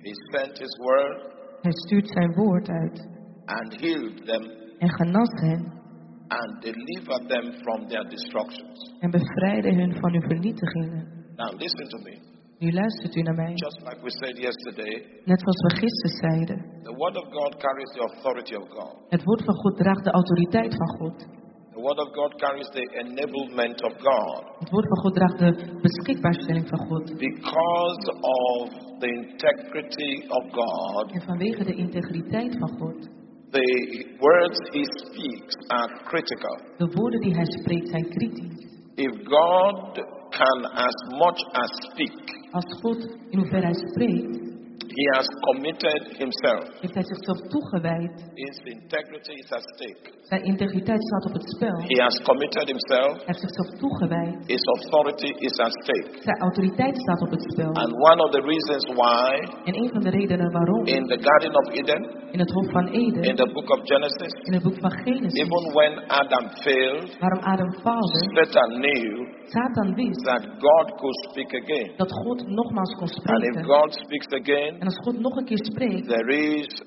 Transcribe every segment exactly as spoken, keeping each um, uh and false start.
He sent his word. Hij stuurt zijn woord uit. And healed them. En genas hen. And delivered them from their destructions. En bevrijdde hen van hun vernietigingen. Now listen to me. Nu luistert u naar mij. Just like we said yesterday. Net zoals we gisteren zeiden. The word of God carries the authority of God. Het woord van God draagt de autoriteit van God. The word of God carries the enablement of God. Het woord van God draagt de beschikbaarstelling van God. Because of the integrity of God. En vanwege de integriteit van God. The words he speaks are critical. De woorden die hij spreekt zijn kritisch. If God can as much as speak. Als God in hoeverre hij spreekt. He has committed himself. Heeft hij zichzelf toegewijd. His integrity is at stake. Zijn integriteit staat op het spel. He has committed himself. Hij heeft zichzelf toegewijd. His authority is at stake. Zijn autoriteit staat op het spel. And one of the reasons why. En een van de redenen waarom. In the Garden of Eden. In het Hof van Eden. In the book of Genesis. In het boek van Genesis. Even when Adam failed. Waarom Adam faalde. Satan knew. Satan wist. That God could speak again. Dat God nogmaals kon spreken. And if God speaks again. En als God nog een keer spreekt. There is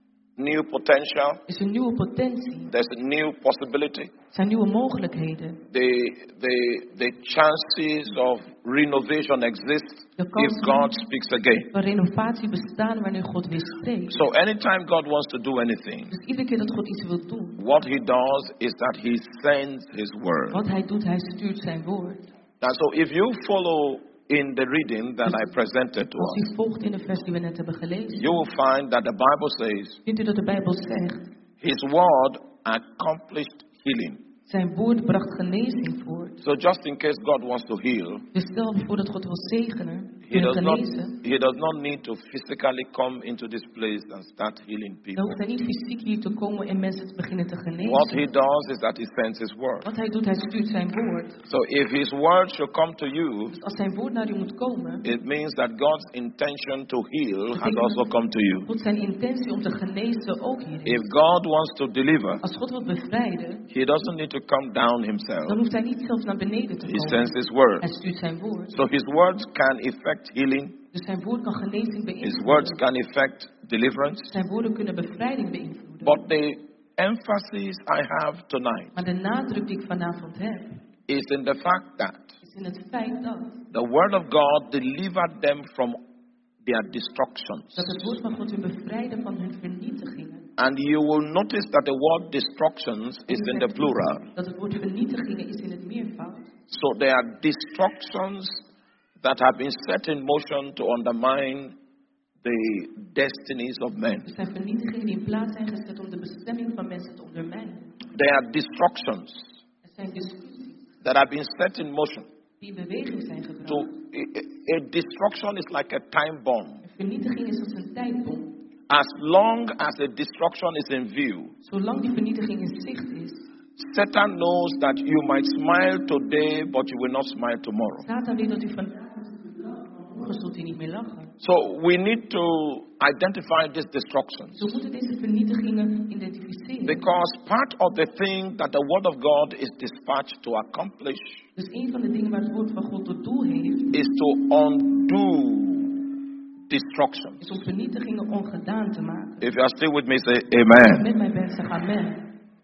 new potential. Is een nieuwe potentie. There's a new possibility. Er zijn nieuwe mogelijkheden. The the the chances of renovation exist if God speaks again. Waar renovatie bestaan wanneer God weer spreekt. So anytime God wants to do anything. Dus iedere keer dat God iets wil doen. What he does is that he sends his word. Wat hij doet, hij stuurt zijn woord. And so if you follow in the reading that I presented to Als us, u volgt in de vers die we net hebben gelezen, you will find that the Bible says, vindt u dat de Bijbel zegt, his word accomplished healing. Zijn woord bracht genezing voort. So just in case God wants to heal, dus stel voor dat God wil zegenen, he does not, genezen, he does not need to physically come into this place and start healing dan people. hoeft hij niet fysiek hier te komen en mensen te beginnen te genezen. What he does is that he sends his word. Wat hij doet, hij stuurt zijn woord. So if his word should come to you, dus als zijn woord naar u moet komen, it means that God's intention to heal has also come to you. God zijn intentie om te genezen ook hier is. If God wants to deliver, als God wil bevrijden, he doesn't need to come down himself. Dan hoeft hij niet zelfs naar beneden te He komen. sends his word. Hij stuurt zijn woord. So his words can effect healing. Dus zijn woord kan genezing beïnvloeden. His words can effect deliverance. Zijn woorden kunnen bevrijding beïnvloeden. But the emphasis I have tonight, maar de nadruk die ik vanavond heb, is in the fact that is in het feit dat the word of God delivered them from their destructions. Dat het woord van God hun bevrijdde van hun vernietigingen. And you will notice that the word destructions is in the plural. Dat het woord vernietigingen is in het meervoud. So there are destructions that have been set in motion to undermine the destinies of men. Er zijn vernietigingen die in plaats zijn gezet om de bestemming van mensen te ondermijnen. There are destructions. Er zijn discussies. That have been set in motion. Die in beweging zijn gebracht. To, a, a destruction is like a time bomb. Een vernietiging is als een tijdbom. As long as a destruction is in view, zolang die vernietiging in zicht is, Satan knows that you might smile today, but you will not smile tomorrow. Satan weet dat u vandaag morgen zult u niet meer lachen. So we need to identify these destructions. We moeten deze vernietigingen identificeren. Because part of the thing that the word of God is dispatched to accomplish, dus een van de dingen waar het woord van God tot doel heeft, is to undo destructions. Is om vernietigingen ongedaan te maken. If you are still with me, say amen. Met mij bent, zeg amen.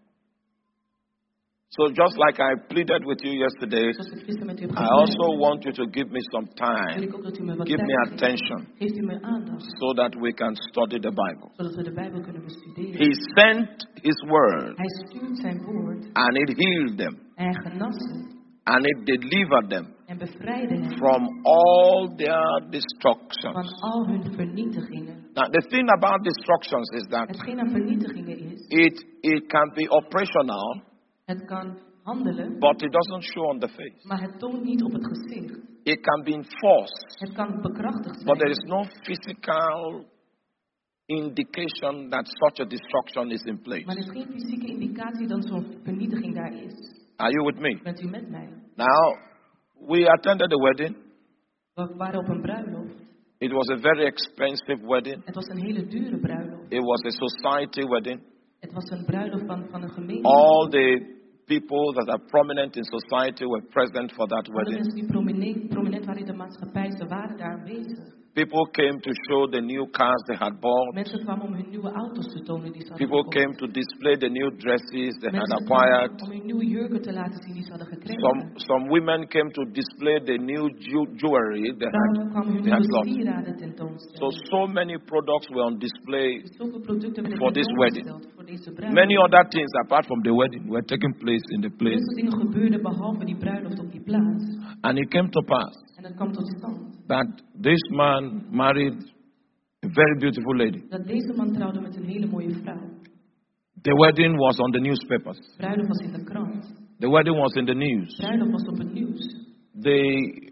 So just like I pleaded with you yesterday, I also want you to give me some time. Give me attention. So that we can study the Bible. He sent his word. And it healed them. And it delivered them from all their destructions. Now the thing about destructions is that it, it can be operational. Het kan handelen, but it doesn't show on the face. Maar het toont niet op het gezicht. It can be enforced. Het kan bekrachtigd zijn. But there is no physical indication that such a destruction is in place. Maar er is geen fysieke indicatie dat zo'n vernietiging daar is. Are you with me? Bent u met mij? Now, we attended the wedding. We waren op een bruiloft. It was a very expensive wedding. Het was een hele dure bruiloft. It was a society wedding. Het was een bruiloft van, van een gemeente. All the people that are prominent in society were present for that wedding. Alle mensen die prominent, prominent waren in de maatschappij, ze waren daar aanwezig. People came to show the new cars they had bought. Mensen kwamen om hun nieuwe auto's te tonen die ze hadden People gekocht. came to display the new dresses they had Mensen acquired. kwamen om hun nieuwe jurken te laten zien die ze hadden gekregen. Some some women came to display the new ju- jewelry they had, Vrouwen kwamen hun they had nieuwe got. sieraden So tentoonstellen. so many products were on display. Dus zoveel producten werden for this tentoongesteld voor deze bruiloft. Many other things apart from the wedding were taking place in the Heel place. veel dingen gebeurden behalve die bruiloft op die plaats. And it came to pass En dat kwam tot stand. that this man married a very beautiful lady. Dat deze man trouwde met een hele mooie vrouw. The wedding was on the newspapers. De bruiloft was in de krant. The wedding was in the news. De bruiloft was op het nieuws. The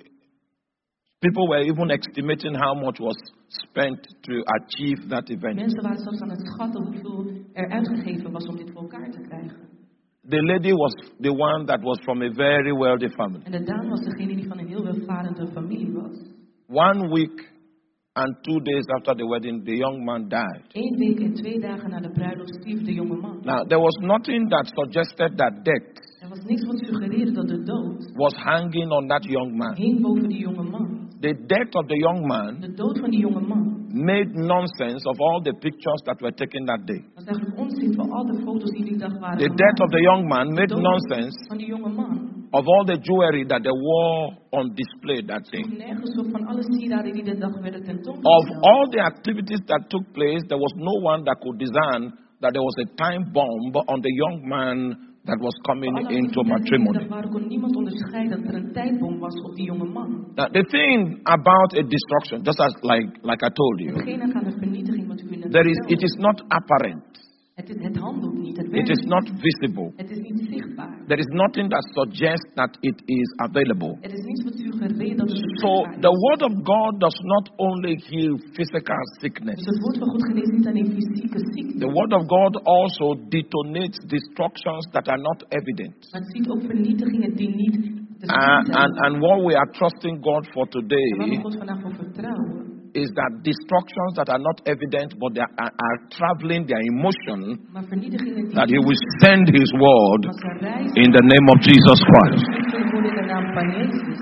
people were even estimating how much was spent to achieve that event. Mensen waren zelfs aan het schatten hoeveel er uitgegeven was om dit voor elkaar te krijgen. The lady was the one that was from a very wealthy family. En de dame was degene die van een heel welvarende familie was. One week and two days after the wedding, the young man died. Eén week en twee dagen na de bruiloft stierf de jonge man. Now, there was nothing that suggested that death Er was niks wat suggereerde dat de dood was hanging on that young man. hing boven die jonge man. The death of the young man De dood van die jonge man made nonsense of all the pictures that were taken that day. was eigenlijk onzin voor al de foto's die die dag waren The gemaakt. death of the young man De made dood nonsense van die jonge man of all the jewelry that they wore on display that day. sloeg nergens op van alle sieraden die de dag werden Of tentoongesteld. all the activities that took place, there was no one that could discern that there was a time bomb on the young man that was coming Alle into activiteiten die matrimony. er waren, kon niemand onderscheiden dat er een tijdbom was op die jonge man. Now, the thing about a destruction, just as like, like I told you, Hetgene aan de vernietiging wat u net there is, vertelde. it is not apparent. Het, is, het handelt niet, het It werkt is niet. not visible. Het is niet zichtbaar. There is nothing that suggests that it is available. Het is niets wat suggereert dat het So beschikbaar the is. word of God does not only heal physical sickness. Dus het woord van God geneest niet alleen fysieke ziekte. The word of God also detonates destructions that are not evident. Maar het ziet ook vernietigingen die niet te zien Uh, zijn. and, and what we are trusting God for En waar we today God vandaag voor vertrouwen, is that destructions that are not evident but they are, are traveling their emotion, maar vernietigingen die that He niet will send His word als ze reizen, in the name of Jesus Christ. zullen worden in de naam van Jezus.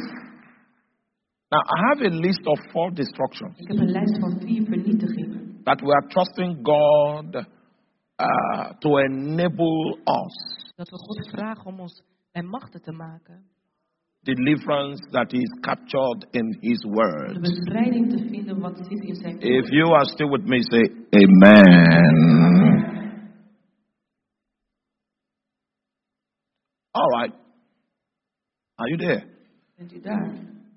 Now, I have a list of four destructions Ik heb een lijst van vier vernietigingen. that we are trusting God uh, to enable us Dat we God vragen om ons bij machten te maken. deliverance that is captured in His Om word. de bevrijding te vinden wat zit in zijn If woord. you are still with me, say Amen. All right. Are you there? Bent u daar?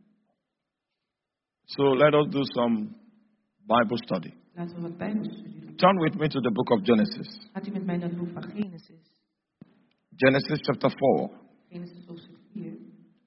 So let us do some Bible study. Laten we wat Bijbelstudie doen. Turn with me to the book of Genesis. Gaat u met mij naar het boek van Genesis. Genesis chapter four. Genesis hoofdstuk vier.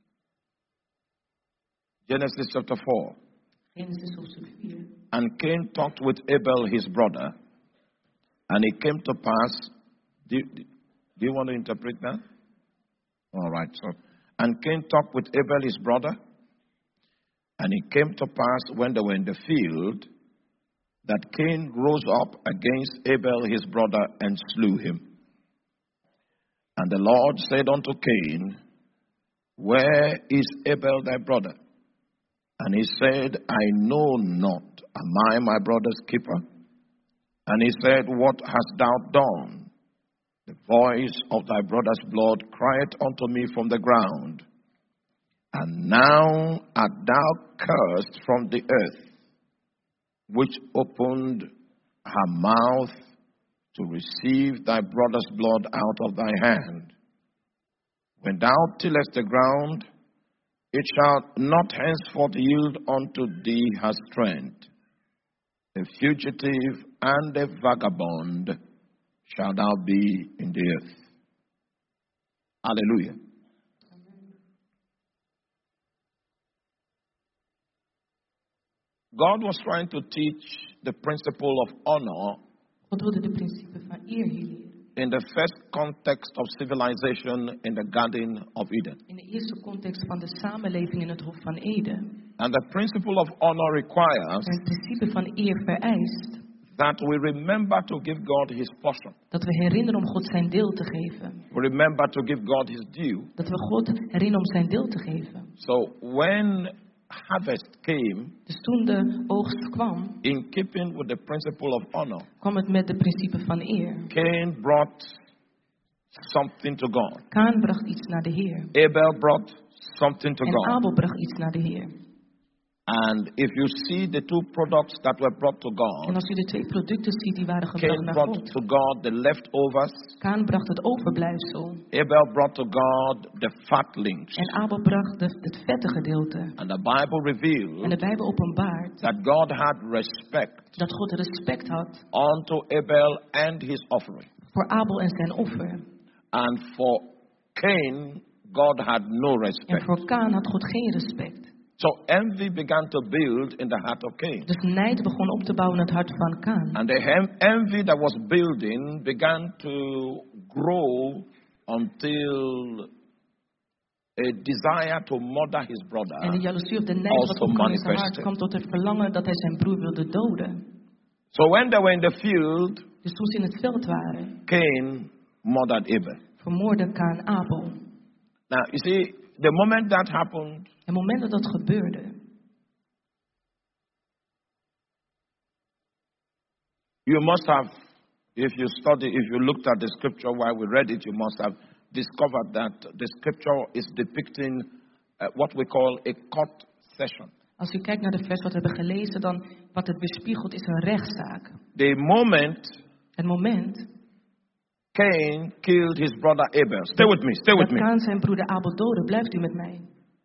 Genesis chapter four. Genesis hoofdstuk vier. And Cain talked with Abel his brother. And it came to pass. Do, do you want to interpret that? All right. So, and Cain talked with Abel his brother. And it came to pass when they were in the field that Cain rose up against Abel his brother and slew him. And the Lord said unto Cain, Where is Abel thy brother? And he said, I know not. Am I my brother's keeper? And he said, What hast thou done? The voice of thy brother's blood cried unto me from the ground. And now art thou cursed from the earth, which opened her mouth to receive thy brother's blood out of thy hand. When thou tillest the ground, it shall not henceforth yield unto thee her strength. A fugitive and a vagabond shalt thou be in the earth. Hallelujah. God was trying to teach the principle of honor God wilde de principe van eer hier leren. in the first context of civilization in the Garden of Eden. In de eerste context van de samenleving in het Hof van Eden. And the principle of honor requires En het principe van eer vereist that we remember to give God his portion. dat we herinneren om God zijn deel te geven. We remember to give God his due. Dat we God herinneren om zijn deel te geven. So when harvest came, dus toen de oogst kwam, in keeping with the principle of honor, kwam het met het principe van eer. Cain brought something to God. Kaan bracht iets naar de Heer. Abel brought something to En God. Abel bracht iets naar de Heer. And if you see the two products that were brought to En God, als u de twee producten ziet die waren gebracht Cain naar brought God. to God the leftovers. Kaan bracht het overblijfsel. Abel brought to God the fatlings. En Abel bracht de, het vette gedeelte. And the Bible En reveals de Bijbel openbaart that God had respect dat God respect had unto Abel and his offering. voor Abel en zijn offer. And for Cain, God had no En respect. voor Kaan had God geen respect. So envy began to build in the heart of Cain. Dus nijd begon op te bouwen in het hart van Kaan. And the hem- envy that was building began to grow until a desire to murder his brother En de jaloezie of de nijd also wat opkwam in zijn hart manifested. kwam tot het verlangen dat hij zijn broer wilde doden. So when they were in the field, Dus toen ze in het veld waren, Cain murdered Abel. vermoordde Kaan Abel. Now, you see, the moment that happened, En het moment dat dat gebeurde, you must have, if you study, if you looked at the scripture while we read it, you must have discovered that the scripture is depicting uh, what we call a court session. als u kijkt naar de vers wat we hebben gelezen, dan wat het weerspiegelt is een rechtszaak. The moment Het moment Cain killed his brother Abel. Stay with me, stay with dat me. Kaan zijn broeder Abel doodde, blijft u met mij.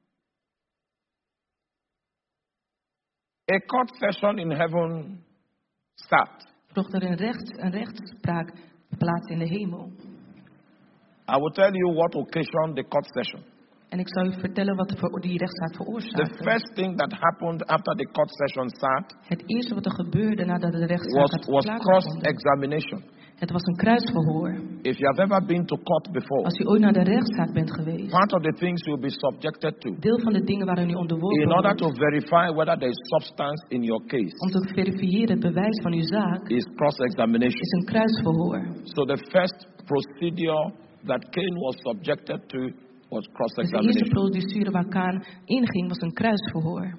A court session in heaven start. Vroeg er een, rechts, een rechtspraak plaats in de hemel. I will tell you what occasioned the court session. En ik zal u vertellen wat voor die rechtszaak The veroorzaakte. first thing that happened after the court session started Het eerste wat er gebeurde nadat de rechtszaak was, had was plaatsgevonden. cross-examination. Het was een kruisverhoor. If you have ever been to court before, Als u ooit naar de rechtszaak bent geweest, part of the things you'll be subjected to deel van de dingen waarin u onderworpen in order wordt, to verify whether there is substance in your case om te verifiëren het bewijs van uw zaak, is cross-examination. is een kruisverhoor. So the first procedure that Cain was subjected to was Dus de eerste cross-examination. procedure waar Kaan inging was een kruisverhoor.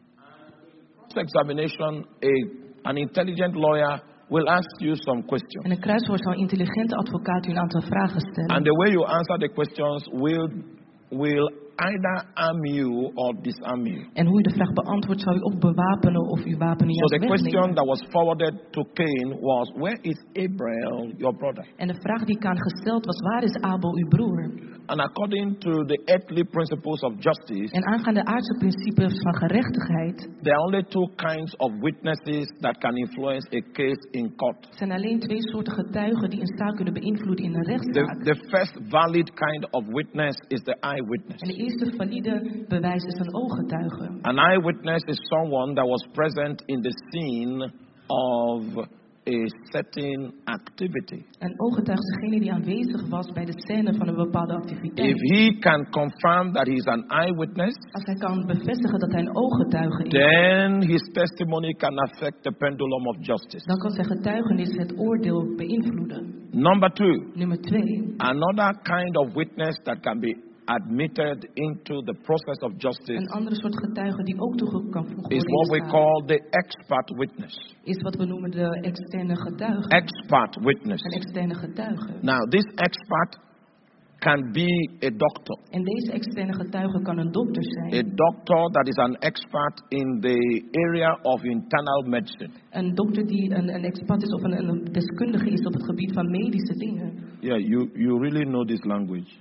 Cross-examination, a, an intelligent lawyer will ask you some questions. En een kruisverhoor zal een intelligente advocaat u een aantal vragen stellen. And the way you answer the questions will, will either arm you or disarm you. En hoe u de vraag beantwoordt, zal u of bewapenen of uw wapen So juist the question wegnemen. that was forwarded to Cain was, where is Abraham, your brother? En de vraag die Kaan gesteld was, waar is Abel uw broer? And according to the earthly principles of justice, En aangaande aardse principes van gerechtigheid, there are only two kinds of witnesses that can influence a case in court. zijn alleen twee soorten getuigen die een zaak kunnen beïnvloeden in een The, rechtszaak. the first valid kind of witness is the eyewitness. En de eerste valide bewijs is een ooggetuige. An eyewitness is someone that was present in the scene of a certain activity. Een ooggetuige is degene die aanwezig was bij de scène van een bepaalde If activiteit. he can confirm that he's an eyewitness, Als hij kan bevestigen dat hij een ooggetuige is, then his testimony can affect the pendulum of justice. dan kan zijn getuigenis het oordeel beïnvloeden. Number two, Nummer twee. another kind of witness that can be admitted into the process of justice Een andere soort getuige die ook toegevoegd kan is worden what in we de zaak, call the expert witness. is wat we noemen de externe getuige. Expert witness. Een externe getuige. Now, this expert can be a doctor. En deze externe getuige kan een dokter A zijn. doctor that is an expert in the area of internal medicine. Een dokter die een, een expert is of een, een deskundige is op het gebied van medische dingen. Yeah, you, you really know this language.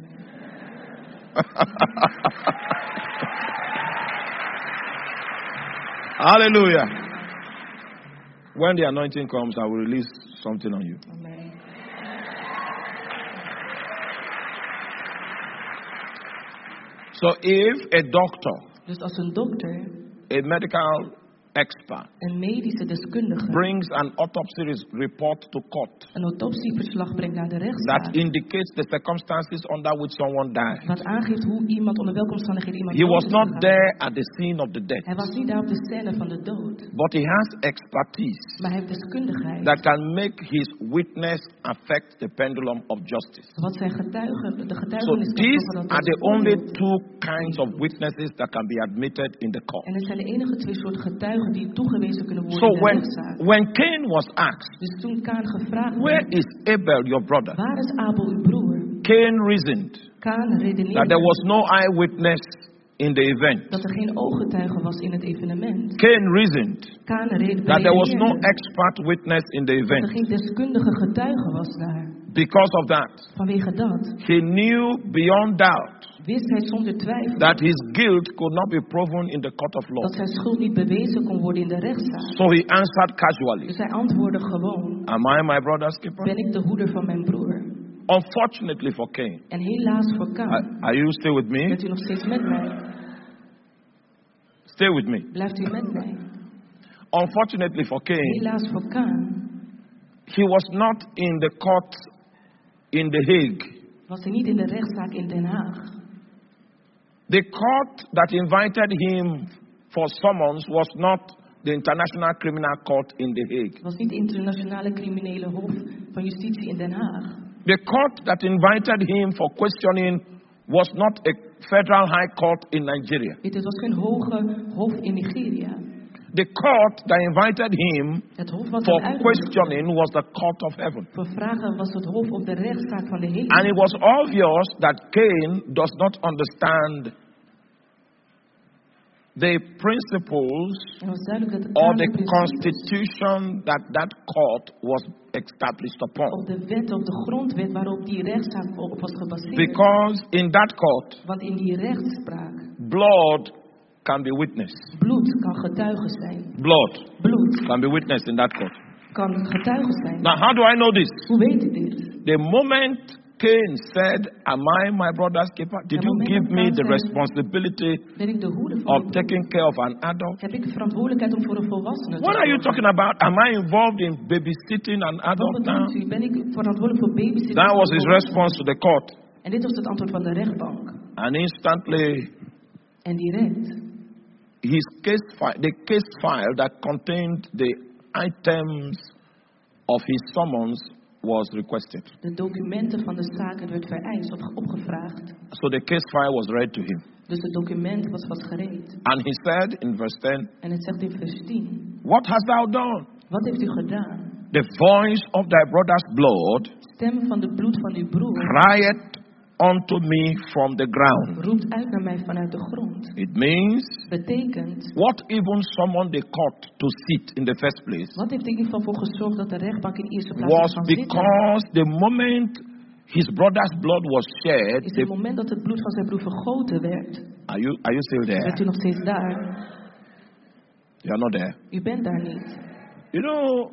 Hallelujah. When the anointing comes, I will release something on you. Amen. So if a doctor, Dus als een dokter, a medical expert een medische deskundige, brings an autopsy report to court een autopsieverslag brengt naar de rechtszaal, that indicates the circumstances under which someone died, wat aangeeft hoe iemand, onder welke omstandigheden iemand he dood was is not gegaan. there at the scene of the death, Hij was niet daar op de scène van de dood, but he has expertise maar hij heeft deskundigheid, that can make his witness affect the pendulum of justice. wat zijn getuigen, de So getuigenis kan these volgen dat are tot the only oordeel. two kinds of witnesses that can be admitted in the court. En dit zijn de enige twee soorten getuigen die toegewezen kunnen worden So in de when, rechtszaak. when Cain was asked, Dus toen Kaan gevraagd where werd, is Abel, your brother? waar is Abel uw broer? Cain reasoned Kaan that redeneerde there was no eyewitness in the event. dat er geen ooggetuige was in het evenement. Cain reasoned Kaan rede- that there was no redeneerde expert witness in the dat er event. geen deskundige getuige was daar. Because of that, Vanwege dat he knew beyond doubt wist hij zonder twijfel that his guilt could not be proven in the court of law. dat zijn schuld niet bewezen kon worden in de rechtszaal. So he answered casually, Dus hij antwoordde gewoon, am I my brother's keeper? ben ik de hoeder van mijn broer? Unfortunately for Cain, En helaas voor Kaan, are, are you still with me? bent u nog steeds met mij? Stay with me. Blijft u met mij? Unfortunately for Cain, Helaas voor Kaan he was not in the court in The Hague. was hij niet in de rechtszaak in Den Haag. The court that invited him for summons was not the International Criminal Court in The Hague. Het was niet het internationale criminele hof van justitie in Den Haag. The court that invited him for questioning was not a federal high court in Nigeria. Het was geen hoge hof in Nigeria. The court that invited him Het hof wat for hem uitnodigde questioning was the court of heaven. voor vragen was het hof of de rechtszaak van de hemel. And it was obvious that Cain does not understand the principles Het was duidelijk dat or Kaan the de principes constitution that that court was established of upon. de wet of de grondwet waarop die rechtszaak op was gebaseerd. Because in that court, Want in die rechtspraak, blood can be witnessed. bloed kan getuige zijn. Blood Bloed can be witnessed in that court. kan getuige zijn. Now, how do I know this? Hoe weet u dit? The moment Cain said, am I my brother's keeper? Did you give me the responsibility Ben ik de hoeder van of mijn taking care of an adult? Heb ik de verantwoordelijkheid om voor een volwassene te What are you zorgen? talking about? Am I involved in babysitting an Wat adult now? bedoelt u? Ben ik verantwoordelijk voor babysitting? That van was een his volwassene? response to the court. En dit was het antwoord van de rechtbank. And instantly, En direct, his case file, the case file that contained the items of his summons was requested. de documenten van de zaken werd vereist of opgevraagd. So the case file was read to him. Dus het document was vast gereed. And he said in verse ten, En het zegt in vers tien. what hast thou done? Wat heeft u gedaan? The voice of thy brother's blood Stem van de bloed van uw broer crieth unto me from the ground. roept uit naar mij vanuit de grond. It means Betekent, what even summoned the court to sit in the first place wat heeft er in ieder geval voor gezorgd dat de rechtbank in eerste plaats was kan zitten? because the moment his brother's blood was shed, Is the, het moment dat het bloed van zijn broer vergoten werd. are you are you still there? Bent u nog steeds daar? You're not there. U bent daar niet. You know,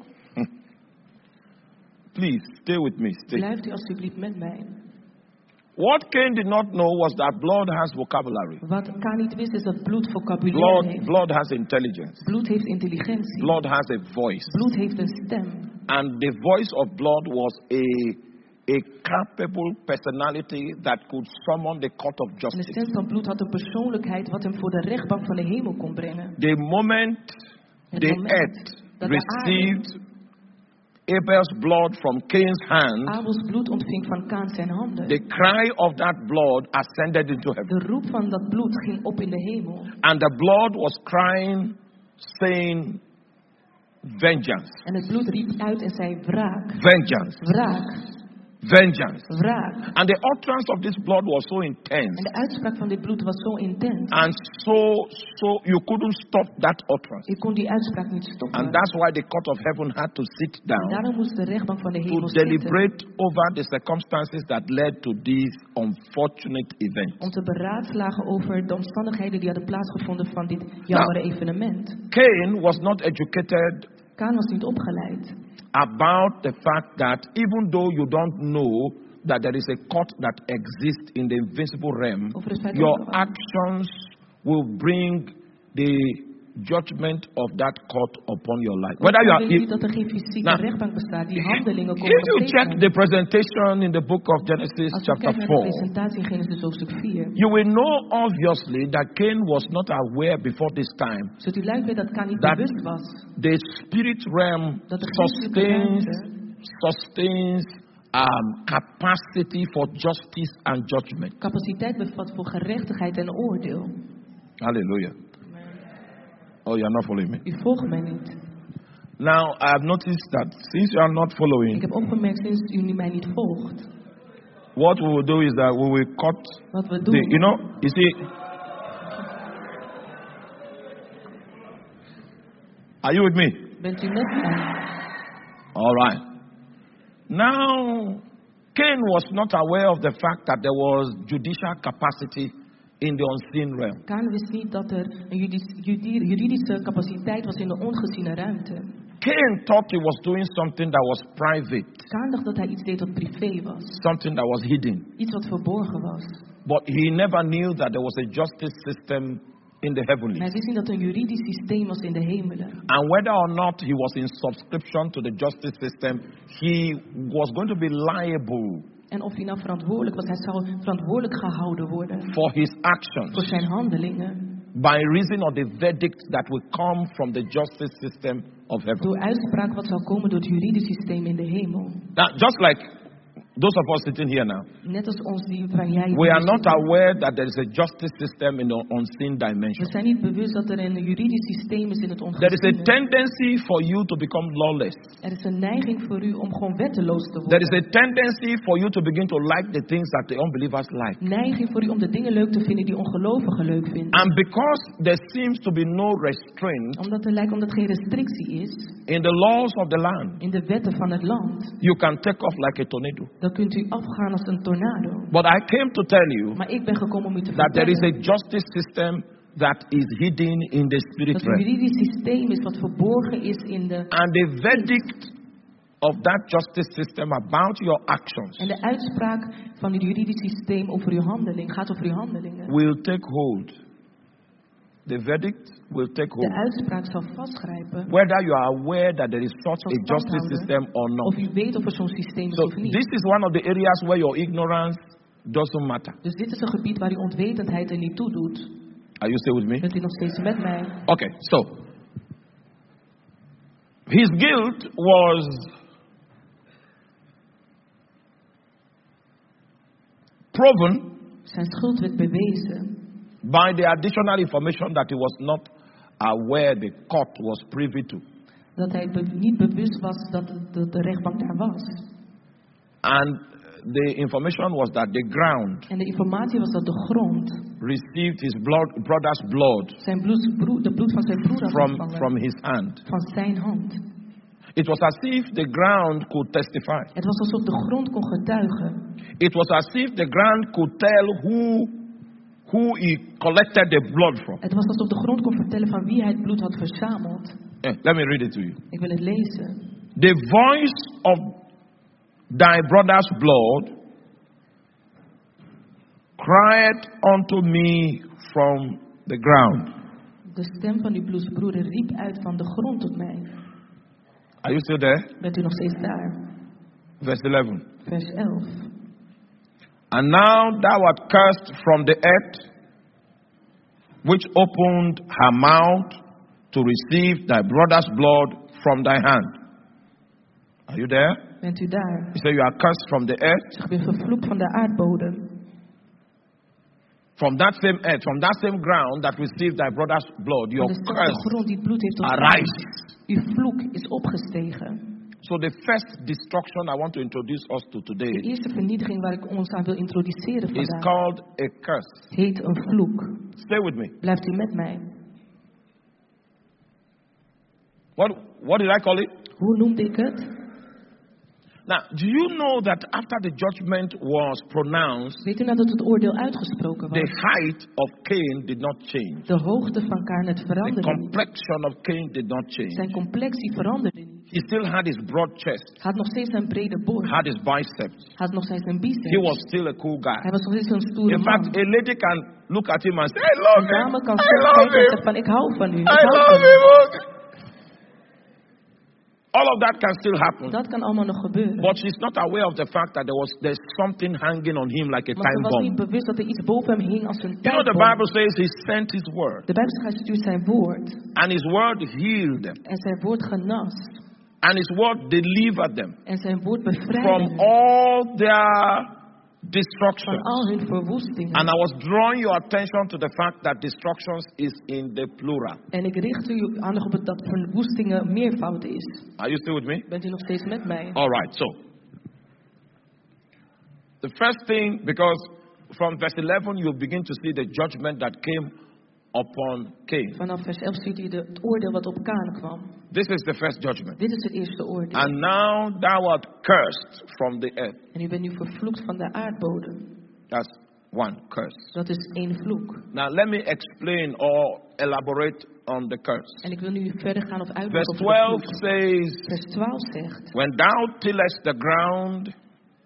please stay with me. Stay. Blijft u alsjeblieft met mij. What Cain did not know was that blood has vocabulary. Wat Kaan niet wist is dat bloed vocabulaire Blood, heeft. blood has intelligence. Bloed heeft intelligentie. Blood has a voice. Bloed heeft een stem. And the voice of blood was a, a capable personality that could summon the court of En de justice. stem van bloed had een persoonlijkheid wat hem voor de rechtbank van de hemel kon brengen. The moment Het the moment earth dat de aarde received Abel's blood from Cain's hand, Abels bloed ontving van Kaan zijn handen. the cry of that blood ascended into heaven. De roep van dat bloed ging op in de hemel. And the blood was crying, saying, vengeance, En het bloed riep uit en zei wraak. vengeance, Wraak. vengeance. Wraak. And the utterance of this blood was so intense. En de uitspraak van dit bloed was zo intens. And so, so you couldn't stop that utterance. Je kon die uitspraak niet stoppen. And that's why the court of heaven had to sit En down daarom moest de rechtbank van de to hemel zitten. deliberate over the circumstances that led to this unfortunate event. Om te beraadslagen over de omstandigheden die hadden plaatsgevonden van dit jammere evenement. Cain was not educated Kaan was niet opgeleid. about the fact that even though you don't know that there is a court that exists in the invisible realm, Over het feit your dat- actions will bring the judgment of that court upon your life. Want Whether you dan are, weet if, niet dat er geen fysieke Nou, rechtbank bestaat. Die handelingen if komen nog you steeds check naar the je. presentation in the book of Genesis Als we chapter kijken naar de four, presentatie in Genesis hoofdstuk vier. you will know obviously that Cain was not aware before this time Zodat u luid weet dat Cain niet that bewust was. the spirit realm Dat de geestelijke sustains ruimte sustains um, capacity for justice and judgment. capaciteit bevat voor gerechtigheid en oordeel. Hallelujah. Oh, you're not following me. U volgt mij niet. Now, I have noticed that since you are not Ik following, heb opgemerkt sinds u mij niet volgt. what we will do is that we will cut Wat we the, doen. you know, you see, are you with me? Bent u met mij? All right. Now, Cain was not aware of the fact that there was judicial capacity in the unseen realm. Cain wist niet dat er een judis- judi- juridische capaciteit was in de ongeziene ruimte. Cain thought he was doing something that was private, Cain dacht dat hij iets deed wat privé was. something that was hidden. Iets wat verborgen was. But he never knew that there was a justice system in the Maar hij heavenlies. wist niet dat er een juridisch systeem was in de hemelen. And whether or not he was in subscription to the justice system, he was going to be liable En of hij nou verantwoordelijk was, hij zou verantwoordelijk gehouden worden for his voor actions zijn handelingen. by reason of the verdict that will come from the justice system of heaven. Door uitspraak wat zal komen door het juridisch systeem in de hemel. Now, just like those of us sitting here now, Net als ons die waar jij we are hier not zit. aware that there is a justice system in the unseen We dimension. zijn niet bewust dat er een juridisch systeem is in het There is a ongeziene. tendency for you to become lawless. Er is een neiging voor u om gewoon wetteloos te There is worden. a tendency for you to begin to like the things that the unbelievers like. Neiging voor u om de dingen leuk te vinden die ongelovigen leuk vinden. And because there seems to be no restraint Omdat er lijkt omdat er geen restrictie is in the laws of the land, in de wetten van het land, you can take off like a tornado. dan kunt u afgaan als een tornado. But I came to tell you Maar ik ben gekomen om u te that there is a vertellen justice system that is hidden in the spirit dat er een realm. juridisch systeem is wat verborgen is in de... And the verdict of that justice system about your actions En de uitspraak van het juridisch systeem over uw handeling gaat over uw handelingen. will take hold. The verdict will take De hold. uitspraak zal vastgrijpen Whether you are aware that there is such a Zal justice vasthouden system or not. of u weet of er zo'n systeem is So of niet. this is one of the areas where your ignorance doesn't matter. Dus dit is een gebied waar uw onwetendheid er niet toe doet. Are you still with me? Bent u nog steeds met mij? Okay, so his guilt was proven Zijn schuld werd bewezen by the additional information that he was not aware the court was privy to. dat hij be- niet bewust was dat de, de, de rechtbank daar was. And the information was that the ground En de informatie was dat de grond received his blood, brother's blood zijn bloed, broe- de bloed van zijn broer had from, ontvangen. from his hand. Van zijn hand. It was as if the ground could testify. Het was alsof de grond kon getuigen. It was as if the ground could tell who, who he collected the blood from. Het was alsof de grond kon vertellen van wie hij het bloed had verzameld. Eh, let me read it to you. Ik wil het lezen. The voice of thy brother's blood cried unto me from the ground. De stem van uw bloedsbroeder riep uit van de grond tot mij. Are you still there? Bent u nog steeds daar? Verse eleven. Vers elf. And now thou art cursed from the earth, which opened her mouth to receive thy brother's blood from thy hand. Are you there? Bent u daar? He said, you are cursed from the earth, Zeg weer vervloekt van de aardbodem. from that same earth, from that same ground that received thy brother's blood. Your Van dezelfde curse grond die het bloed heeft ontvangen. arises. Uw vloek is opgestegen. So the first destruction I want to introduce us to De today eerste vernietiging waar ik ons aan wil introduceren is vandaag called a curse. heet een vloek. Stay with me. Blijft u met mij? What, what did I call it? Hoe noemde ik het? Now, do you know that after the judgment was pronounced, Weet u nou dat het oordeel uitgesproken the was? height of Cain did not change? De hoogte van Cain het The veranderde niet. complexion of Cain did not change. Zijn complexie veranderde niet. He still had his broad chest. Had nog steeds een brede borst. Had his biceps. Had nog steeds een biceps. He was still a cool guy. Hij was nog steeds een stoere In man. fact, a lady can look at him and say, I love Een him. dame kan I soms love kijken en him. zeggen van ik hou van u. Ik I hou love van u. him. All of that can still happen. Dat kan allemaal nog gebeuren. But she's not aware of the fact that there was there's something hanging on him like a Maar ze time was niet bomb. bewust dat er iets boven hem hing als een You know, the tijdbom. Bible says he sent his word. De Bijbel zegt hij stuurt zijn woord. And his word healed them. En zijn woord genas. And his word delivered them En zijn woord bevrijdde from hen all their van destructions. al hun verwoestingen. And I was drawing your attention to the fact that destructions is in the plural. En ik richt u aandacht op het dat verwoestingen meervoud is. Are you still with me? Bent u nog steeds met mij? All right, so the first thing, because from verse eleven you begin to see the judgment that came upon Cain. Vanaf vers elf ziet u de, het oordeel wat op Kaan kwam. This is the first judgment. Dit is het eerste oordeel. And now thou art cursed from the earth. En u bent nu vervloekt van de aardbodem. That's one curse. Dat is één vloek. Now let me explain or elaborate on the curse. En ik wil nu verder gaan of Verse uitleggen over de twelve vloek. says, Vers twaalf zegt: when thou tillest the ground,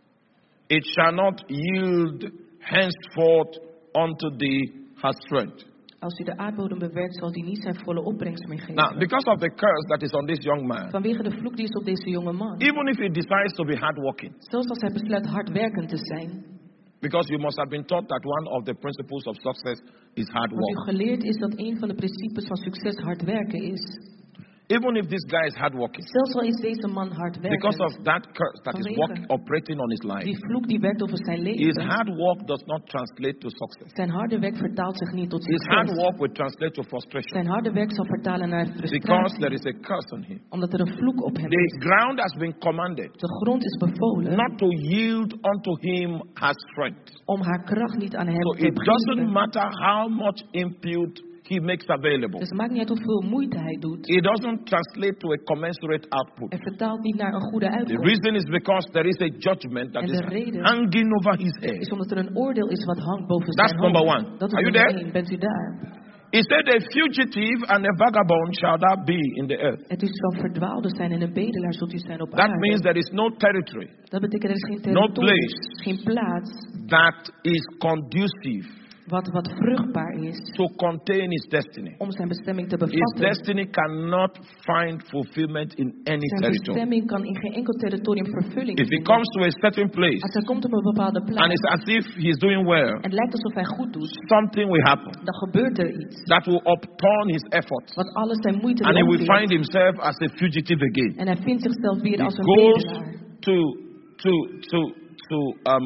it shall not yield henceforth unto thee her strength. Als u de aardbodem bewerkt, zal die niet zijn volle opbrengst meer geven. Now, because of the curse that is on this young man, Vanwege de vloek die is op deze jonge man. even if he decides to be hardworking, Zelfs als hij besluit hardwerkend te zijn. because you must have been taught that one of the principles of success is hard Want u work. geleerd is dat een van de principes van succes hard werken is. Even if this guy is hardworking, Zelfs al is deze man hardwerkend. because of that curse that is Vanwege work, operating on his life, die vloek die werkt over zijn his leven. hard work does not translate to success. Zijn harde werk vertaalt zich niet tot His hard succes. work will translate to frustration Zijn harde werk zal vertalen naar because frustratie. there is a curse on him. Omdat er een vloek op hem The is. ground has been commanded De grond is bevolen not to yield unto him her strength. om haar kracht niet aan hem So te it doesn't geven. matter how much input he makes available. Dus het maakt niet uit hoeveel moeite hij doet. It doesn't translate to a commensurate output. Het vertaalt niet naar een goede The uitkomst. reason is because there is a judgment that En is de reden hanging over his head. is omdat er een oordeel is wat hangt boven That's zijn number hoofd. one. Dat is Are you nummer there? één. Bent u daar? He said, a fugitive and a vagabond shall thou be in the earth. Het is van verdwaalde zijn en een bedelaar zult u zijn op That aarde. means there is no territory Dat betekent er is geen No territorium, place. geen plaats that is conducive wat, wat vruchtbaar is to contain his destiny. om zijn bestemming te His bevatten. destiny cannot find fulfillment in any Zijn territory. bestemming kan in geen enkel territorium vervulling If he vinden. comes to a certain place Als hij komt op een bepaalde and plaats it's as if he's doing well, en het lijkt alsof hij goed doet, something will happen dan gebeurt er iets that will upturn his efforts. wat alles zijn moeite And he will omkeert. find himself as a fugitive again. En hij vindt zichzelf weer He als een goes bedelaar. to to to to um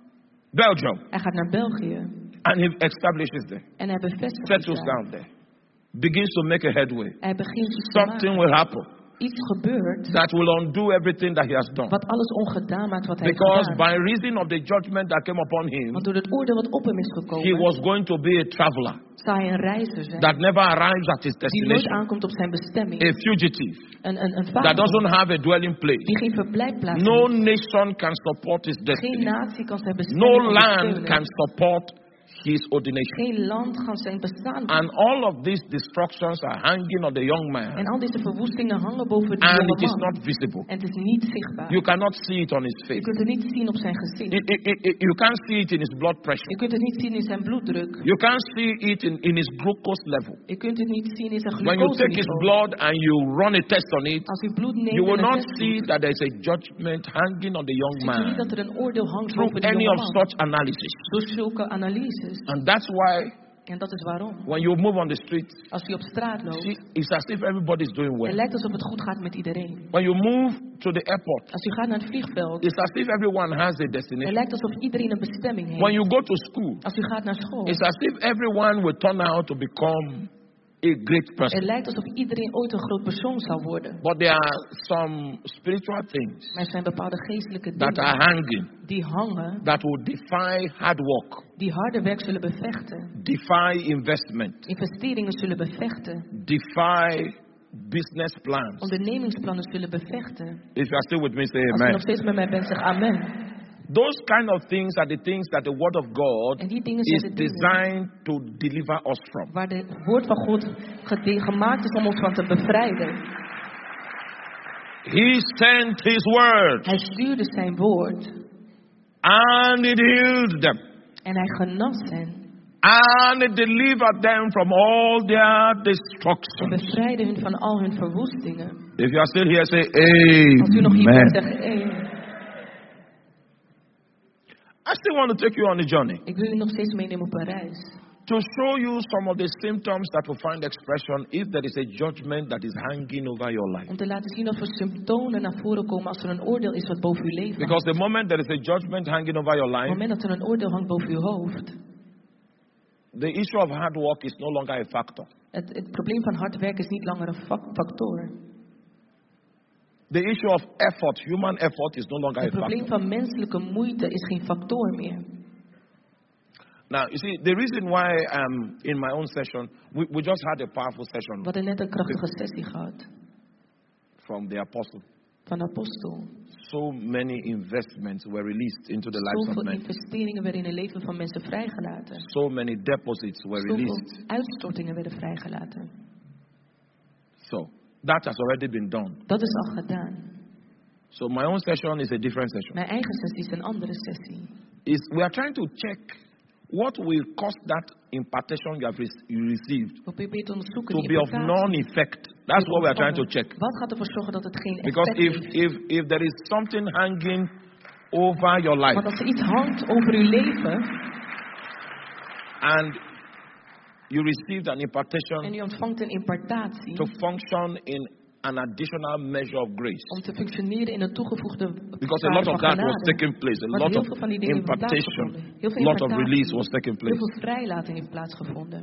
Belgium Hij gaat naar België and he establishes there, en hij bevestigt settles zich down daar. there, begins to make a headway. Hij begint iets te Something maken. will happen Iets gebeurt that will undo everything that he has done. wat alles ongedaan maakt wat hij heeft Because gedaan. by reason of the judgment that came upon him, Want door het oordeel wat op hem is he gekomen, was going to be a traveler zou hij een reiziger zijn. that never arrives at his Die nooit destination, aankomt op zijn bestemming. a fugitive Een, een, een that vader doesn't have a dwelling place. die geen verblijfplaats No heeft. nation can support his Geen destiny. natie kan zijn No bestemming land ondersteunen. can support his ordination. Geen land kan zijn bestaan. And all of these destructions are hanging on the young man. En al deze verwoestingen hangen boven die And jonge it is man. not visible. En het is niet zichtbaar. You cannot see it on his Je face. kunt het niet zien op zijn gezicht. It- it- it- it- you can't see it in his blood pressure. Je kunt het niet zien in zijn bloeddruk. You can't see it in, in his glucose level. Je kunt het niet zien in zijn When you take his glucose. blood and you run a test on it, Als u bloed neemt you will en een not test see doet, that there is a judgment hanging on the young ziet u niet man dat er een oordeel hangt through boven de any jonge of man. such analysis. Door zulke analyses. And that's why En dat is waarom. when you move on the street, Als u op straat loopt, see, it's as if everybody's doing het well. lijkt alsof het goed gaat met iedereen. When you move to the airport, Als u gaat naar het vliegveld, it's as if everyone has a het destination. lijkt alsof iedereen een bestemming When heeft. you go to school, Als u gaat naar school, it's as if everyone will turn out to become a great het person. lijkt alsof iedereen ooit een groot persoon zou worden. But there are some spiritual things Maar er zijn bepaalde geestelijke that are dingen hanging die hangen, that will defy hard work, die harde werk zullen bevechten. defy investment, Investeringen zullen bevechten. defy business plans. Ondernemingsplannen zullen bevechten. If you are still with me, say Als u nog amen. steeds met mij bent, zeg amen. Those kind of things are the things that the Word of God En die dingen is zijn de dingen designed to deliver us from. waar het woord van God gede- gemaakt is om ons van te bevrijden. He sent his word. Hij stuurde zijn woord. And it healed them. En hij genas hen. And it delivered them from all their En destructions. bevrijdde hun van al hun verwoestingen. If you are still here, say amen. Als u nog hier bent, zeg amen. I still want to take you on a journey Ik wil u nog steeds meenemen op een reis. to show you some of the symptoms that will find expression if there is a judgment that is hanging over your life. Om te laten zien of er symptomen naar voren komen als er een oordeel is wat boven uw leven Because hangt. the moment there is a judgment hanging over your Op het life, moment dat er een oordeel hangt boven uw hoofd. the issue of hard work is no longer a factor. Het, het probleem van hard werken is niet langer een fa- factor. The issue of effort, human effort, is no longer a Het probleem factor. van menselijke moeite is geen factor meer. Now, you see, the reason why um, in my own session, we, we just had a powerful session We hadden net een krachtige sessie gehad from the apostle. van de apostel. So many investments were released into the lives of Zoveel men. investeringen werden in het leven van mensen vrijgelaten. So many deposits were released. Zoveel uitstortingen werden vrijgelaten. So, that has already been done. Dat is al gedaan. So, my own session is a different session. Mijn eigen sessie is een andere sessie. Is we are trying to check what will cause that impartation you have re- you received We proberen te onderzoeken to die be of implicaties. non-effect. That's what we are trying to check. Wat gaat ervoor zorgen dat het geen Because effect if, heeft? if, if there is something hanging over your life Want als er iets hangt over uw leven and you received an en impartation u ontvangt een impartatie to function in an additional measure of grace, om te functioneren in een toegevoegde because a waarde lot of van that was genade. taking place, a Want lot heel of veel van die dingen hebben impartation, plaatsgevonden. Heel veel a lot of impartatie, release was taking heel place. veel vrijlating heeft plaatsgevonden.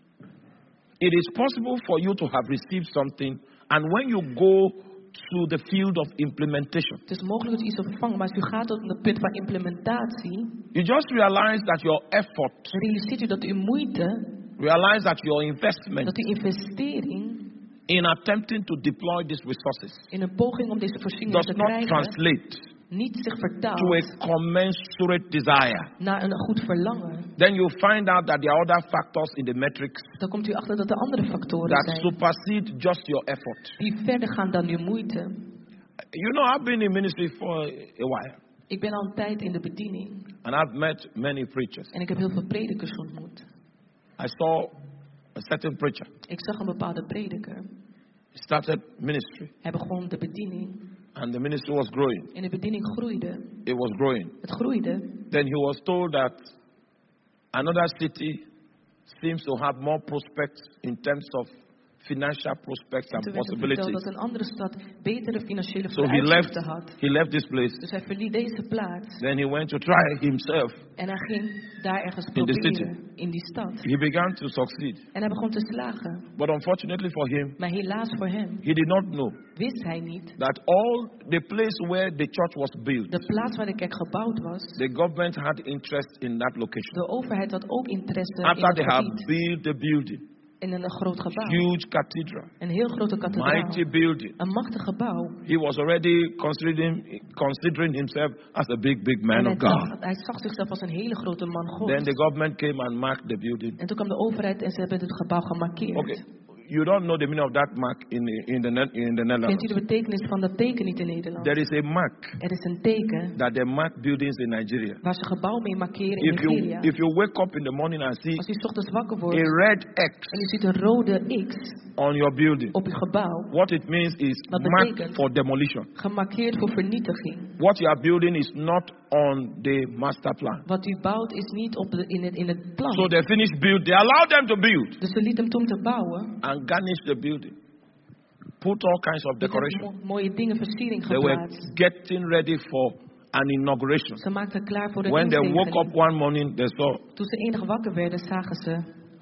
It is possible for you to have received something, and when you go to the field of implementation, Het is mogelijk dat u iets ontvangt, maar als u gaat tot het punt van implementatie, you just realize that your effort, dan realiseert u dat uw moeite, realize that your investment dat uw investering in attempting to deploy these resources in een poging om deze voorzieningen does te not krijgen, translate niet zich to a vertaalt commensurate desire. naar een goed verlangen. Then you find out that there are other factors in the metrics Dan komt u achter dat er andere factoren that zijn supersede just your effort. die verder gaan dan uw moeite. You know, I've been in ministry for a while, Ik ben al een tijd in de bediening and I've met many preachers. en ik heb heel veel predikers ontmoet. I saw a certain preacher. Ik zag een bepaalde prediker. He started ministry, Hij begon de bediening and the ministry was growing. en de bediening groeide. It was growing. Het groeide. Then he was told that another city seems to have more prospects in terms of financial prospects En and toen werd hem verteld possibilities. dat een andere stad betere financiële So he left. vooruitzichten had. He left this place. Dus hij verliet deze plaats Then he went to try himself. en hij ging daar ergens In the proberen in die stad. He began to succeed, En hij begon te slagen. but unfortunately for him, Maar helaas voor hem he did not know wist hij niet that all the place where the church was built, de plaats waar de kerk gebouwd was. the government had interest in that location. De overheid had ook interesse in After het they have gebied. built the building, In een groot gebouw. huge cathedral, Een heel grote kathedraal. mighty building, Een machtig gebouw. he was already considering considering himself as a big, big man En hij, of God. dacht, hij zag zichzelf als een hele grote man God. Then the government came and marked the building. En toen kwam de overheid en ze hebben het gebouw gemarkeerd. Okay, you don't know the meaning of that mark in in the Ne- in the Kent u Netherlands. de betekenis van dat teken niet in Nederland? There is a mark Er is een teken that they mark buildings in Nigeria. waar ze gebouw mee markeren in If you Nigeria. if you wake up in the morning and see Als u 's ochtends wakker a wordt red X en u ziet een rode X on your building, op uw gebouw, what it means is Dat marked betekent- for demolition. gemarkeerd voor vernietiging. What you are building is not on the master plan. Wat u bouwt is niet op de, in, het, in het plan. So they finished build. They allowed them to build Dus ze lieten hem toen te bouwen. and garnish the building. Put all kinds of Ze hebben decoration. mo- mooie dingen, versiering They were geplaatst. getting ready for an inauguration. Ze maakten klaar voor de When they woke inzegening. up one morning, they saw Toen ze enig wakker werden, zagen ze.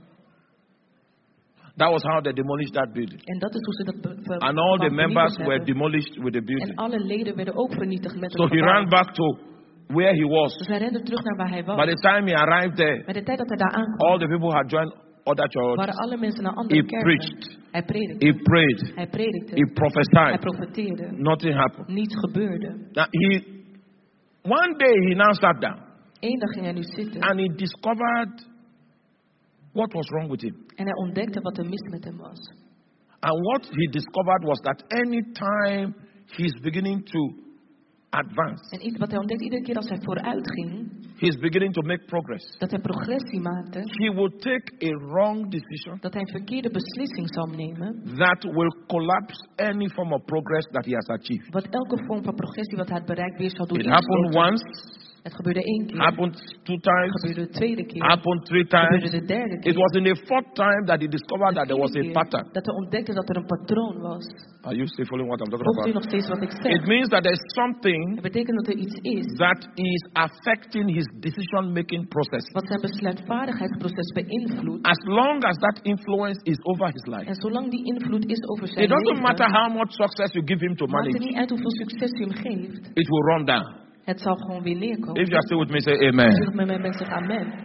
that was how they demolished that building. En dat is hoe ze dat be- be- And all the gebouw members vernietigd were hebben. demolished with the En building. alle leden werden ook vernietigd met het So he gebouw. ran back to where he was. Dus hij rende terug naar waar hij was. By the time he arrived there, Bij de tijd dat hij daar aankwam, all the people had joined other waren churches. alle mensen naar andere He kerken. preached. Hij predikte. He prayed. Hij predikte. He Hij prophesied. profeteerde. Nothing happened. Niets gebeurde. Now he, one day he now sat down Eén dag ging hij nu zitten and he discovered what was wrong with him. en hij ontdekte wat er mis met hem was. And what he discovered was that any time he's beginning to advance. En iets wat hij ontdekt iedere keer als hij vooruit ging. He's beginning to make progress. Dat hij progressie maakte. He will take a wrong decision. Dat hij een verkeerde beslissing zal nemen. That will collapse any form of progress that he has achieved. Wat elke vorm van progressie wat hij had bereikt weer zal doen. It happened once. Het gebeurde één keer. Happened two times. Het gebeurde de tweede keer. Happened three times. Het gebeurde de derde keer. It was in the fourth time that he discovered that there was a pattern. Dat hij ontdekte dat er een patroon was. Are you still following what I'm talking Volgt u about? nog steeds wat ik zeg? It means that there's something Het betekent dat er iets is that is affecting his decision-making process. wat zijn besluitvaardigheidsproces beïnvloedt. As long as that influence is over his life. En zolang die invloed is over zijn It doesn't leven, matter how much success you give him to maakt het manage. niet uit hoeveel succes u hem geeft. It will run down. Het zal gewoon weer neerkomen. If you are still with me, say amen. Als u nog met mij bent, zeg amen.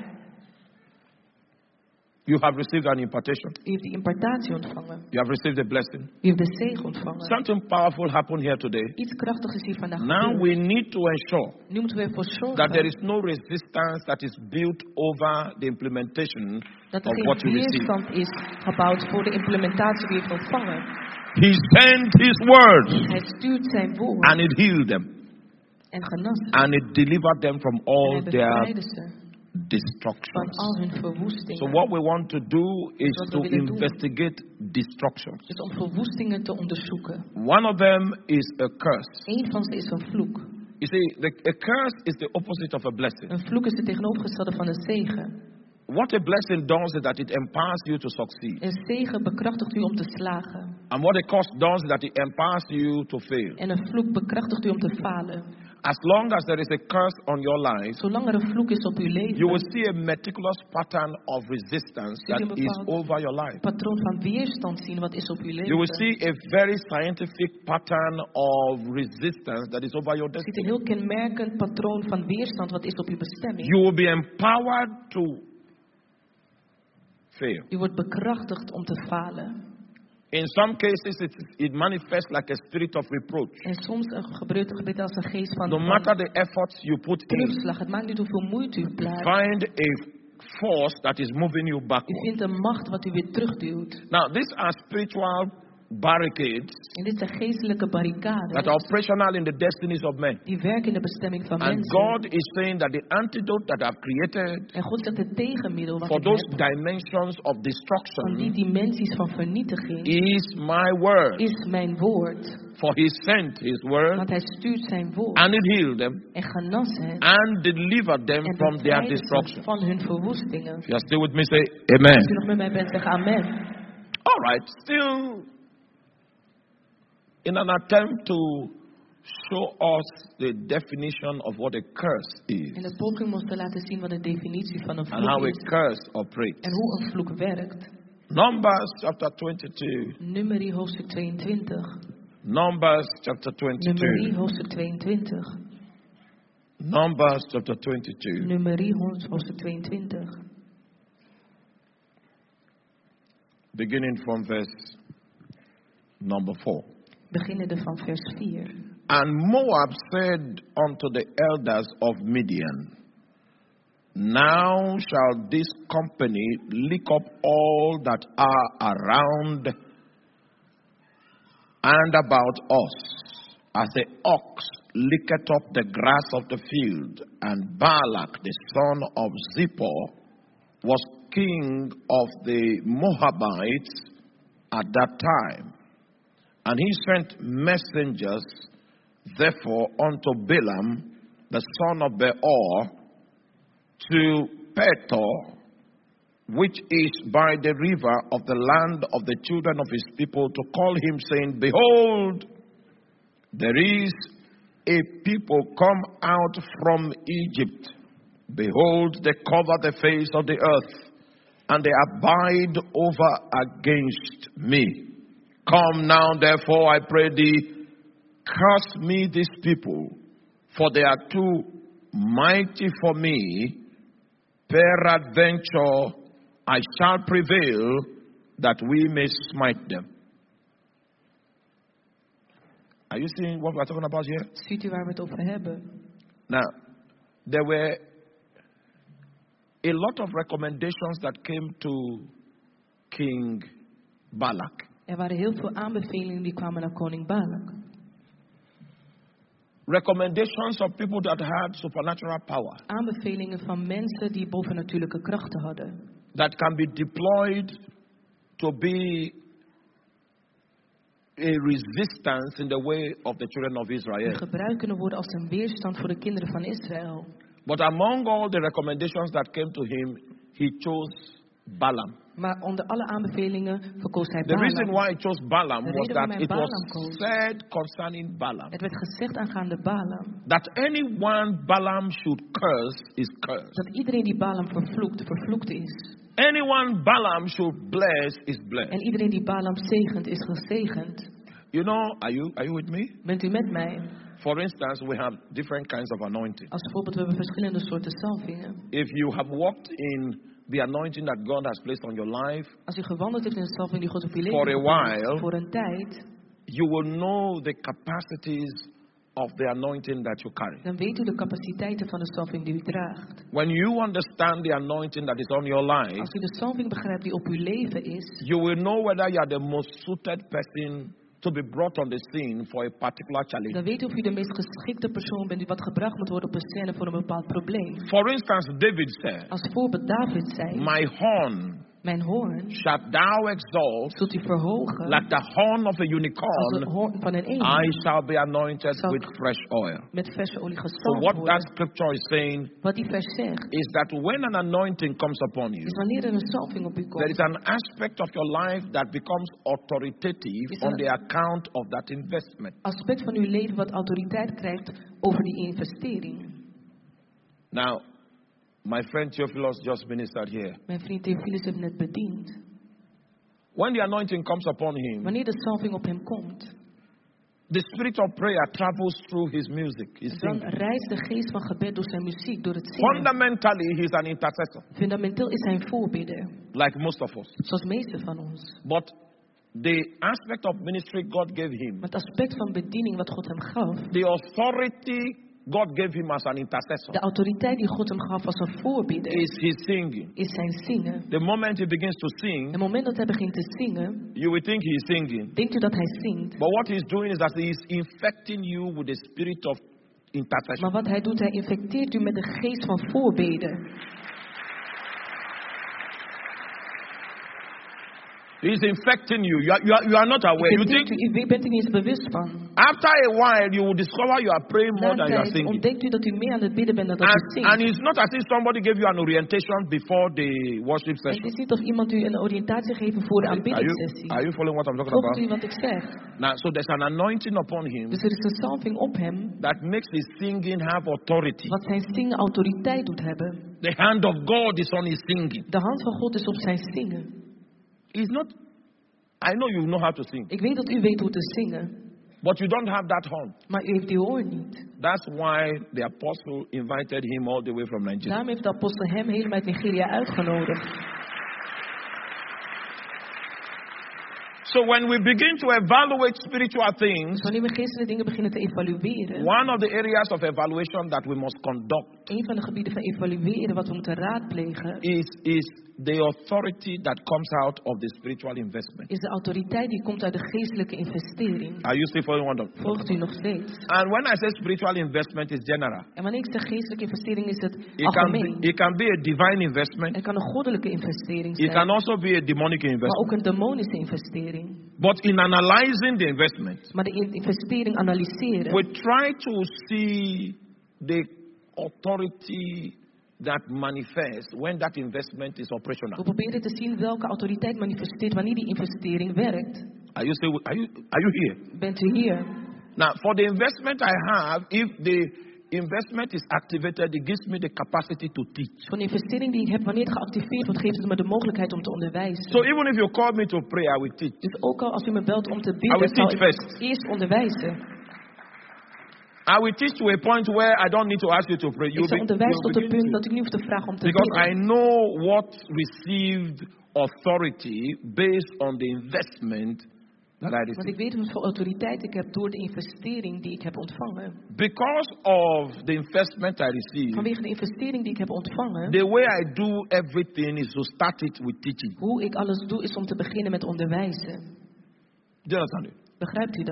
You have received an impartation. U heeft die impartatie ontvangen. You have received a blessing. U heeft de zegen ontvangen. Something powerful happened here today. Iets krachtigs is hier vandaag Now gebeurd. we need to ensure Nu moeten we ervoor zorgen that there is no resistance that is built over the implementation dat of er what geen you receive. weerstand is gebouwd voor de implementatie die u heeft ontvangen. He sent his word Hij stuurt zijn woord and it healed them en genas ze. and it delivered them from En all hij their bevrijdde ze van destructions. al hun verwoestingen. So what we want to do is Wat we to willen doen. investigate destructions. Dus om verwoestingen te onderzoeken. One of them is a curse. Eén van ze is een vloek. You see, the, a curse is the opposite of a blessing. Een vloek is het tegenovergestelde van een zegen. What a blessing does is that it empowers you to succeed. Een zegen bekrachtigt u om te slagen. And what a curse does is that it empowers you to fail. En een vloek bekrachtigt u om te falen. As long as there is a curse on your life, Zolang er een vloek is op uw leven, you will see a meticulous pattern of resistance Zul je that een is bepaald over your life. patroon van weerstand zien wat is op uw leven. You will see a very scientific pattern of resistance that is over your Je ziet destiny. een heel kenmerkend patroon van weerstand wat is op uw bestemming. You will be empowered to fail. U wordt bekrachtigd om te falen. In some cases, it, it manifests like a spirit of reproach. En soms uh, gebeurt het gebeurt als een geest van, No van matter the efforts you put in, terugslag. Het maakt niet hoeveel moeite u plaatst. find a force that is moving you U backward. vindt een macht wat u weer terugduwt. Now, these are spiritual barricades En dit zijn geestelijke barricades that are operational in the destinies of men. die werken in de bestemming van And mensen. God is saying that the antidote that I've created En God zegt het tegenmiddel wat for ik those heb dimensions of van die destruction dimensies van vernietiging is my word. is mijn woord. For he sent his word Want hij stuurt zijn woord and it healed them en genas hen and delivered them en from their bevrijdde ze destruction. van hun verwoestingen. If you are still with me, say Als u amen. nog met mij bent, zeg amen. All right, still in an attempt to show us the definition of what a curse is In de poging moest te laten zien wat de definitie van een and how vloek a is curse operates. en hoe een vloek werkt. Numbers chapter twenty-two. Numeri hoofdstuk tweeëntwintig. Numbers chapter Numeri twenty-two. hoofdstuk tweeëntwintig. Numbers chapter twenty-two. Numeri hoofdstuk tweeëntwintig. Beginning from verse number four. Beginnende van vers vier. And Moab said unto the elders of Midian, Now shall this company lick up all that are around and about us, as the ox licketh up the grass of the field. And Balak the son of Zippor was king of the Moabites at that time. And he sent messengers, therefore, unto Balaam, the son of Beor, to Pethor, which is by the river of the land of the children of his people, to call him, saying, Behold, there is a people come out from Egypt. Behold, they cover the face of the earth, and they abide over against me. Come now, therefore, I pray thee, curse me these people, for they are too mighty for me. Peradventure, I shall prevail, that we may smite them. Are you seeing what we're talking about here? Ziet u waar we het over hebben? Now, there were a lot of recommendations that came to King Balak. Er waren heel veel aanbevelingen die kwamen naar koning Balak. recommendations of people that had supernatural power. Aanbevelingen van mensen die bovennatuurlijke krachten hadden. That can be deployed to be a resistance in the way of the children of Israel. Die gebruikt kunnen worden als een weerstand voor de kinderen van Israël. But among all the recommendations that came to him, he chose Balaam. Maar onder alle aanbevelingen verkoos hij The Balaam. reason why he chose Balaam De was reden that waarom hij it was Balaam koos. said concerning Balaam Het werd gezegd aangaande Balaam. that anyone Balaam should curse is cursed. Dat iedereen die Balaam vervloekt, vervloekt is. Anyone Balaam should bless is blessed. En iedereen die Balaam zegent, is gezegend. You know, are you are you with me? Bent u met mij? For instance, we have different kinds of anointing. Als voorbeeld, we hebben verschillende soorten salvingen. If you have walked in the anointing that God has placed on your life Als u gewandeld heeft in de salving die God op uw for leven a heeft while, voor een tijd, you will know the capacities of the anointing that you carry. dan weet u de capaciteiten van de salving die u draagt. When you understand the anointing that is on your life, Als u de salving begrijpt die op uw leven is, you will know whether you are the most suited person to be brought on the scene for a particular challenge. dan weet u of u de meest geschikte persoon bent die wat gebracht moet worden op een scène voor een bepaald probleem. For instance, David said, Als voorbeeld David zei, "My horn mijn hoorn shalt thou exalt zult u verhogen like the horn of a als de unicorn. hoorn van een I eend shall be anointed Zal with fresh oil." met verse olie So gesalfd what that worden. scripture is saying Wat die vers zegt, is that when an anointing comes upon you, is wanneer er een salving op u there is komt, an aspect of your life that becomes authoritative Is on er- the account of that investment. aspect van uw leven wat autoriteit krijgt over die investering. Now, my friend Theophilus just ministered here. Mijn vriend Theophilus heeft net bediend. When the anointing comes upon him, Wanneer de salving op hem komt, the spirit of prayer travels through his music, his dan singing. reist de geest van gebed door zijn muziek, door het zingen. Fundamentally, he's an intercessor, Fundamenteel is hij een voorbidder, like most of us. zoals meeste van ons. But the aspect of ministry God gave him, Maar het aspect van bediening wat God hem gaf, the authority God gave him as an intercessor, de autoriteit die God hem gaf als een voorbidder, is his singing. is zijn zingen. The moment he begins to En sing, het moment dat hij begint te zingen, you will think he is singing. denkt u dat hij zingt. But what he's doing is that he is infecting you with the spirit of intercession. Maar wat hij doet, hij infecteert u met de geest van voorbeden. He's infecting you. You are, you are, you are not aware. You think U, u bent er niet eens bewust van. after a while you will discover you are praying more Na than een you are tijd singing. ontdekt u dat u meer aan het bidden bent dan dat u And, zingt. and it's not as if somebody gave you an orientation before the worship En het session. is niet of iemand u een oriëntatie geeft voor de Are you, aanbiddingssessie. are you following what I'm talking Volgt u about? wat ik zeg? Now, so there's an anointing upon him Dus er is een salving op hem, that makes his singing have authority. wat zijn zingen autoriteit doet hebben. The hand of God is on his singing. De hand van God is op zijn zingen. It's not. I know you know how to sing, Ik weet dat u weet hoe te zingen, but you don't have that horn. maar u heeft die hoorn niet. That's why the apostle invited him all the way from Nigeria. Daarom heeft de apostel hem helemaal uit Nigeria uitgenodigd. So when we begin to evaluate spiritual Dus things, wanneer we geestelijke dingen beginnen te evalueren, one of the areas of evaluation that we must conduct een van de gebieden van evalueren wat we moeten raadplegen, is, is the authority that comes out of the spiritual investment. is de autoriteit die komt uit de geestelijke investering. Are you still following what I'm- Volgt u nog steeds? And when I say spiritual investment, is general. En wanneer ik zeg geestelijke investering, is het It can, be, algemeen. it can be a divine investment. Het kan een goddelijke investering It can zijn, also be a demonic maar investment. ook een demonische investering. But in analyzing the investment, Maar de in- investering analyseren, we try to see the authority that manifests when that investment is we operational. proberen te zien welke autoriteit manifesteert wanneer die investering werkt. Are you still, are you, are you here? Bent u hier? Now, for the investment I have, if the investment is activated, it gives me the capacity to teach. Van de investering die ik heb, wanneer het geactiveerd wordt, geeft het me de mogelijkheid om te onderwijzen. So even if you call me to pray, I will teach. Dus ook al als u me belt om te I will bidden, zal teach ik first. eerst onderwijzen. I will teach to a point where I don't need to ask you to pray. Ik You'll zal be, onderwijzen you'll tot het begin punt to- dat ik nu hoef te vragen om te because I bidden. know what received authority based on the investment that I Want received. ik weet hoeveel autoriteit ik heb door de investering die ik heb ontvangen. Because of the investment I received, Vanwege de investering die ik heb ontvangen, the way I do everything is to start it with teaching. hoe ik alles doe is om te beginnen met onderwijzen. Do you understand it? Begrijpt u dat?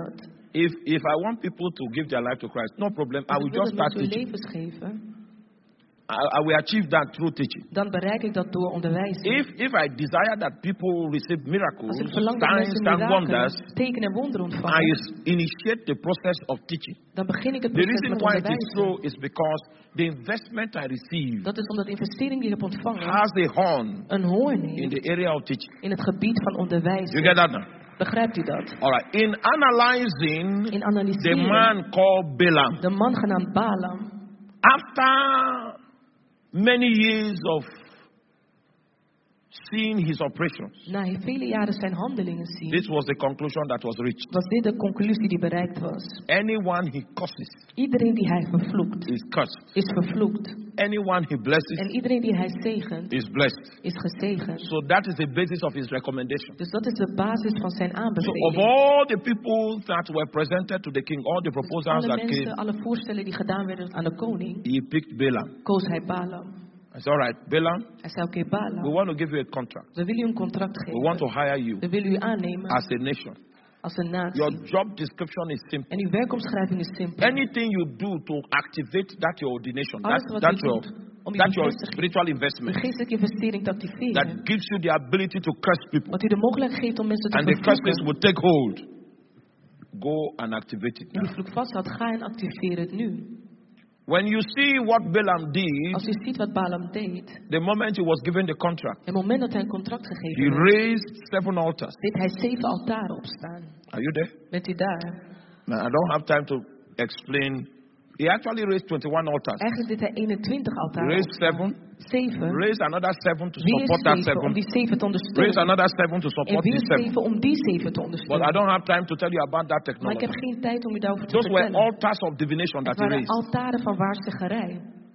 If if I want people to give their life to Christ, no problem. I will just start teaching. I, I will achieve that through teaching. Dan bereik ik dat door onderwijzen. If if I desire that people receive miracles, Als ik verlang dat signs mensen and mirakelen, wonders, tekenen en wonderen ontvangen, I initiate the process of teaching. Dan begin ik het The proces reason met why it is onderwijzen. so is because the investment I receive Dat is omdat de investering die ik heb ontvangen has a horn een hoorn in heeft the area of teaching. in het gebied van onderwijzen. You get that now? Begrijpt u dat? All right. In analyzing In the analyseren man called Balaam, de man genaamd Balaam, after many years of seeing his operations, na vele jaren zijn handelingen zien, this was the conclusion that was reached. was dit de conclusie die bereikt was. Anyone he curses Iedereen die hij vervloekt, is cursed. is vervloekt. Anyone he blesses En iedereen die hij zegent, is blessed. is gezegend. So that is the basis of his recommendation. Dus dat is de basis van zijn So of aanbeveling. all the people that were presented to the king, all the proposals Alle that mensen, came, alle voorstellen die gedaan werden aan de koning, he picked Balaam. koos hij Balaam. I said, all right, Balaam, Hij zei, oké, we Balaam, want to give you a contract. we willen u een contract We want to geven. hire you We willen u aannemen as a nation. als een natie. Your job description is simple. En uw werkomschrijving is simpel. Anything you do to activate that your ordination, Alles that, wat that's u your, doet om uw that's your bevestiging- spiritual Uw investment geestelijke investering te activeren. that gives you the ability to curse people. Wat u de mogelijkheid geeft om mensen te And the curses vervloeken. will take hold. Go and activate it En die now. vloek vasthoudt, ga en activeer het nu. When you see what Balaam did, Als u ziet wat Balaam deed, the moment he was given the contract, het moment dat hij een contract he gegeven werd, raised seven altars. deed hij zeven altaren opstaan. Are you there? Bent u daar? Now, I don't have time to explain. He actually raised twenty-one altars. Eigenlijk deed hij eenentwintig altaren Raised opstaan. seven. Zeven. Raise another seven to Weer support that zeven om seven. die zeven te Raise ondersteunen. another seven to En support weer the seven. zeven om die zeven te But I ondersteunen. don't have time to tell you about that Maar ik technology. heb geen tijd om u daarover te Those were vertellen. altars of divination Het that he waren raised. altaren van waarzeggerij.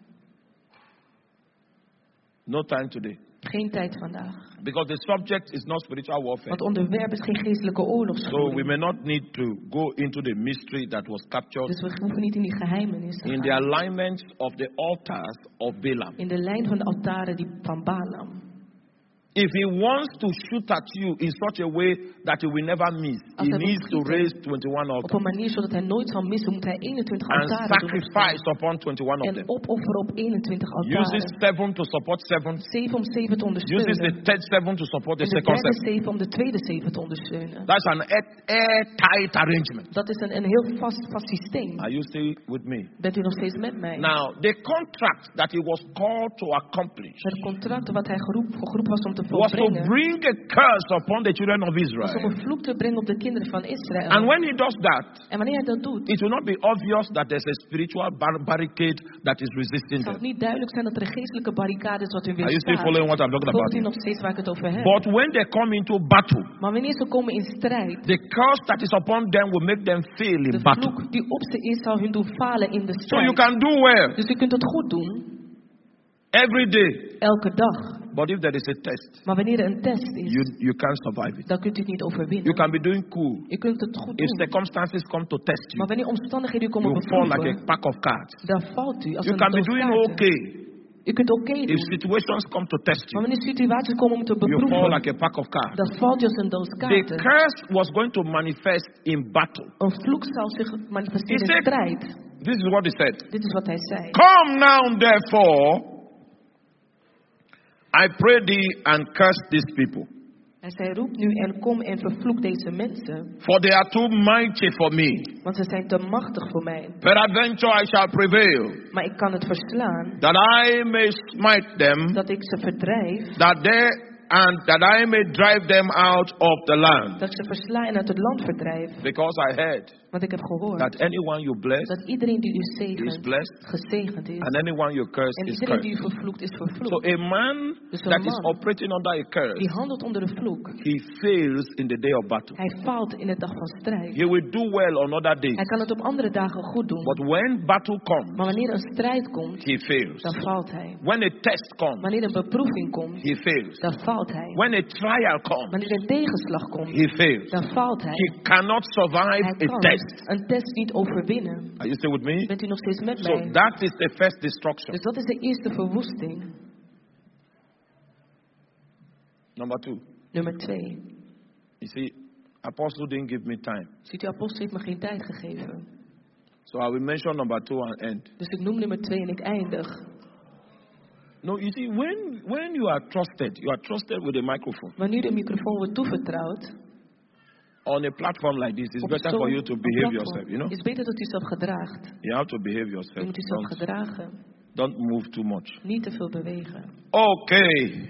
No time today. Geen tijd vandaag. Because the subject is not spiritual warfare. Want onderwerp is geen geestelijke So we oorlogsvoering. may not need to go into the mystery that was captured Dus we hoeven niet in die geheimenis te in the gaan. alignment of the altars of Balaam. In de lijn van de altaren die van Balaam. If he wants to shoot at you in such a way that you will never miss, Als he hij wil needs to schieten raise twenty-one Op altars een manier zodat hij nooit zal missen, moet hij eenentwintig and altaren doen sacrifice opstaan. upon twenty-one of En them. opofferen op eenentwintig Uses altaren. seven to support seven. Zeven om zeven te Uses ondersteunen. the third seven to support the En de second derde seven. zeven om de tweede zeven te ondersteunen. That's an air- airtight arrangement. Dat is een, een heel vast, vast systeem. Are you still with me? Bent u nog steeds met mij? Now, the contract that he was called to accomplish Het contract wat hij geroep, geroepen was om te was to volbrengen, bring a curse upon the children of was om Israel. een vloek te brengen op de kinderen van Israël. And when he does that, En wanneer hij dat doet, it will not be obvious that there's a spiritual bar- barricade that is resisting zal het them. niet duidelijk zijn dat er een geestelijke barricade is wat u Are you still weerstaat. following what I'm talking about? Volgt u nog steeds waar ik het over heb? But when they come into battle, Maar wanneer ze komen in strijd, the curse that is upon them will make them fail in de battle. vloek die op ze is, zal hun doen falen in de So you strijd. can do well Dus u kunt het goed doen, every day. elke dag. But if there is a test, Maar wanneer er een test is, you, you can't survive it. dan kunt u het niet You overwinnen. can be doing cool. U kunt het goed If doen. circumstances come to test you, Maar wanneer omstandigheden u komen you fall like beproeven, a pack of cards. dan valt u als You een can be doos doing kaarten. okay. U kunt oké If doen. situations come to test Maar you, wanneer situaties komen om te you fall beproeven, like a pack of cards. dan valt u als een doos The kaarten. curse was going to manifest in battle. Een vloek zal zich manifesteren He in said- strijd. This is what he said. Dit is wat hij zei. Come now, therefore, I pray thee, and curse these people, Hij zei, roep nu en kom en vervloek deze mensen, for they are too mighty for me. want ze zijn te machtig voor mij. Peradventure I shall prevail, Maar ik kan het verslaan, that I may smite them, dat ik ze verdrijf, that they and that I may drive them out of the land. dat ik ze versla en uit het land verdrijf. Because I heard Want ik heb gehoord that anyone you bless dat iedereen die u is zegent, blessed, gezegend is. and anyone you curse En is iedereen die cursed. u vervloekt, is So vervloekt. a man Dus een that is man operating under a die curse, handelt onder de vloek, he fails in the day of battle. hij faalt in de dag van strijd. He will do well on other days, Hij kan het op andere dagen goed doen. but when battle comes, Maar wanneer een strijd komt, he fails. dan valt hij. When a test comes, Wanneer een beproeving komt, he fails. dan valt hij. When a trial comes, Wanneer een tegenslag komt, he fails. dan valt hij. He cannot survive Hij a kan test. een test niet overwinnen. Are you still with me? Bent u nog steeds met So mij? that is the first destruction. Dus dat is de eerste verwoesting. Number two. Nummer twee. You see, Apostle didn't give me time. Ziet u, apostel heeft me geen tijd gegeven. So I will mention number two and end. Dus ik noem nummer twee en ik eindig. No, you see, when when you are trusted, you are trusted with a microphone. Wanneer de microfoon wordt toevertrouwd. On a platform like this, it's better for you to behave yourself, you know? Is beter dat u zelf gedraagt. You have to behave yourself. Je moet uzelf Don't, gedragen. don't move too much. Niet te veel bewegen. Okay.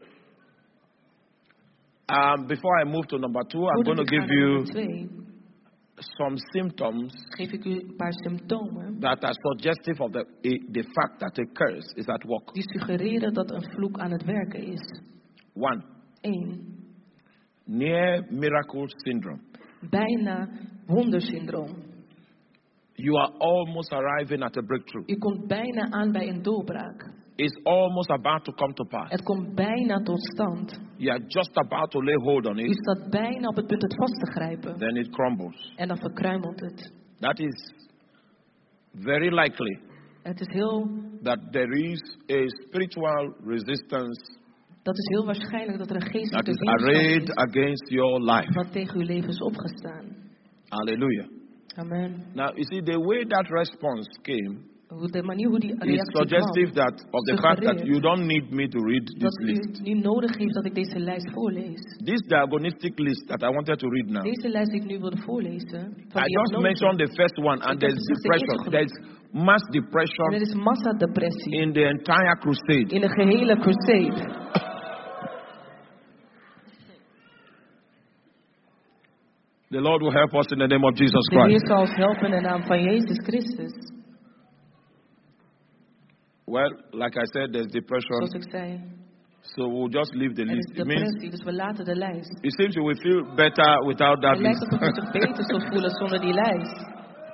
Um, before I move to number two, I'm going to give you some symptoms Geef ik u een paar symptomen that are suggestive of the, the fact that a curse is at work. die suggereren dat een vloek aan het werken is. One. Eén. Near miracle syndrome. Bijna wondersyndroom. You are almost arriving at a breakthrough. U komt bijna aan bij een doorbraak. It's almost about to come to pass. Het komt bijna tot stand. You are just about to lay hold on U it. staat bijna op het punt het vast te grijpen. Then it crumbles. En dan verkruimelt het. That is very likely Het is heel, that there is a spiritual resistance dat is heel waarschijnlijk dat er een that geestelijke is weerstand arrayed is against your life. wat tegen uw leven is opgestaan. Hallelujah. Amen. Now, you see, the way that response came Hoe de manier hoe die is reactie suggestive kwam, that of the fact that suggereert you don't need me to read this dat list. u niet nodig heeft dat ik deze lijst voorlees. This diagnostic list that I wanted to read now. Deze lijst die ik nu wilde voorlezen. Van I just mentioned the first one, and Ik heb there's gezegd de depression. eerste There's mass En depression er is massadepressie in the entire crusade. in de gehele crusade. The Lord will help us in the name of Jesus De Heer Christ. zal ons helpen in de naam van Jezus Christus. Well, like I said, there's depression, Zoals ik zei, so we'll just leave the er is list. It means depressie, dus we laten de lijst. it seems you will feel better without that Het lijkt list. alsof u zich beter zult voelen zonder die lijst.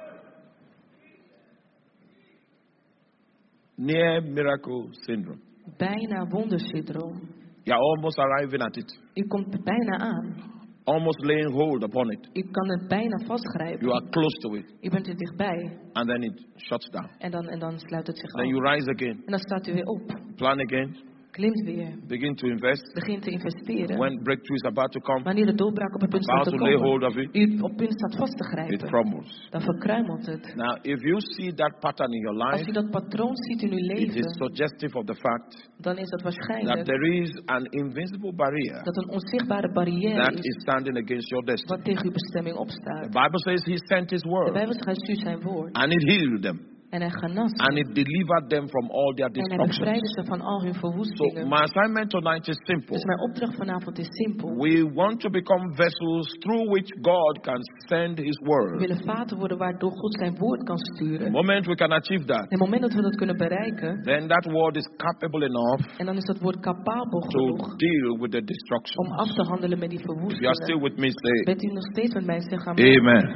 Near miracle syndrome. Bijna wondersyndroom. You're almost arriving at it, U komt bijna aan. almost laying hold upon it. U kan het bijna vastgrijpen. You are close to it, U bent er dichtbij. and then it shuts down. En dan, en dan sluit het zich Then you af. rise again, En dan staat u weer op. plan again, Klimt weer. begin to invest. Begint te investeren. When breakthrough is about to come, Wanneer de doorbraak op het punt staat about te to lay hold komen. of it, U op punt staat vast te it grijpen. crumbles. Dan verkruimelt het. Now, if you see that pattern in your Als life, u dat patroon ziet in uw it is leven. suggestive of the fact Dan is dat that waarschijnlijk there is an invisible barrier dat een onzichtbare barrière that is. is standing against your destiny. Wat tegen uw bestemming The opstaat. Bible says He sent His De word Bijbel zegt hij stuurt zijn woord. and it healed them En hij genas and hen. it delivered them from all their En hij destructions. bevrijdde ze van al hun So, verwoestingen. my assignment tonight is simple. Dus mijn opdracht vanavond is simpel. We want to become vessels through which God can send His We word. willen vaten worden waardoor God zijn woord kan The sturen. moment we can achieve that, En het moment dat we dat kunnen bereiken. then that word is capable enough En dan is dat woord capabel to genoeg deal with the om destruction. af te handelen met die If you are still verwoestingen. with me, say Bent u nog steeds met mij? Zeg amen. Amen.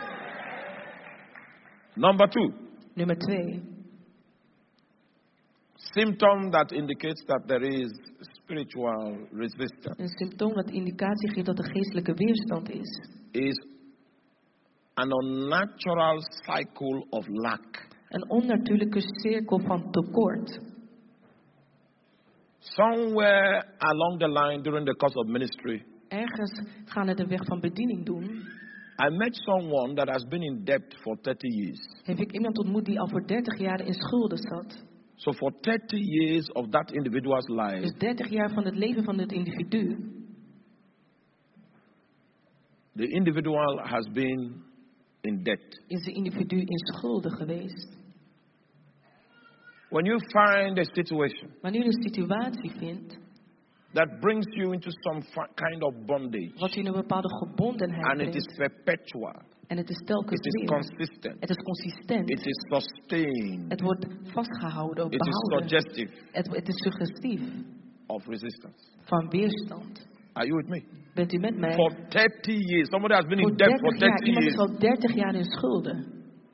Number two, Nummer twee. symptom that indicates that there is spiritual resistance Een symptoom dat indicatie geeft dat er geestelijke weerstand is. is an unnatural cycle of lack. Een onnatuurlijke cirkel van tekort. Somewhere along the line during the course of ministry, Ergens gaan we de weg van bediening doen. I met someone that has been in debt for thirty years. Heb ik iemand ontmoet die al voor dertig jaar in schulden zat. So for thirty years of that individual's life, Dus dertig jaar van het leven van het individu. the individual has been in debt. Is de individu in schulden geweest. When you find a situation Wanneer u een situatie vindt. that brings you into some fi- kind of bondage, Wat u in een bepaalde gebondenheid and it is brengt. perpetual, En het is telkens it is weer. consistent, Het is consistent. it is sustained, Het wordt vastgehouden, it is behouden. suggestive Het, het is suggestief of resistance. van weerstand. Are you with me? Bent u met mij? For thirty years, somebody has been Voor in debt for dertig jaar. thirty Iemand is years. al dertig jaar in schulden.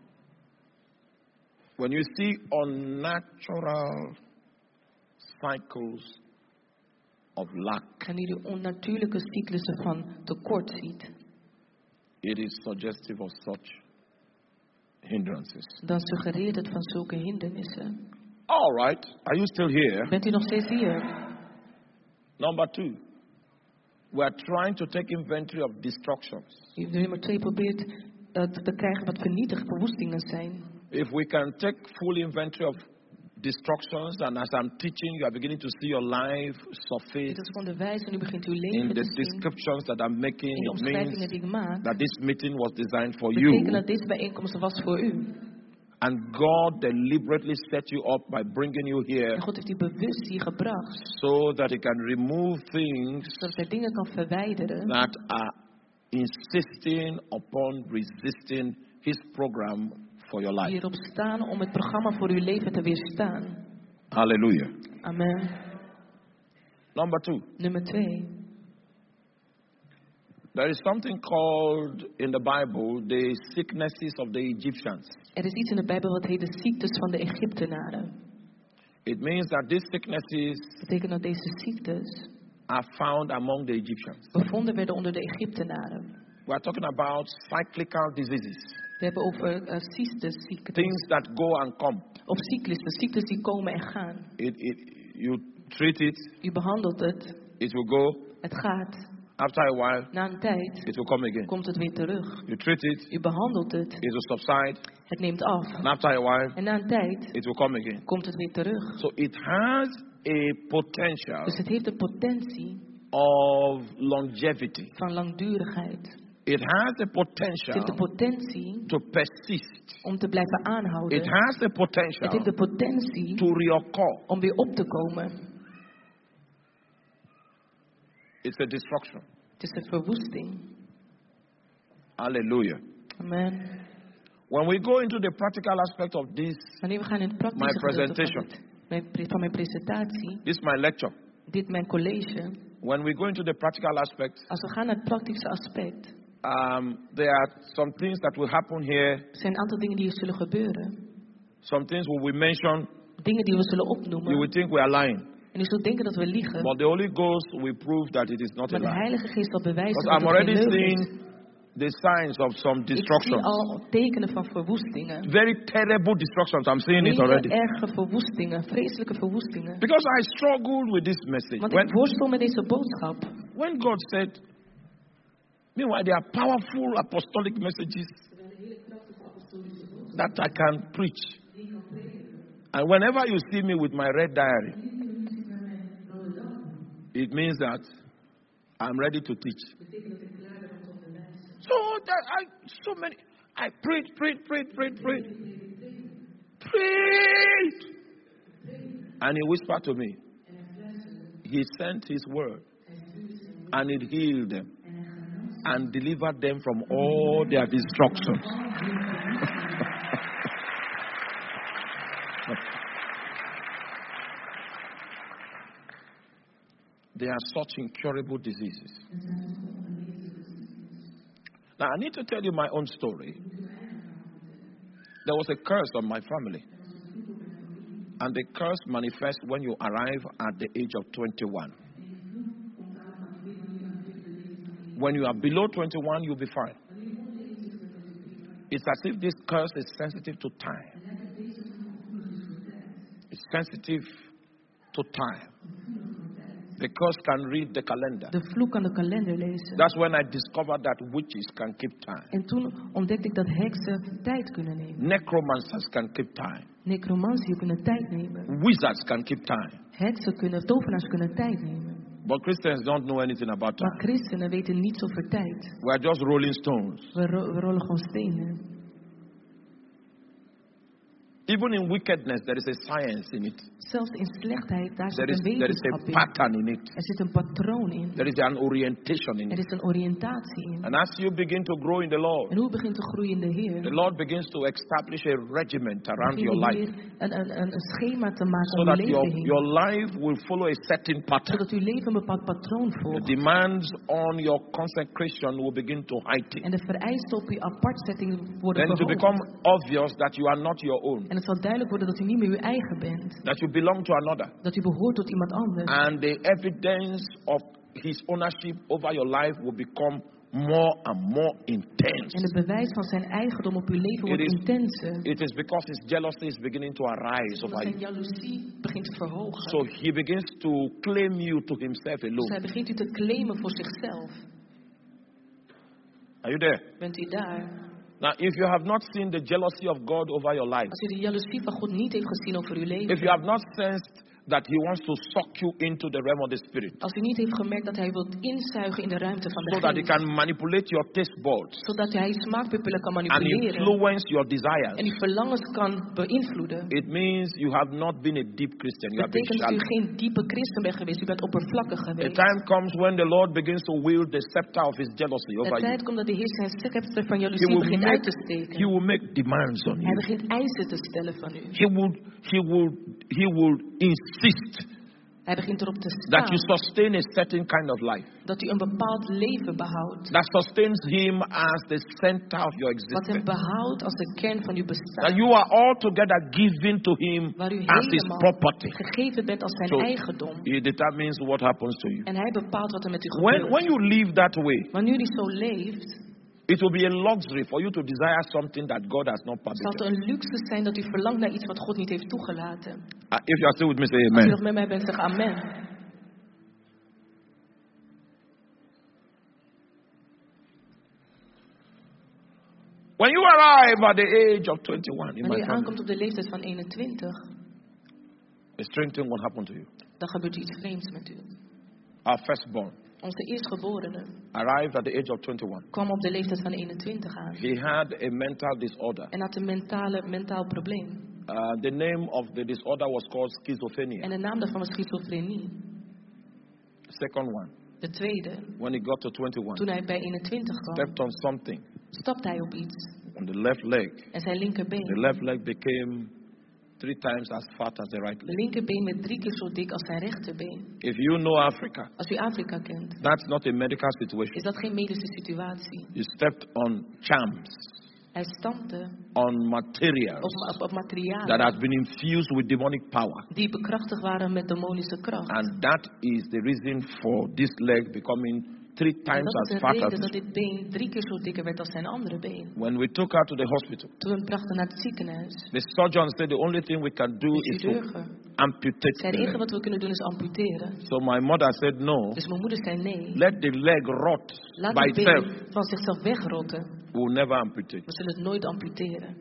When you see unnatural cycles of lack, En u onnatuurlijke cyclussen van tekort ziet. it is suggestive of such hindrances. Dan suggereert het van zulke hindernissen. All right, are you still here? Bent u nog steeds hier? Number two, We are trying to take inventory of destructions. Nummer twee probeert uh, te krijgen wat vernietigde verwoestingen zijn. If we can take full inventory of destructions, and as I'm teaching, you are beginning to see your life surface. Dit is gewoon de wijze, nu begint uw leven in te the zien. descriptions that I'm making, In de it omschrijvingen means die ik maak, that this meeting was designed for betekent you. dat deze bijeenkomst was voor u. And God deliberately set you up by bringing you here. En God heeft u bewust hier gebracht. So that He can remove things Zodat hij dingen kan verwijderen. that are insisting upon resisting His program for your life. Die erop staan om het programma voor uw leven te weerstaan. Hallelujah. Amen. Number two. Nummer twee. There is something called in the Bible the sicknesses of the Egyptians. Er is iets in de Bijbel wat heet de ziektes van de Egyptenaren. It means that these sicknesses Dat betekent dat deze ziektes are found among the Egyptians. bevonden werden onder de Egyptenaren. We are talking about cyclical diseases. We hebben over uh, cystusziektes. Things that go and come. Of cyclussen, ziektes die komen en gaan. It, it, you treat it. U behandelt het. It will go. Het gaat. After a while, Na een tijd it will come again. komt het weer terug. You treat it. U behandelt het. It will subside. Het neemt af. And after a while, En na een tijd it will come again. komt het weer terug. So it has a potential Dus het heeft de potentie of longevity. van langdurigheid. It has a Het heeft de potential potentie to persist. om te blijven aanhouden. It has the Het potential heeft de potentie to reoccur. om weer op te komen. It's a destruction. Het is een verwoesting. Hallelujah. Amen. When we go into the practical aspect of this, Wanneer we gaan in het my praktische gedeelte presentation, van, het, mijn, pre- van mijn presentatie, this is my lecture. dit mijn college. When we go into the practical aspect, Als we gaan naar het praktische aspect, um, there are some things that will happen here. er zijn een aantal dingen die er zullen gebeuren. Some things we will mention. Dingen die we zullen You opnoemen. will think we are lying. En u zult denken dat we liegen. But the Holy Ghost will prove that it is not a Maar de lie. Heilige Geest zal bewijzen Because dat I'm het geen already leugen is. seeing the signs of some Ik zie destruction. al tekenen van verwoestingen. Very terrible destructions. I'm seeing it Hele already. erge verwoestingen, vreselijke verwoestingen. Because I struggled with this message. Want When, ik worstel met deze boodschap. when God said, meanwhile, there are powerful apostolic messages that I can preach. And whenever you see me with my red diary, it means that I'm ready to teach. So that I, so many, I prayed, prayed, prayed, prayed, prayed, prayed, and He whispered to me. He sent His word, and it healed them, and delivered them from all their destructions. They are such incurable diseases. Now, I need to tell you my own story. There was a curse on my family. And the curse manifests when you arrive at the age of twenty-one. When you are below twenty-one, you'll be fine. It's as if this curse is sensitive to time. It's sensitive to time. The curse can read the calendar. De vloek kan de kalender lezen. That's when I discovered that witches can keep time. En toen ontdekte ik dat heksen tijd kunnen nemen. Necromancers can keep time. Necromantie kunnen tijd nemen. Wizards can keep time. Heksen kunnen, tovenaars kunnen tijd nemen. But Christians don't know anything about Maar time. christenen weten niets over tijd. We are just rolling stones. We, ro- we rollen gewoon stenen. Even in wickedness, there is a science in it. Zelfs in slechtheid, daar There zit is, een there is a wetenschap in. pattern in it. Er zit een patroon in. There is an orientation in Er it. is een oriëntatie in. And as you begin to grow in the Lord, En hoe begint te groeien in de Heer? the Lord begins to establish a regiment around Begin your de life. Heer een, een, een, een schema te maken So om uw that your, leven heen. your life will follow a certain pattern. Zodat uw leven een bepaald patroon The volgt. demands on your consecration will begin to heighten. En de vereisten op uw apartzetting worden Then to verhoogd. become obvious that you are not your own. En het zal duidelijk worden dat u niet meer uw eigen bent. That you belong to another. Dat u behoort tot iemand anders. And the evidence of His ownership over your life will become more and more intense. En het bewijs van zijn eigendom op uw leven wordt It is- intenser. It is because his jealousy is beginning to arise Omdat over zijn you. jaloezie begint te verhogen. So he begins to claim you to himself Dus alone. hij begint u te claimen voor zichzelf. Are you there? Bent u daar? Now, if you have not seen the jealousy of God over your life, Als u de jaloezie van God niet heeft gezien over uw if leven. you have not sensed that he wants to suck you into the realm of the spirit, Als u niet heeft gemerkt dat hij wilt inzuigen in de ruimte van so de that he geest. can manipulate your taste buds Zodat hij smaakpapillen kan and manipuleren. influence your En desires, uw verlangens kan beïnvloeden. it means you have not been a deep Christian. You Dat have been betekent dat u shallow. geen diepe christen bent geweest. U bent oppervlakkig A geweest. time comes when the Lord begins to wield the scepter of his jealousy De over you. tijd komt dat de Heer zijn scepter van He jaloezie will begint uit te make, steken. he will make demands on Hij you. begint eisen te stellen van u. He will, he will, he will insist Hij begint erop te that you staan sustain a certain kind of life dat u een bepaald leven behoudt. that sustains him as the center of your Wat hem existence. behoudt als de kern van uw That bestaan. you are altogether given to him Waar u as his helemaal property. gegeven bent als zijn So, eigendom. He determines what happens to you. En hij bepaalt wat er met u When, gebeurt. when you live that way, Wanneer u zo leeft, it will be a luxury for you to desire something that God has not zal het permitted. een luxe zijn dat u verlangt naar iets wat God niet heeft toegelaten. Uh, if you are still with me, say Als u amen. nog met mij bent, zeg amen. When you arrive at the age of twenty-one, in my Wanneer u family, aankomt op de leeftijd van eenentwintig, a strange thing will happen to you. dan gebeurt er iets vreemds met u. Our firstborn Onze eerstgeborene arrived at the age of twenty-one. kwam op de leeftijd van eenentwintig aan. He had a mental disorder. En had een mentale, mentaal probleem. Uh, the name of the disorder was called schizophrenia. En de naam daarvan was schizofrenie. Second one, De tweede, when he got to twenty-one, toen hij bij eenentwintig kwam, stepped on something stapte hij op iets. on the left leg. En zijn The linkerbeen. left leg became three times as fat as the right De leg. linkerbeen werd drie keer zo dik als zijn rechterbeen. If you know Africa, Als u Afrika kent, that's not a medical situation. is dat geen medische situatie. You stepped on charms, Hij stampte on materials op, op, op materialen that has been infused with demonic power. die bekrachtigd waren met demonische kracht. And that is the reason for this leg becoming three En times dat is as de fat as reden dat this. dit been drie keer zo dikker werd als zijn andere been. When we took her to the hospital, Toen we hem brachten naar het ziekenhuis, the surgeon said the only thing we can do de is to chirurgen amputate zei: the het enige leg. wat we kunnen doen is amputeren. So my mother said no. Dus mijn moeder zei: nee, Let the leg rot laat by het itself. been van zichzelf wegrotten. We will never amputate. We zullen het nooit amputeren.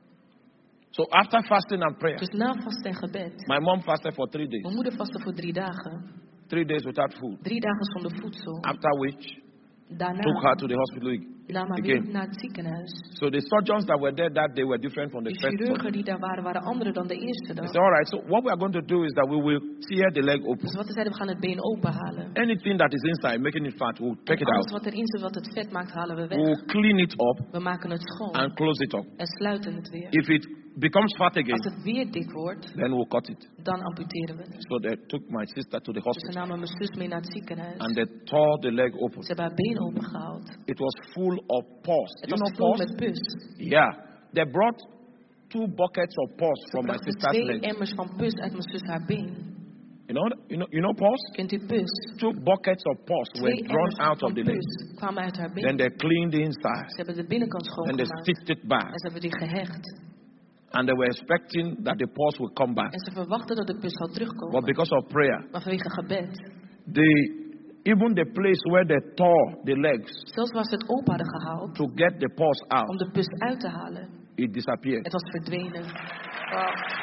So after fasting and prayer, Dus na vast en gebed, my mom fasted for three days. mijn moeder vastte voor drie dagen. Three days without food. Drie dagen zonder voedsel. After which, Daarna took her to the hospital nam haar weer again. naar het ziekenhuis. So the surgeons that were there that day were different from the De first chirurgen surgeon. die daar waren, waren andere dan de eerste They dag. said, all right, so what we are going to do is that we will tear the leg open. Dus wat ze zeiden, we gaan het been openhalen. Anything that is inside, making it fat, we'll take En it alles out. wat erin zit, wat het vet maakt, halen we weg. We'll clean it up We maken het schoon and close it up. en sluiten het weer. If it becomes fat Als again, het weer dik wordt, then we'll cut it. dan amputeren we het. So they took my sister to the Dus ze hospital namen mijn zus mee naar het ziekenhuis. and they tore the leg open. Ze hebben haar been opengehaald. It was full of pus. Het You was know vol pus? met pus. Yeah. They brought two buckets of pus Ze from my brachten sister's twee leg. emmers van pus uit mijn zus haar been. You know, you know, you know pus? Kent u pus? Two buckets of pus were Twee drawn emmers out of van the leg. pus kwamen uit haar Then been. they cleaned the inside. Ze hebben de binnenkant Then they schoongemaakt. stitched it back. En ze hebben die gehecht. And they were expecting that the pus will come back. En ze verwachten dat de pus zal But terugkomen. because of prayer, Maar vanwege gebed. the even the place where they tore the legs Zelfs waar ze het open hadden gehaald to get the pus om out, de pus uit te halen, it disappeared. het was verdwenen. Wow.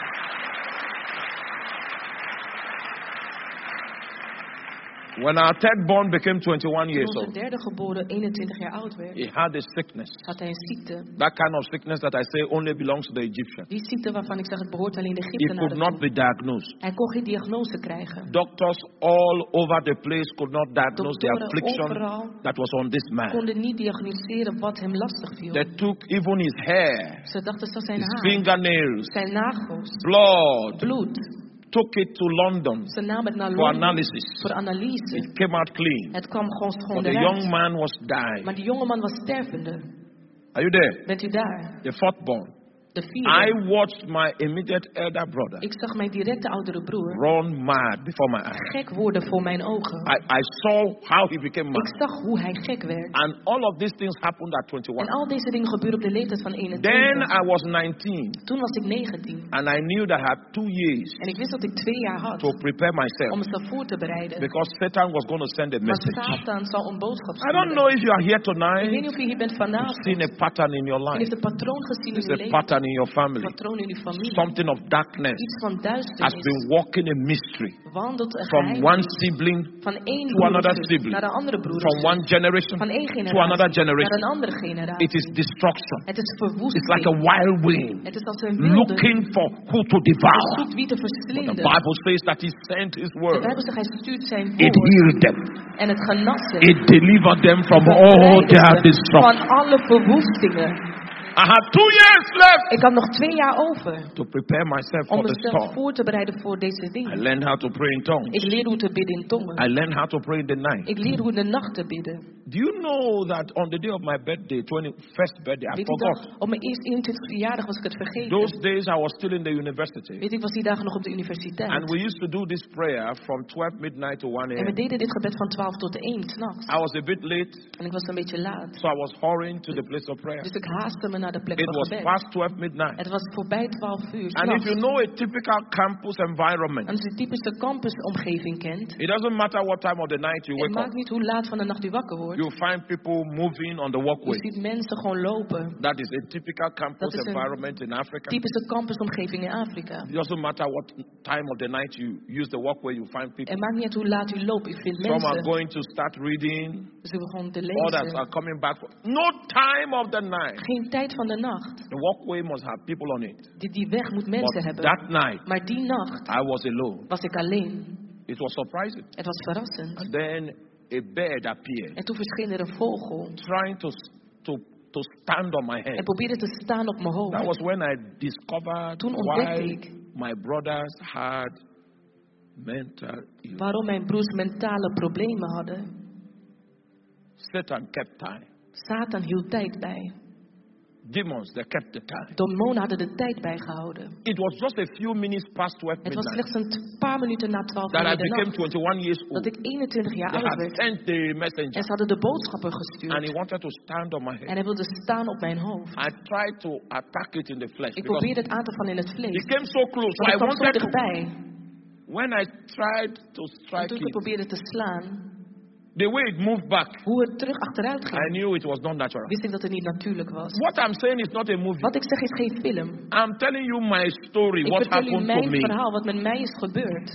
When our third born became twenty-one Toen years onze old, derde geboren eenentwintig jaar oud werd, he had a sickness. had hij een ziekte. That kind of sickness that I say only belongs to the Egyptians. Die ziekte waarvan ik zeg het behoort alleen de It Egyptenaren could not toe. be diagnosed. Hij kon geen diagnose krijgen. Doctors all over the place could not diagnose the Doktoren affliction overal that was on this man. konden niet diagnosticeren wat hem lastig viel. They took even his hair, Ze dachten dat zijn his haar, fingernails, zijn nagels, blood, bloed. took it to London Ze namen het naar for Londen analysis. voor analyse. It came out clean. Het kwam gewoon But schoon the young eruit. man was dying. Maar die jongeman was stervende. Are you there? Bent u daar? The fourth born. De vierde. I watched my immediate elder brother Ik zag mijn directe oudere broer run mad before my eyes. gek worden voor mijn ogen. I, I saw how he became Ik mad. zag hoe hij gek werd. And all of these things happened at En twenty-one. al deze dingen gebeuren op de leeftijd van Then eenentwintig. I was nineteen. Toen was ik negentien. And I knew that I had two years En ik wist dat ik twee jaar had to prepare om myself. mezelf voor te bereiden. Because Satan was going to send a Maar message. Satan zal een boodschap I don't sturen. know if you are here Ik weet tonight. niet of je hier bent You've vanavond. seen a pattern in your Je life. heeft een patroon gezien in There's je a leven. pattern in your Een family. patroon in je familie. Something of darkness Iets van has duisternis. been walking a mystery Wandelt een from geheim. one sibling Van één to another broer sibling, naar de andere broer. from one generation Van één to another generatie naar generation. een andere generatie. It is destruction. Het is It's verwoesting. like a wild wind Het is als een wilde looking for who to die devour. zoekt wie te The verslinden. Bible says that he sent his De word. Bijbel zegt hij stuurt zijn It woord healed them. en het genas hen. It delivered them from all Bevrijdde their ze destruction. van alle verwoestingen. I have two years left Ik had nog twee jaar over to prepare myself om for the mezelf storm. voor te bereiden voor deze I dingen. learned how to pray in tongues. Ik leerde hoe te bidden in tongen. I learned how to pray in the night. Ik leerde hoe in de nacht te bidden. Do you know that on the day of my birthday, twenty-first birthday, I Weet je forgot. dat? Op mijn eerste eenentwintigste verjaardag was ik het vergeten. Those days I was still in the university. Weet je, ik was die dagen nog op de universiteit. And we used to do this prayer from twelve midnight to one En we a.m. deden dit gebed van twaalf tot één 's nachts. I was a bit late, En ik was een beetje laat. so I was hurrying to the place of prayer. Dus ik haastte me naar de plek It van was gebed. past twelve midnight. Het was voorbij twaalf uur 's And if nachts. you know a typical campus En environment, als je de typische campusomgeving kent, it doesn't matter what time of the night you het wake up. maakt niet hoe laat van de nacht u wakker wordt. You find people moving on the Je walkway. ziet mensen gewoon lopen. That is a typical campus Dat is een environment in Africa. Typische campusomgeving in Afrika. It doesn't matter what time of the night you use the walkway, you find people. Het maakt niet uit hoe laat u loopt, u vindt Some are mensen. going to start reading. Dus we begonnen te Others lezen. are coming back. No time of the night. Geen tijd van de nacht. The walkway must have people on it. Die, die weg moet mensen But hebben. that night, Maar die nacht I was alone. was ik alleen. It was surprising. Het was verrassend. And then a bird appeared, En toen verscheen er een vogel. trying to, to, to stand on my En head. probeerde te staan op mijn That hoofd. was when I discovered Toen ontdekte why ik my brothers had mental illness. waarom mijn broers mentale problemen hadden. Satan kept time. Satan hield tijd bij. Demons, they kept the time. Demonen hadden de tijd bijgehouden. It was just a few minutes past twelve Het was midnight slechts een paar minuten na twaalf that uur I in de became nacht twenty-one years dat old. ik eenentwintig jaar They oud had werd. sent the En messenger, ze hadden de boodschapper and he gestuurd. wanted to stand on my En head. hij wilde staan op mijn hoofd. I tried to attack it in the flesh Ik because probeerde het aan te vallen in het he vlees. came so close. So Maar I ik kwam zo wanted to. dichtbij. When I tried to En strike toen ik it, probeerde te slaan, the way it moved back, hoe het terug achteruit I ging, knew it was not natural. wist ik dat het niet natuurlijk was. What I'm saying is not a movie. Wat ik zeg is geen film. I'm telling you my story, Ik what vertel u happened to mijn me. verhaal, wat met mij is gebeurd.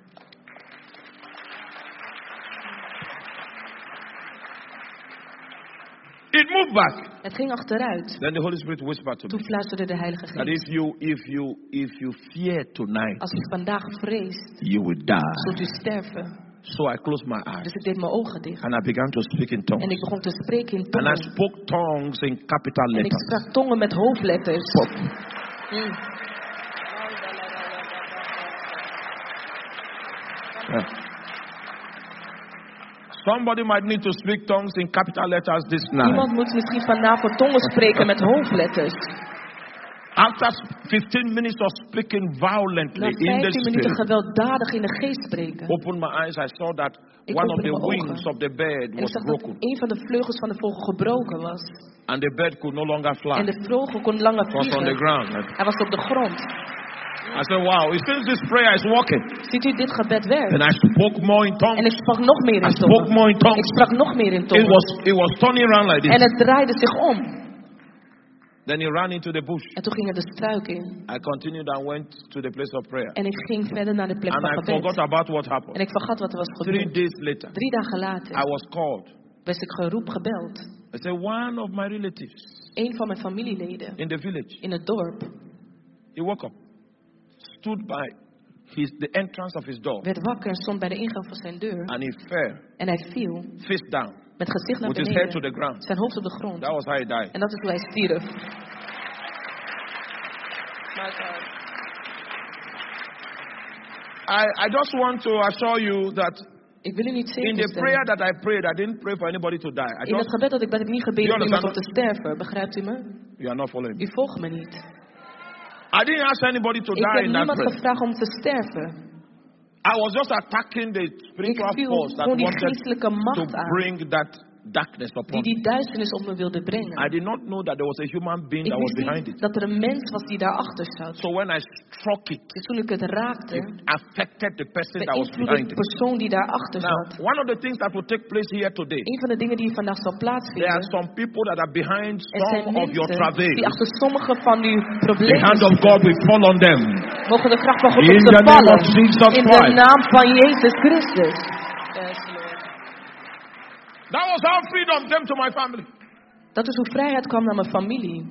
It moved back. Het ging achteruit. Then the Holy Spirit whispered to me Toen fluisterde de Heilige that Geest. if you if you if you fear tonight, Als u vandaag vreest, you will die. zult u sterven. So I closed my eyes Dus ik deed mijn ogen dicht. and I began to speak in En tongues. ik begon te spreken in And I tongen. spoke tongues in capital En ik letters. sprak tongen met hoofdletters. Pop. Mm. Yeah. Somebody might need to speak tongues in capital letters this night. Iemand moet misschien vanavond tongen spreken met hoofdletters. After fifteen minutes of speaking violently Na in the vijftien minuten spirit, gewelddadig in de geest spreken. opened my eyes, I saw that Ik one of opende the mijn ogen. wings of the bird En ik was zag dat broken. een van de vleugels van de vogel gebroken was. And the bird could no longer En fly. de vogel kon langer It was on the vliegen. ground. Hij was op de grond. I said, wow, it seems this prayer is working. Ziet u, dit gebed And werkt. I spoke more in En tongues. ik sprak nog meer I in spoke tongen. more in Ik tongues. sprak nog meer in It tongen. was, it was turning around like En this. het draaide zich om. Then he ran into the bush. En toen ging er de struik in. I continued and went to the place of prayer. En ik ging verder naar de plek And van I forgot gebed. about what En happened. ik vergat wat er was Three gebeurd. days later, Drie dagen I later was called. werd ik geroep gebeld. I said, one of my relatives Een van mijn familieleden in the village, in het dorp he woke up, stood by his, the entrance of his door, werd wakker en stond bij de ingang van zijn deur. and he fell En hij viel face down met gezicht naar with his head to beneden. the ground. Zijn hoofd op de grond. That was how he died. En dat is hoe hij stierf. I, I just want to assure you that Ik wil u niet in zeker the stellen. prayer that I prayed, I didn't pray for anybody to die. I In het just, gebed dat ik bad, heb ik niet gebeden You voor iemand om understand? te sterven. Begrijpt u me? you are not following me. U volgt me niet. I didn't ask anybody to Ik die heb in that niemand prayer. gevraagd om te sterven. I was just attacking the spiritual Ik viel force that gewoon die wanted geestelijke to macht aan. bring that darkness Die upon me. die duisternis op me wilde brengen. I did not know that there was a human being Ik that was wist behind niet it. dat er een mens was die daarachter zat. So when I struck it, Dus toen ik het raakte, it affected the person that was beïnvloedde behind de it. persoon die daarachter Now, zat. one of the things that will take place here today, Een van de dingen die vandaag zal there plaatsvinden, are some people that are behind er zijn some of your mensen die travails. achter sommige van uw The problemen hand of God will fall on them. mogen de kracht van God In op the ze name vallen. of Jesus In de Christ. naam van Jezus Christus. Yes, Lord. That was how freedom came to my family. Dat is hoe vrijheid kwam naar mijn familie.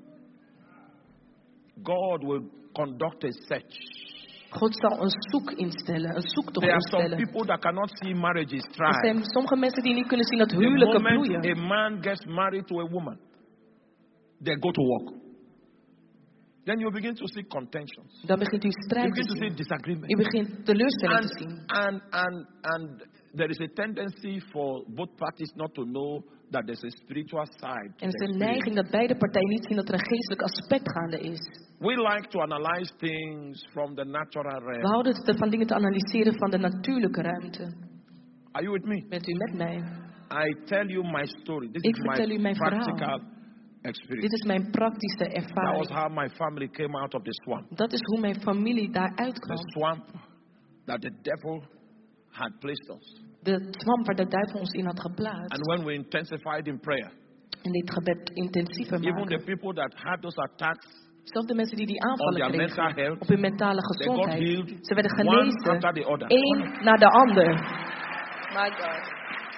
God will conduct a search. God zal een zoek instellen, een zoektocht There are some instellen. people that cannot see marriages Er thrive. zijn sommige mensen die niet kunnen zien dat The huwelijken moment bloeien. a man gets married to a woman, they go to work. Then you begin to see contentions. Dan begint u You strijd begin te to see zien. disagreement. U begint teleurstelling te And, zien. and, and, and there is a tendency for both parties not to know that there's a spiritual side to En er the is een experience. neiging dat beide partijen niet zien dat er een geestelijk aspect gaande is. We like to analyze things from the natural We realm. houden het van dingen te analyseren van de natuurlijke ruimte. Are you with me? Bent u met mij? I tell you my story. This Ik is vertel u my mijn verhaal. practical Dit experience. is mijn praktische That was ervaring. how my family came out of the swamp. Dat is hoe mijn familie daaruit The kwam. swamp that the devil had placed us. De swamp waar de duivel ons in had geplaatst. And when we intensified in prayer, En dit gebed intensiever even the maken. people that had those attacks, Zelfs de mensen die die on aanvallen their kregen mental health, op hun mentale they got gezondheid. healed Ze werden one genezen. after the other. Eén na de ander. My God.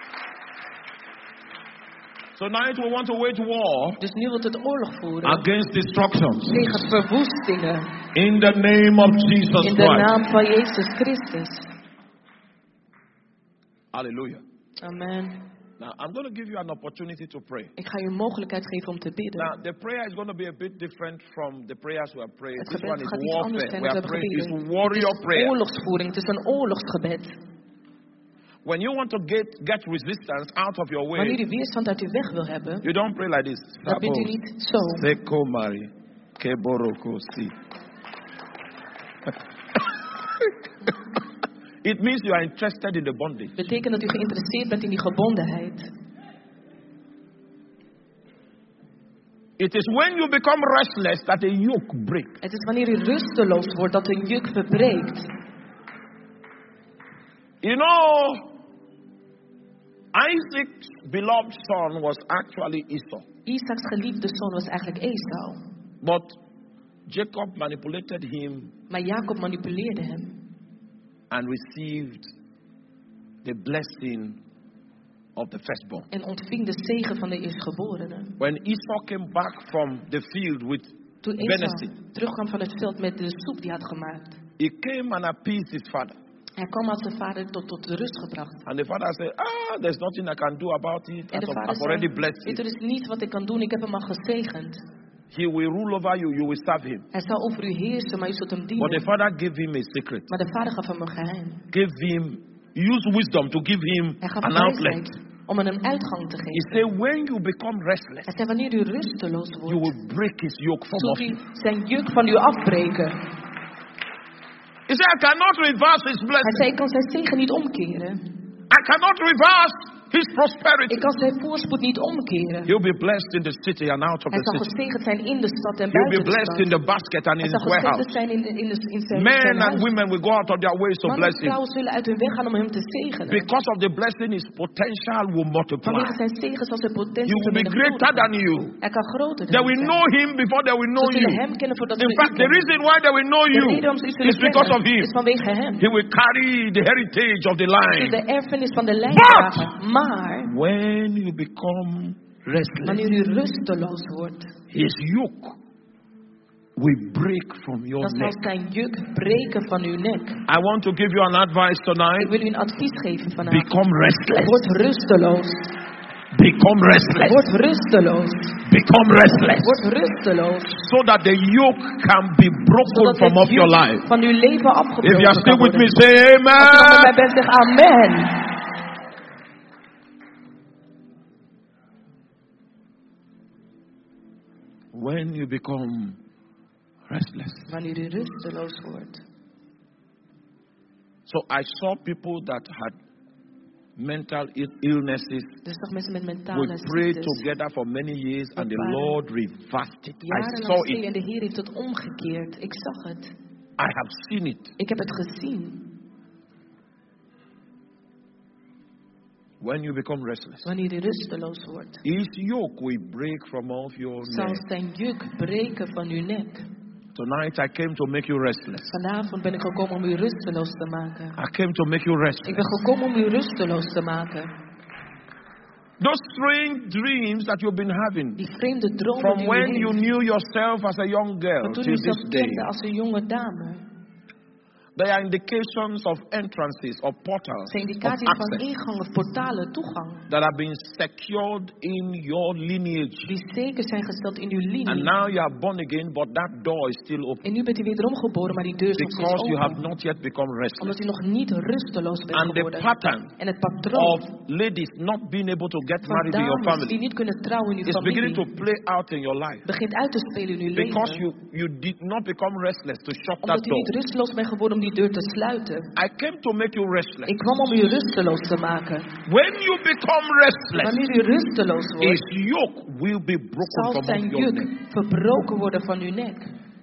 Tonight we want to wage war Dus nu wilt het oorlog voeren against destructions. tegen verwoestingen. In the name of Jesus In de Christ. naam van Jezus Christus. Hallelujah. Amen. Now I'm going to give you an opportunity to pray. Ik ga je een mogelijkheid geven om te bidden. Now the prayer is going to be a bit different from the prayers we have prayed. Het This one gebed is gaat iets anders warfare. zijn We dan we have hebben prayed. gebeden. It's warrior Het is prayer. oorlogsvoering. Het is een oorlogsgebed. When you want to get get resistance out of your Wanneer way, u weerstand uit uw weg wil hebben, you don't pray like this. dan bidt u niet zo. Seko Mari, Keboroko Si. It means you are interested in the bondage. Betekent dat u geïnteresseerd bent in die gebondenheid. It is when you become restless that a yoke breaks. Het is wanneer u rusteloos wordt dat een juk verbreekt. You know, Isaac's beloved son was actually Esau. Isaaks geliefde zoon was eigenlijk Esau. But Jacob manipulated him Maar Jacob manipuleerde hem. and received the blessing of the firstborn. En ontving de zegen van de eerstgeborene. When Esau came back from the field with Toen venison, Esau terugkwam van het veld met de soep die hij had gemaakt. he came and appeased his father. Hij kwam als zijn vader tot, tot de rust gebracht. And the father said, ah, there's nothing I can do about it. En de I've vader I've already zei, blessed weet, er him. is niets wat ik kan doen, ik heb hem al gezegend. He will rule over you. You will serve him. Hij zal over u heersen, maar u zult hem But the dienen. father gave him a secret. Maar de vader gaf hem een geheim. Gave him, use wisdom to give him Hij gaf an outlet. wijsheid om hem een uitgang te He geven. said, when you become restless, Hij zei, wanneer u rusteloos you wordt, will break his yoke from zult off you. u zijn juk van u afbreken. He said, I cannot reverse his Hij blessing. zei, ik kan zijn zegen niet omkeren. I cannot reverse his prosperity. Ik kan zijn voorspoed niet omkeren. He'll be blessed in the city and out of Hij the zal city. gezegend zijn in de stad en He'll be buiten de blessed in stad. the basket and in Hij his zal gezegend warehouse. zijn in, de, in, de, in zijn, Men zijn and huis. women will go out of their ways to Mannen bless en him. vrouwen zullen uit hun weg gaan om hem te zegenen. Because of the blessing, his potential will multiply. Vanwege zijn zegen zal zijn He potentie will be greater vermenigvuldigen. than you. Hij kan groter They dan will zijn. know him before they will know Ze you. zullen hem kennen voordat In ze u fact, the kennen. reason why they will know De you reden waarom ze u zullen is because of kennen him. is vanwege hem. He will carry the heritage of the Ze line. de erfenis van de lijn But- dragen. Maar When you become restless, wanneer u rusteloos wordt, his yoke will break from your dan zal neck. zijn juk breken van uw nek. I want to give you an advice Ik tonight. wil u een advies geven vanavond. Become restless. Word rusteloos. Become restless. Word rusteloos. Become restless. Word rusteloos. So that the yoke can be broken Zodat from het off your juk life. van uw leven If you afgebroken are still kan with me, worden. say Als u nog met mij amen. bent, zeg amen. When you become Restless. Wanneer u rusteloos wordt. So I saw people that had mental illnesses. Dus toch mensen met mentale we prayed ziektes. together for many years and the Lord reversed it. I saw Jarenlang it. en de Heer heeft het omgekeerd. Ik zag het. I have seen it. Ik heb het gezien. When you become restless, wanneer u rusteloos wordt, his yoke will break from off your zal neck. zijn juk breken van uw nek. Tonight I came to make you restless. Vanavond ben ik gekomen om u rusteloos te maken. I came to make you restless. Ik ben gekomen om u rusteloos te maken. Those strange dreams that you've been having, die vreemde dromen from die when u you heeft, knew yourself as a young girl van toen till u zelf this day, kende als een jonge dame. they are indications of entrances or portals zijn of indicaties van access ingangen, portalen, toegang. that have been secured in your lineage. Die zeker zijn gesteld in uw And linie. now you are born again, but that door is still open En nu bent u wederom geboren, maar die deur is nog steeds because you have open. not yet become restless. Omdat u nog niet rusteloos bent And the geworden. pattern En het patroon of ladies not being able to get van married in your dames die family niet kunnen trouwen in uw is beginning familie to play out in your life begint uit te spelen in uw because leven. you, you did not become restless to shut that Omdat u door. niet rusteloos bent geworden om die deur te sluiten. I came to make you restless. Ik kwam om u rusteloos te maken. When you become restless, Wanneer u rusteloos his wordt, yoke will be broken zal from zijn off your neck. juk verbroken worden van uw nek.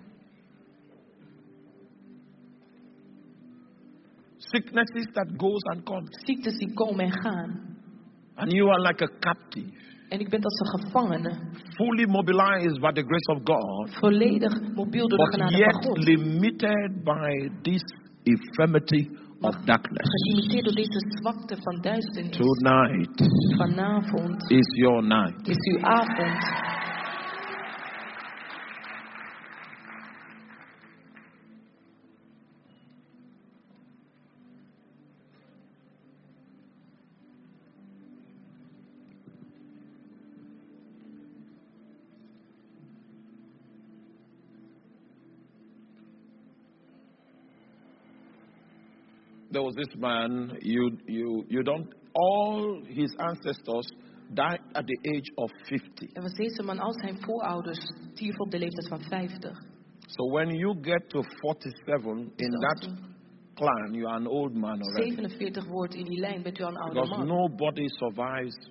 Sicknesses that goes and comes. Ziektes die komen en gaan. And you are like a captive, En ik ben als een gevangene, fully mobilized by the grace of God, volledig mobiel door de but genade yet van God. limited by this infirmity of darkness. Gelimiteerd door deze zwakte van duisternis. Tonight Vanavond is your night. is uw avond. There was this man, you, you, you don't, all his ancestors died at the age of fifty. Er was deze man, al zijn voorouders stierven op de leeftijd van vijftig. So when you get to forty-seven in Dus that als u clan, you are an old man already. zevenenveertig wordt in die lijn, bent u al een oude Because man. nobody survives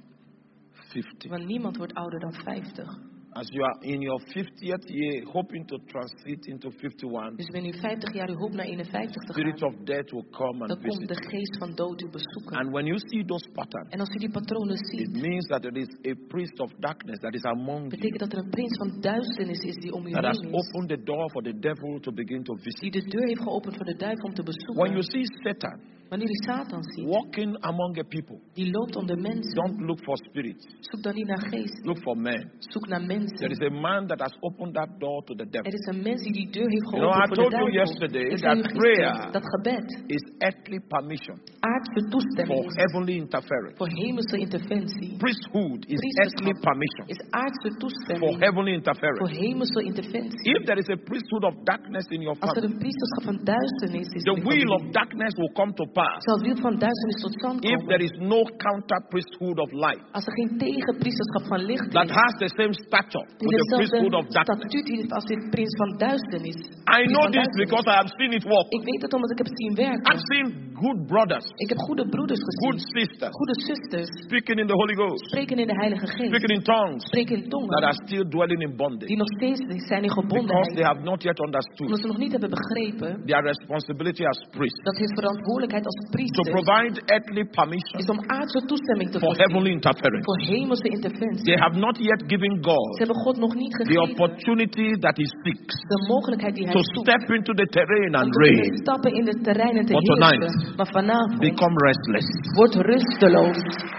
fifty. Want niemand wordt ouder dan vijftig. As you are in your fiftieth year, hoping to transit into fifty-one, Dus wanneer u vijftig jaar u hoopt naar eenenvijftig te spirit gaan, of death will come and dan komt visit de you. geest van dood u bezoeken. And when you see those patterns, En als u die patronen it ziet, means that there is a priest of darkness that is among you, betekent dat er een prins van duisternis is die om u that has heen is. opened the door for the devil to begin to Die visit. de deur heeft geopend voor de duivel om te When you bezoeken. see Satan Wanneer u Satan ziet, walking among a people, die loopt onder mensen. don't look for spirits, Zoek dan niet naar geest. look for men. Zoek naar There mensen. is a man that has opened that door to the devil. Er is een mens die die deur heeft You know, I geopend voor de told you duivel. yesterday Ik zei u that gisteren prayer dat gebed is earthly permission aardse for toestemming is heavenly interference. voor hemelse interventie. Priesthood is Priesterschap earthly permission is aardse for toestemming heavenly voor interference. hemelse interventie. If there is a priesthood of darkness in your Als er family, een priesterschap van duisternis is, the in uw will of familie, darkness will come to pass zal het wiel van duisternis tot stand if komen. there is no counter priesthood of light Als er geen tegenpriesterschap van licht that is, has the same stature die with the priesthood of dezelfde darkness. statuut heeft als dit prins van duisternis. I Prins know van this duisternis. because I have seen it work. Ik weet het omdat ik heb het zien werken. I've seen good brothers, Ik heb goede broeders good gezien, sisters goede zusters, speaking in the Holy Ghost, spreken in de Heilige Geest, speaking in tongues spreken in that tongen, are still dwelling in bondage die nog steeds zijn in because they gebondenheid, have not yet understood omdat ze nog niet hebben begrepen their responsibility as priests dat hun verantwoordelijkheid als to priester provide earthly permission is om aardse toestemming te for voorzien, heavenly interference. voor hemelse interventie. They have not yet given Ze God hebben God nog niet the gegeven opportunity that He seeks de mogelijkheid die hij to zoekt step into the terrain om and te kunnen reign. stappen in het terrein en te But tonight, heersen. Maar vanavond Become restless. wordt rusteloos.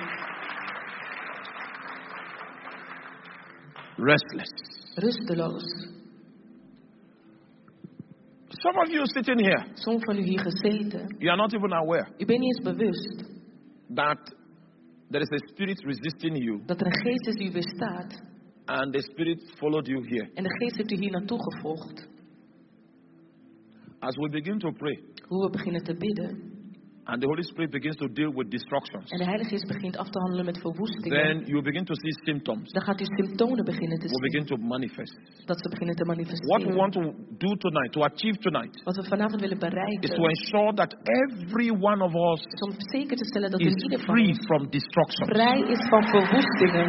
Restless. Rusteloos. Some of you sitting here, Sommigen van u hier gezeten, you are not even aware u bent niet eens bewust that there is a spirit resisting you dat er een geest is die u weerstaat. and the spirit followed you here. En de geest heeft u hier naartoe gevolgd. As we begin to pray, Hoe we beginnen te bidden, And the Holy Spirit begins to deal with destructions. En de Heilige Geest begint af te handelen met verwoestingen. Then you begin to see symptoms. Dan gaat u symptomen beginnen te zien. Will begin to manifest. Dat ze beginnen te manifesteren. What we want to do tonight, to achieve tonight, wat we vanavond willen bereiken, is to ensure that every one of us is om zeker te stellen dat is in ieder geval free from destruction. vrij is van verwoestingen.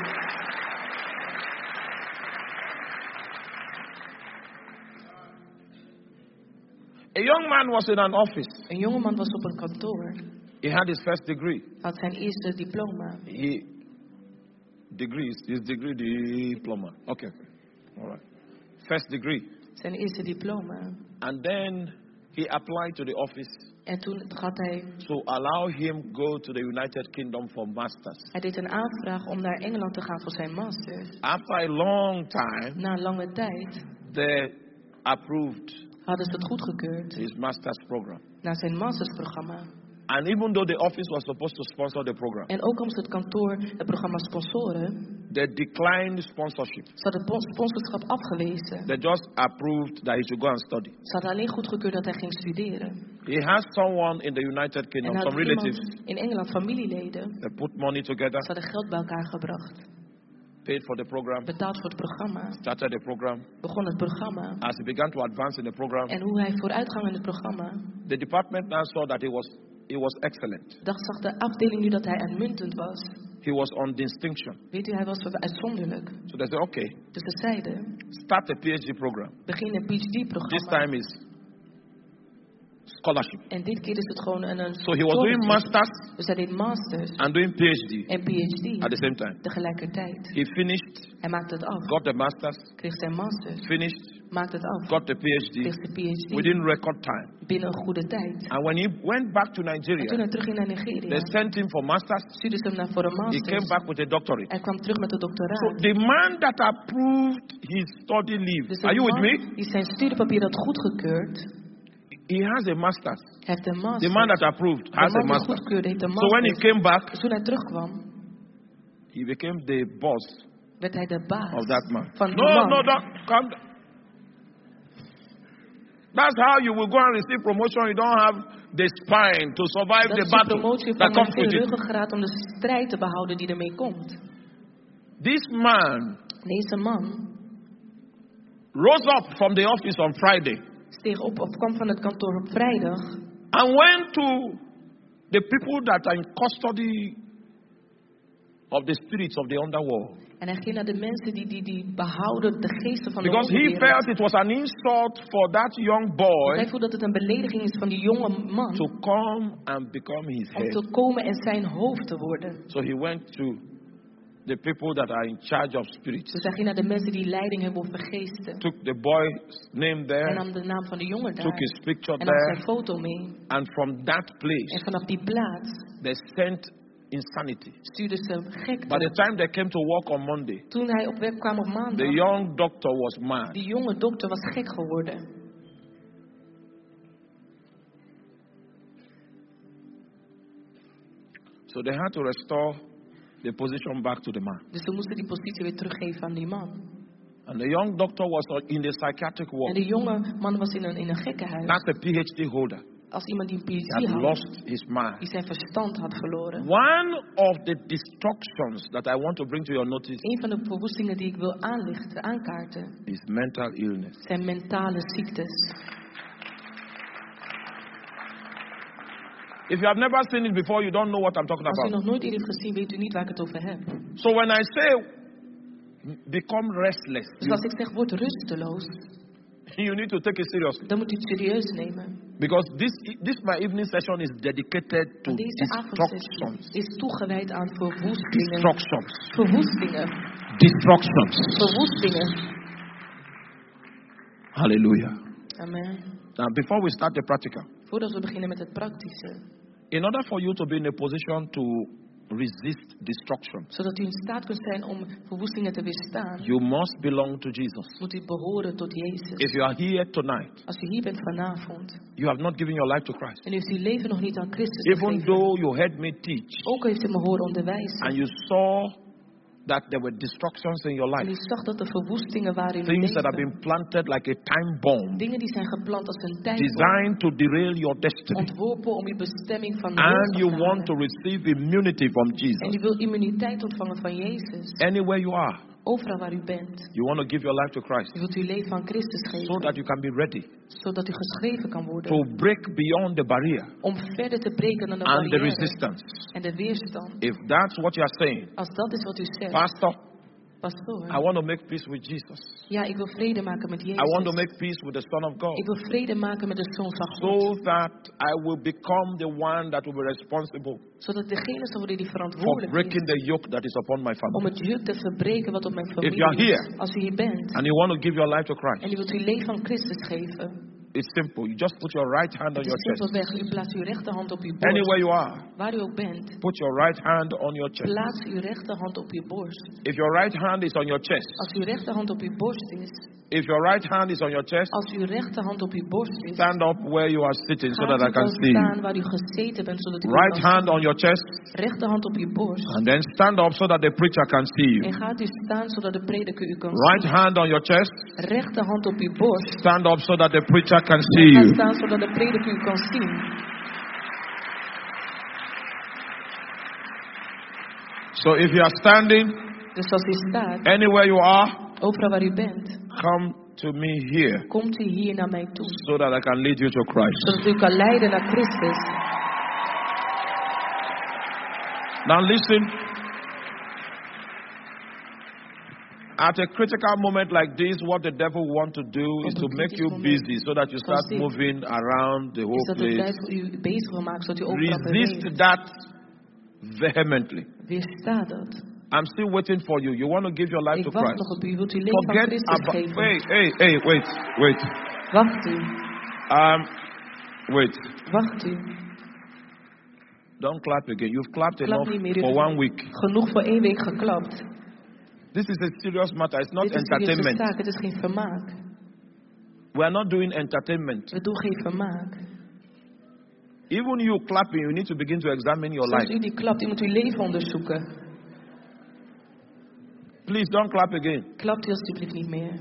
A young man was in an office. Een jongeman was op een kantoor. He had his first degree. Had zijn eerste diploma. He degrees, his degree diploma. Okay, all right. First degree. Zijn eerste diploma. And then he applied to the office. En toen had hij. To allow him go to the United Kingdom for masters. Hij deed een aanvraag om naar Engeland te gaan voor zijn masters. After a long time. Na een lange tijd. They approved. Hadden ze het goedgekeurd. His master's program. Naar zijn mastersprogramma. And even though the office was supposed to sponsor the program. En ook omdat het kantoor het programma sponsoren. They declined sponsorship. Ze hadden het sponsorschap afgewezen. They just approved that he should go and study. Ze hadden alleen goedgekeurd dat hij ging studeren. He has someone in the United Kingdom, some relatives. In Engeland familieleden. They put money together. Ze hadden geld bij elkaar gebracht. Paid for the program. Betaald voor het programma. Started the program. Begon het programma. As he began to advance in the program. En hoe hij vooruitgang in het programma. The department now saw that he was he was excellent. Dat zag de afdeling nu dat hij uitmuntend was. He was on distinction. Weet u, hij was uitzonderlijk. So they said, okay. Dus ze zeiden. Start a P H D program. Begin een P H D-programma. This time is scholarship. En dit keer is het gewoon een. een so he was doing masters. Dus hij deed masters. And doing P H D. En P H D. At the same time. Tegelijkertijd. He finished. Hij maakte het af. Got the masters. Kreeg zijn masters. Finished. Maakte het af. Got the P H D. Kreeg de P H D. Within record time. Binnen een goede tijd. And when he went back to Nigeria. En toen hij terug ging naar Nigeria. They sent him for masters. Stuurden ze hem naar voor een master. He came back with a doctorate. Hij kwam terug met een doctoraat. So the man that approved his study leave. Dus Are you with me? Die zijn studiepapier had goedgekeurd. He has a master's. Hij heeft een master. The man that approved has a master's. So when he came back, dus toen hij terugkwam, he became the boss. Werd hij de baas of that man. Van no, man. no, don't come. That's how you will go and receive promotion. You don't have the spine to survive dat the battle that comes with it. Ruggengraat om de strijd te behouden die ermee komt. This man. Deze man. Rose up from the office on Friday. Steeg op of kwam van het kantoor op vrijdag. And went to the people that are in custody of the spirits of the underworld. En hij ging naar de mensen die, die, die behouden de geesten van Because de onderwereld. Because he felt it was an insult for that young boy. Hij voelde dat het een belediging is van die jonge man. To come and become his head. Om te komen en zijn hoofd te worden. So he went to the people that are in charge of spirits. Dus hij ging naar de mensen die leiding hebben over geesten. Took the boy's name there. En nam de naam van de jongen daar. Took his picture en nam there. zijn foto mee. And from that place. En vanaf die plaats. They sent insanity. Stuurde ze gek. By the time they came to work on Monday. Toen hij op werk kwam op maandag. The young doctor was mad. Die jonge dokter was gek geworden. So they had to restore the position back to the man. Dus ze moesten die positie weer teruggeven aan die man. And the young doctor was in the psychiatric ward. En de jonge man was in een, in een gekkenhuis. That's a P H D holder. Als iemand die een P H D had, had, lost his mind. Die zijn verstand had verloren. One of the destructions that I want to bring to your notice. Een van de verwoestingen die ik wil aanlichten, aankaarten. Is mental illness. Zijn mentale ziektes. If you have never seen it before, you don't know what I'm talking about. Als u nog nooit eerder heeft gezien, weet u niet waar ik het over heb. So when I say become restless, dus als ik zeg word rusteloos, you need to take it seriously. Dan moet u het serieus nemen. Because this this my evening session is dedicated to destructions. Is toegewijd aan verwoestingen. Destructions. Verwoestingen. Destructions. Verwoestingen. Hallelujah. Amen. Now, before we start the practical. Voordat we beginnen met het praktische. In order for you to be in a position to resist destruction. Zodat u in staat kunt zijn om verwoestingen te weerstaan. You must belong to Jesus. Moet u behoren tot Jezus. If you are here tonight. Als u hier bent vanavond. You have not given your life to Christ. En u heeft uw leven nog niet aan Christus Even gegeven. though you heard me teach. Ook heeft u me horen onderwijzen. And you saw that there were destructions in your En life. u zag dat er verwoestingen waren in uw Things that have leven. been planted like a time bomb, Dingen die zijn geplant als een tijdbom. designed to derail your destiny. Ontworpen om uw bestemming van And heel te you gaan. want to receive immunity from En Jesus. u wil immuniteit ontvangen van Jezus. Anywhere you are, Overal waar u bent. you want to give your life to Christ U wilt uw leven aan Christus geven. so that you can be ready Zodat u geschreven kan worden. to break beyond the barrier Om verder te breken dan de and the barrière. resistance. En de weerstand. If that's what you are saying, Als dat is wat u zegt. Pastor, Pastoor. I want to make peace with Jesus. Ja, ik wil vrede maken met Jezus. I want to make peace with the Son of God, Ik wil vrede maken met de Zoon van God. so that I will become the one that will be responsible Zodat degene zal worden die for verantwoordelijk breaking is. the yoke that is upon my Om family. het juk te verbreken wat op mijn you are familie here is. Als u hier bent. And you want to give your life to En Christ, u wilt uw leven aan Christus geven. it's simple. You just put your right hand on Het your is chest. simpelweg. U plaatst uw rechterhand op uw borst. Anywhere you are, Waar u ook bent. put your right hand on your chest. Plaats uw rechterhand op uw borst. If your right hand is on your chest, Als uw rechterhand op uw borst is. if your right hand is on your chest, Als uw rechterhand op uw borst is. stand up where you are sitting so that I Gaat u can dan see you. staan waar u gezeten bent zodat u Right kan hand on your chest, zien. Rechterhand op uw borst. and then stand up so that the preacher can see you. En gaat u staan zodat de prediker u kan Right zien. hand on your chest, Rechterhand op uw borst. stand up so that the preacher can see Ga you. staan zodat de prediker u kan zien. So if you are standing, Dus als u staat, anywhere you are, overal waar u bent, come to me here komt u hier naar mij toe. so that I can lead you to Christ. Zodat u kan leiden naar Christus. Now listen. At a critical moment like this, what the devil wants to do is to make you busy so that you start moving around the Is whole dat de place. duivel u bezig wil maken zodat u overal Resist beweegt. that vehemently. Weersta dat. I'm still waiting for you. You want to give your life Ik to wacht Christ. nog op u. Wilt u leven aan Forget Christus about. geven? Hey, hey, hey, wait, wait. Wacht u. Um, wait. Wacht u. Don't clap again. You've clapped Klap enough niet meer. U for hebt one week. genoeg voor één week geklapt. This is a serious matter. It's not Dit is een serieuze entertainment. zaak. Het is geen vermaak. We are not doing entertainment. We doen geen vermaak. Even you clapping, you need to begin to examine your Zoals life. u die klapt, u moet uw leven onderzoeken. Please don't clap again. Klapt u alsjeblieft niet meer.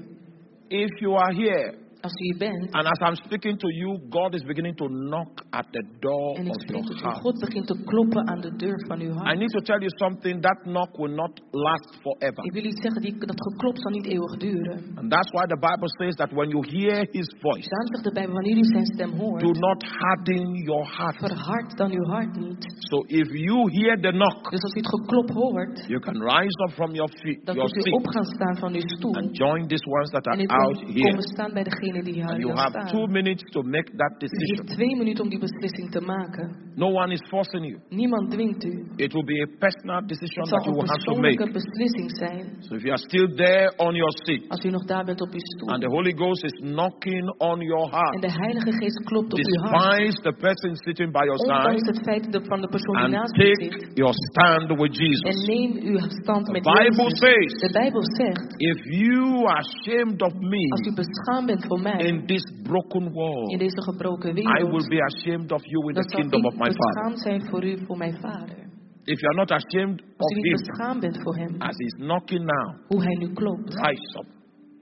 If you are here, Als u hier bent and as I'm speaking to you, God is beginning to knock at the door en ik of spreek your tot u, heart. God begint te kloppen aan de deur van uw I hart. need to tell you something. That knock will not last forever. Ik wil iets zeggen, die, dat geklop zal niet eeuwig duren. And that's why the Bible says that when you hear His voice, Daarom zegt de Bijbel, wanneer u zijn stem hoort, do not harden your heart. verhard dan uw hart niet. So if you hear the knock, Dus als u het geklop hoort, you can rise up from your feet, dan your kunt u op seat, gaan staan van uw stoel. and join these ones that En are u out kunt here. komen staan bij degene die hier And you aan have staan. two minutes to make that U decision. heeft twee minuten om die beslissing te maken. No one is forcing you. Niemand dwingt u. It will be a personal decision Het that zal you een will have to make. persoonlijke beslissing zijn. So if you are still there on your seat, Als u nog daar bent op uw stoel. and the Holy Ghost is knocking on your En heart, de Heilige Geest klopt op uw hart. despite the person sitting by your Ondanks side, het feit dat van de persoon die and naast u take zit. your stand with En Jesus. neem uw stand The met Bible Jezus. says, De Bijbel zegt, if you are ashamed of me als u beschaamd bent voor mij in this broken in world, deze gebroken I will wereld, be ashamed of you in dan the zal kingdom of ik my Father. beschaamd zijn voor u, voor mijn Vader. If you are not ashamed Als of u niet him, beschaamd bent voor hem, as he's knocking now, hoe hij nu klopt, rise up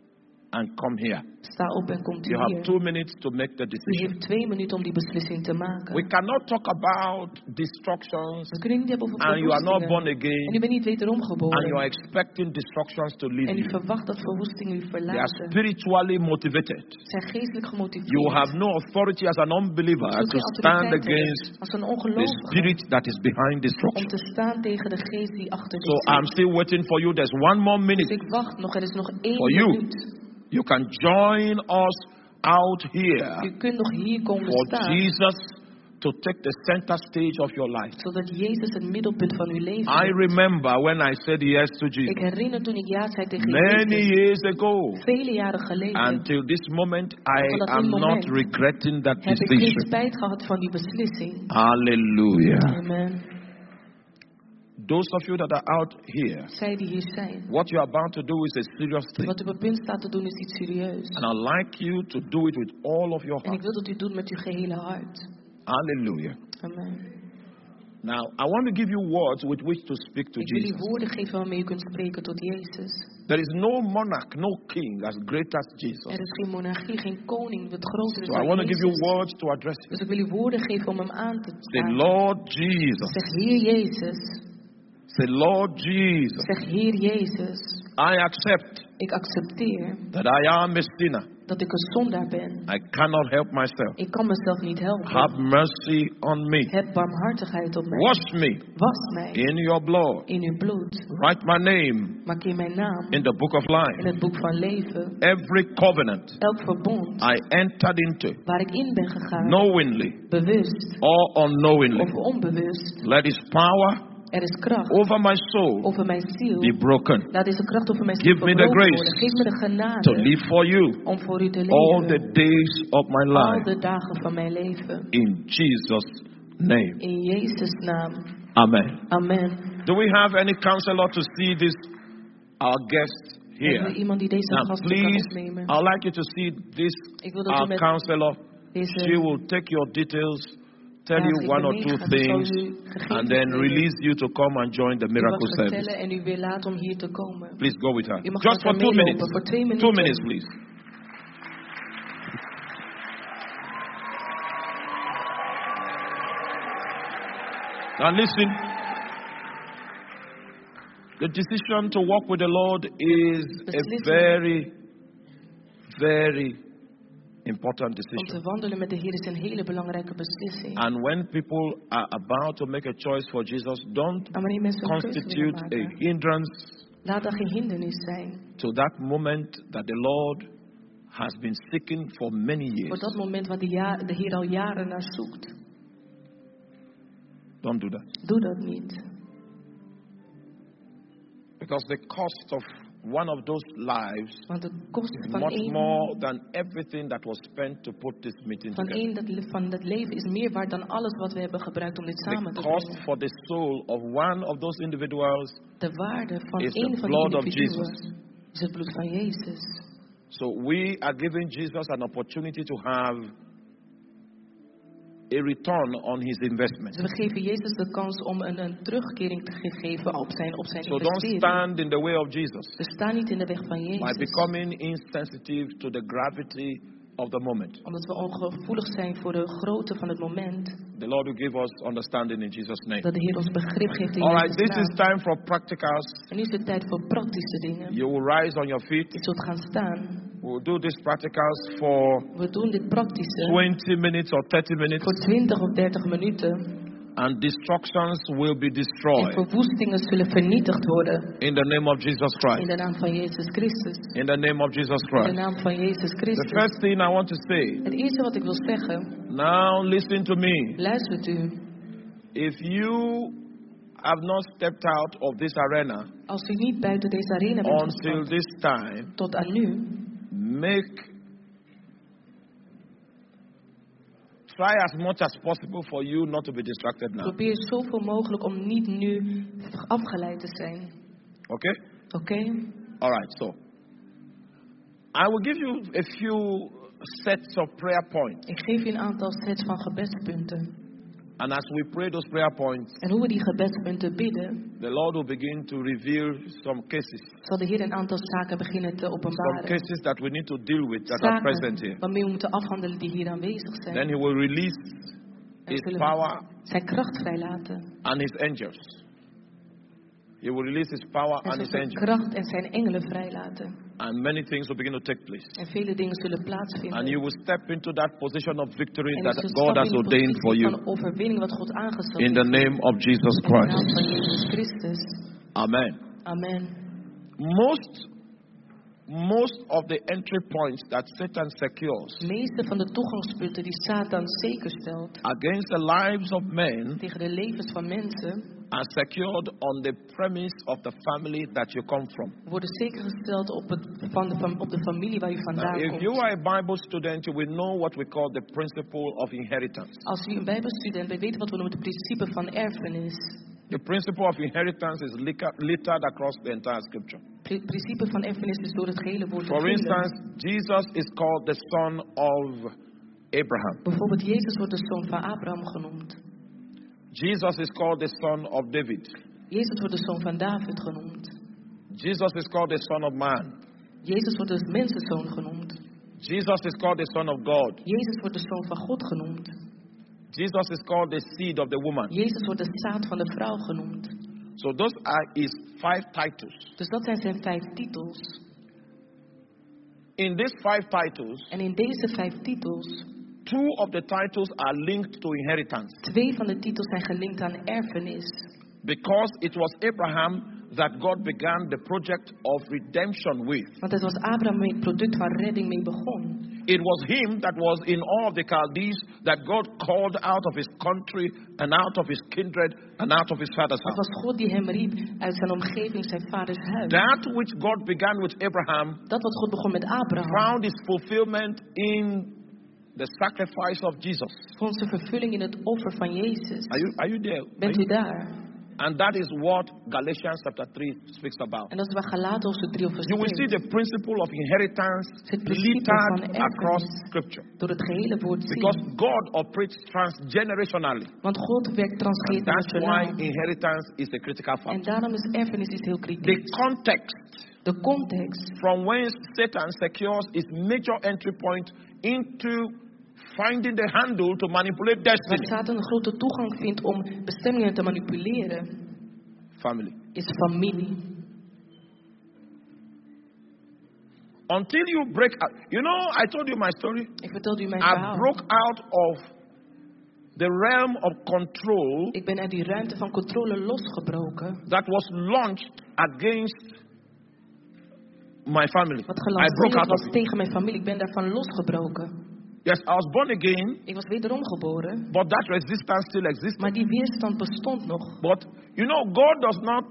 and come here. sta op en komt u You have hier. two minutes to make the U decision. heeft twee minuten om die beslissing te maken. We cannot talk about destructions We kunnen niet hebben over and you are not born verwoestingen. En u again bent niet wederom and you are geboren. expecting destructions to leave En u you. verwacht dat verwoestingen u They are verlaten. spiritually motivated. Ze zijn geestelijk You gemotiveerd. have no authority as an unbeliever U zult to geen stand autoriteit against hebben als een the ongelovige spirit that is behind om destruction. te staan tegen de geest die achter So dit I'm zit. still waiting for you. There's one more Dus minute ik wacht nog, er is nog één for you. minuut. You can join us out here U kunt nog hier komen for staan, Jesus to take the center stage of your life. zodat Jezus het middelpunt van uw leven I is. remember when I said yes to Ik Jesus herinner toen ik ja zei tegen many Jezus, years ago. vele jaren geleden, Until this moment, I Tot dat am not moment regretting that heb ik geen decision. spijt gehad van die beslissing. Hallelujah. Amen. Those of you that are out here, Zij die hier zijn, what you are about to do is a serious thing. wat u op het punt staat te doen is iets serieus. And I'd like you to do it with all of your En ik heart. wil dat u het doet met uw gehele hart. Hallelujah. Amen. Now, I want to give you words with which to speak to Ik wil Jesus. je woorden geven waarmee je kunt spreken tot Jezus. There is no monarch, no king as great as Jesus. Er is geen monarchie, geen koning wat groter is So I dan want to give you Jezus. words to address you. Dus ik wil je woorden geven om hem aan te Say, spreken. Lord Jesus. Zeg Heer Jezus. Say, Lord Jesus. Zeg Heer Jezus. I accept Ik accepteer that I am a sinner. dat ik een zondaar ben. I cannot help myself. Ik kan mezelf niet helpen. Have mercy on me. Heb barmhartigheid op mij. Wash me Was mij in your blood. in uw bloed. Write my name Maak in mijn naam in the book of in life. het boek van leven. Every covenant Elk verbond I entered into, waar ik in ben gegaan. knowingly Bewust or unknowingly, of onbewust. let His power Er is kracht over my soul over mijn ziel. be broken. Laat deze kracht over mijn ziel Give me the verbroken grace worden. Geef me de to genade live for you om voor u te all leven. the days of my Al life. de dagen van mijn leven. In Jesus' name. In Jezus' naam. Amen. Amen. Do we have any counselor to see this, our guest Hebben we here? iemand die deze Now, gasten kan please, opnemen? I'd like you to see this, Ik wil dat u our met counselor. deze She will take your details, tell Ja, you als ik one ben or two meegegaan, dan zal things, u gegevens and then geven. release you to come and join the u miracle wat service. vertellen en u weer laat om hier te komen. Please go with her. U mag Just met for haar two meelopen minutes. voor twee minuten. Two minutes, please. Now listen. The decision to walk with the Lord is a very, very important Om te decision. wandelen met de Heer is een hele belangrijke beslissing. And when people are about to make a choice for Jesus, don't En wanneer mensen een keuze willen constitute a maken, hindrance laat dat geen hindernis zijn. to that moment that the Lord has been seeking for many Voor years. dat moment waar de, ja- de Heer al jaren naar zoekt. Don't do that. Doe dat niet. Because the cost of one of those lives Want de kosten is van much één, more than everything that was spent to put this meeting van, together. één dat, le- van dat leven is meer waard dan alles wat we hebben gebruikt om dit samen The te cost brengen. for the soul of one of those individuals De waarde van is the één van blood die of individuen Jesus. is het bloed van Jezus. So we are giving Jesus an opportunity to have a return on his investment. Dus we geven Jezus de kans om een, een terugkering te ge- geven op zijn, op zijn So don't investering. stand in the way of Jesus Dus sta niet in de weg van by Jezus. becoming insensitive to the gravity of the moment. Omdat we ongevoelig zijn voor de grootte van het moment. The Lord will give us understanding in Jesus' name. Dat de Heer ons begrip geeft in All right, Jezus' this is naam. time for practicals. En nu is het tijd voor praktische dingen. You will rise on your feet. Je zult gaan staan. We'll do these practicals for We doen dit praktische twenty minutes or thirty minutes, voor twintig of dertig minuten. and destructions will be En destroyed verwoestingen zullen vernietigd worden. in the name of Jesus In Christ. de naam van Jezus Christus. In the name of Jesus In de Christ. naam van Jezus The Christus. first thing I want to say, Het eerste wat ik wil zeggen. now listen to me. Luistert u. If you have not stepped out of this arena Als u niet buiten deze arena bent until gestapt this time, tot aan nu. make try as much as possible for you not to be distracted now. Probeer zoveel mogelijk om niet nu afgeleid te zijn. Okay? Oké? Okay? All right. So I will give you a few sets of prayer points. Ik geef je een aantal sets van gebedspunten. And as we pray those prayer points, En hoe we die gebedspunten bidden, the Lord will begin to reveal some cases. zal de Heer een aantal zaken beginnen te Some openbaren. cases that we need to deal with that are present Zaken here. waarmee we moeten afhandelen die hier aanwezig Then zijn. he will release En his zullen power zijn kracht vrijlaten. and his angels. He will release his power En and zal his zijn angels. kracht en zijn engelen vrijlaten. And many things will begin to take place. En vele dingen zullen plaatsvinden. And you will step into that position of victory En that je zult God stappen has in de ordained for positie you. van overwinning wat God aangesteld In the heeft. name of Jesus In de naam Christ. van Jezus Christus. Amen. Amen. Most most of the entry points that Satan secures De meeste van de toegangspunten die Satan zeker stelt against the lives of men tegen de levens van mensen, are secured on the premise of the family that you come from. worden zeker gesteld op, het, van de, van, op de familie waar u Now, vandaan if you komt. are a Bible student, you will know what we call the principle of inheritance. Als u een bijbelstudent bent, weet wat we noemen het principe van erfenis. The principle of inheritance is lica- littered across the entire scripture. Het principe van erfenis is door het gehele woord te For vinden. instance, Jesus is called the son of Abraham. Bijvoorbeeld Jezus wordt de zoon van Abraham genoemd. Jesus is called the son of David. Jezus wordt de zoon van David genoemd. Jesus is called the son of man. Jezus wordt de mensenzoon genoemd. Jesus is called the son of God. Jezus wordt de zoon van God genoemd. Jesus is called the seed of the woman. Jezus wordt de zaad van de vrouw genoemd. So those are his five titles. Dus dat zijn zijn vijf titels. In these five titles, en in deze vijf titels, two of the titles are linked to inheritance. Twee van de titels zijn gelinkt aan erfenis. Because it was Abraham that God began the project of redemption with. Want het was Abraham mee het product waar redding mee begon. It was him that was in all of the Chaldees that God called out of his country and out of his kindred and out of his father's house. Het was God die hem riep uit zijn omgeving, zijn vaders huis. That which God began with Abraham, dat wat God begon met Abraham, found its fulfillment in the sacrifice of Jesus. Vond zijn vervulling in het offer van Jezus. Are you, are you there? Bent u daar? And that is what Galatians chapter three speaks about. En dat is waar Galaten hoofdstuk drie over spreekt. You will see the principle of inheritance littered across Scripture. Door het gehele woord zien. Because God operates transgenerationally. Want God werkt transgenerationeel. That's why inheritance is a critical factor. En daarom is erfenis iets heel kritisch. The context. De context. From whence Satan secures its major entry point into finding the handle to manipulate destiny. Waar Satan een grote toegang vindt om bestemmingen te manipuleren. Family. Is familie. Until you break out. You know, I told you my story. Ik vertelde u mijn I verhaal. I broke out of the realm of control. Ik ben uit die ruimte van controle losgebroken. That was launched against my family. Wat I broke out was of it. tegen mijn familie. Ik ben daarvan losgebroken. Yes, I was born again. Ik was wederom geboren. But that resistance still exists. Maar die weerstand bestond nog. But you know, God does not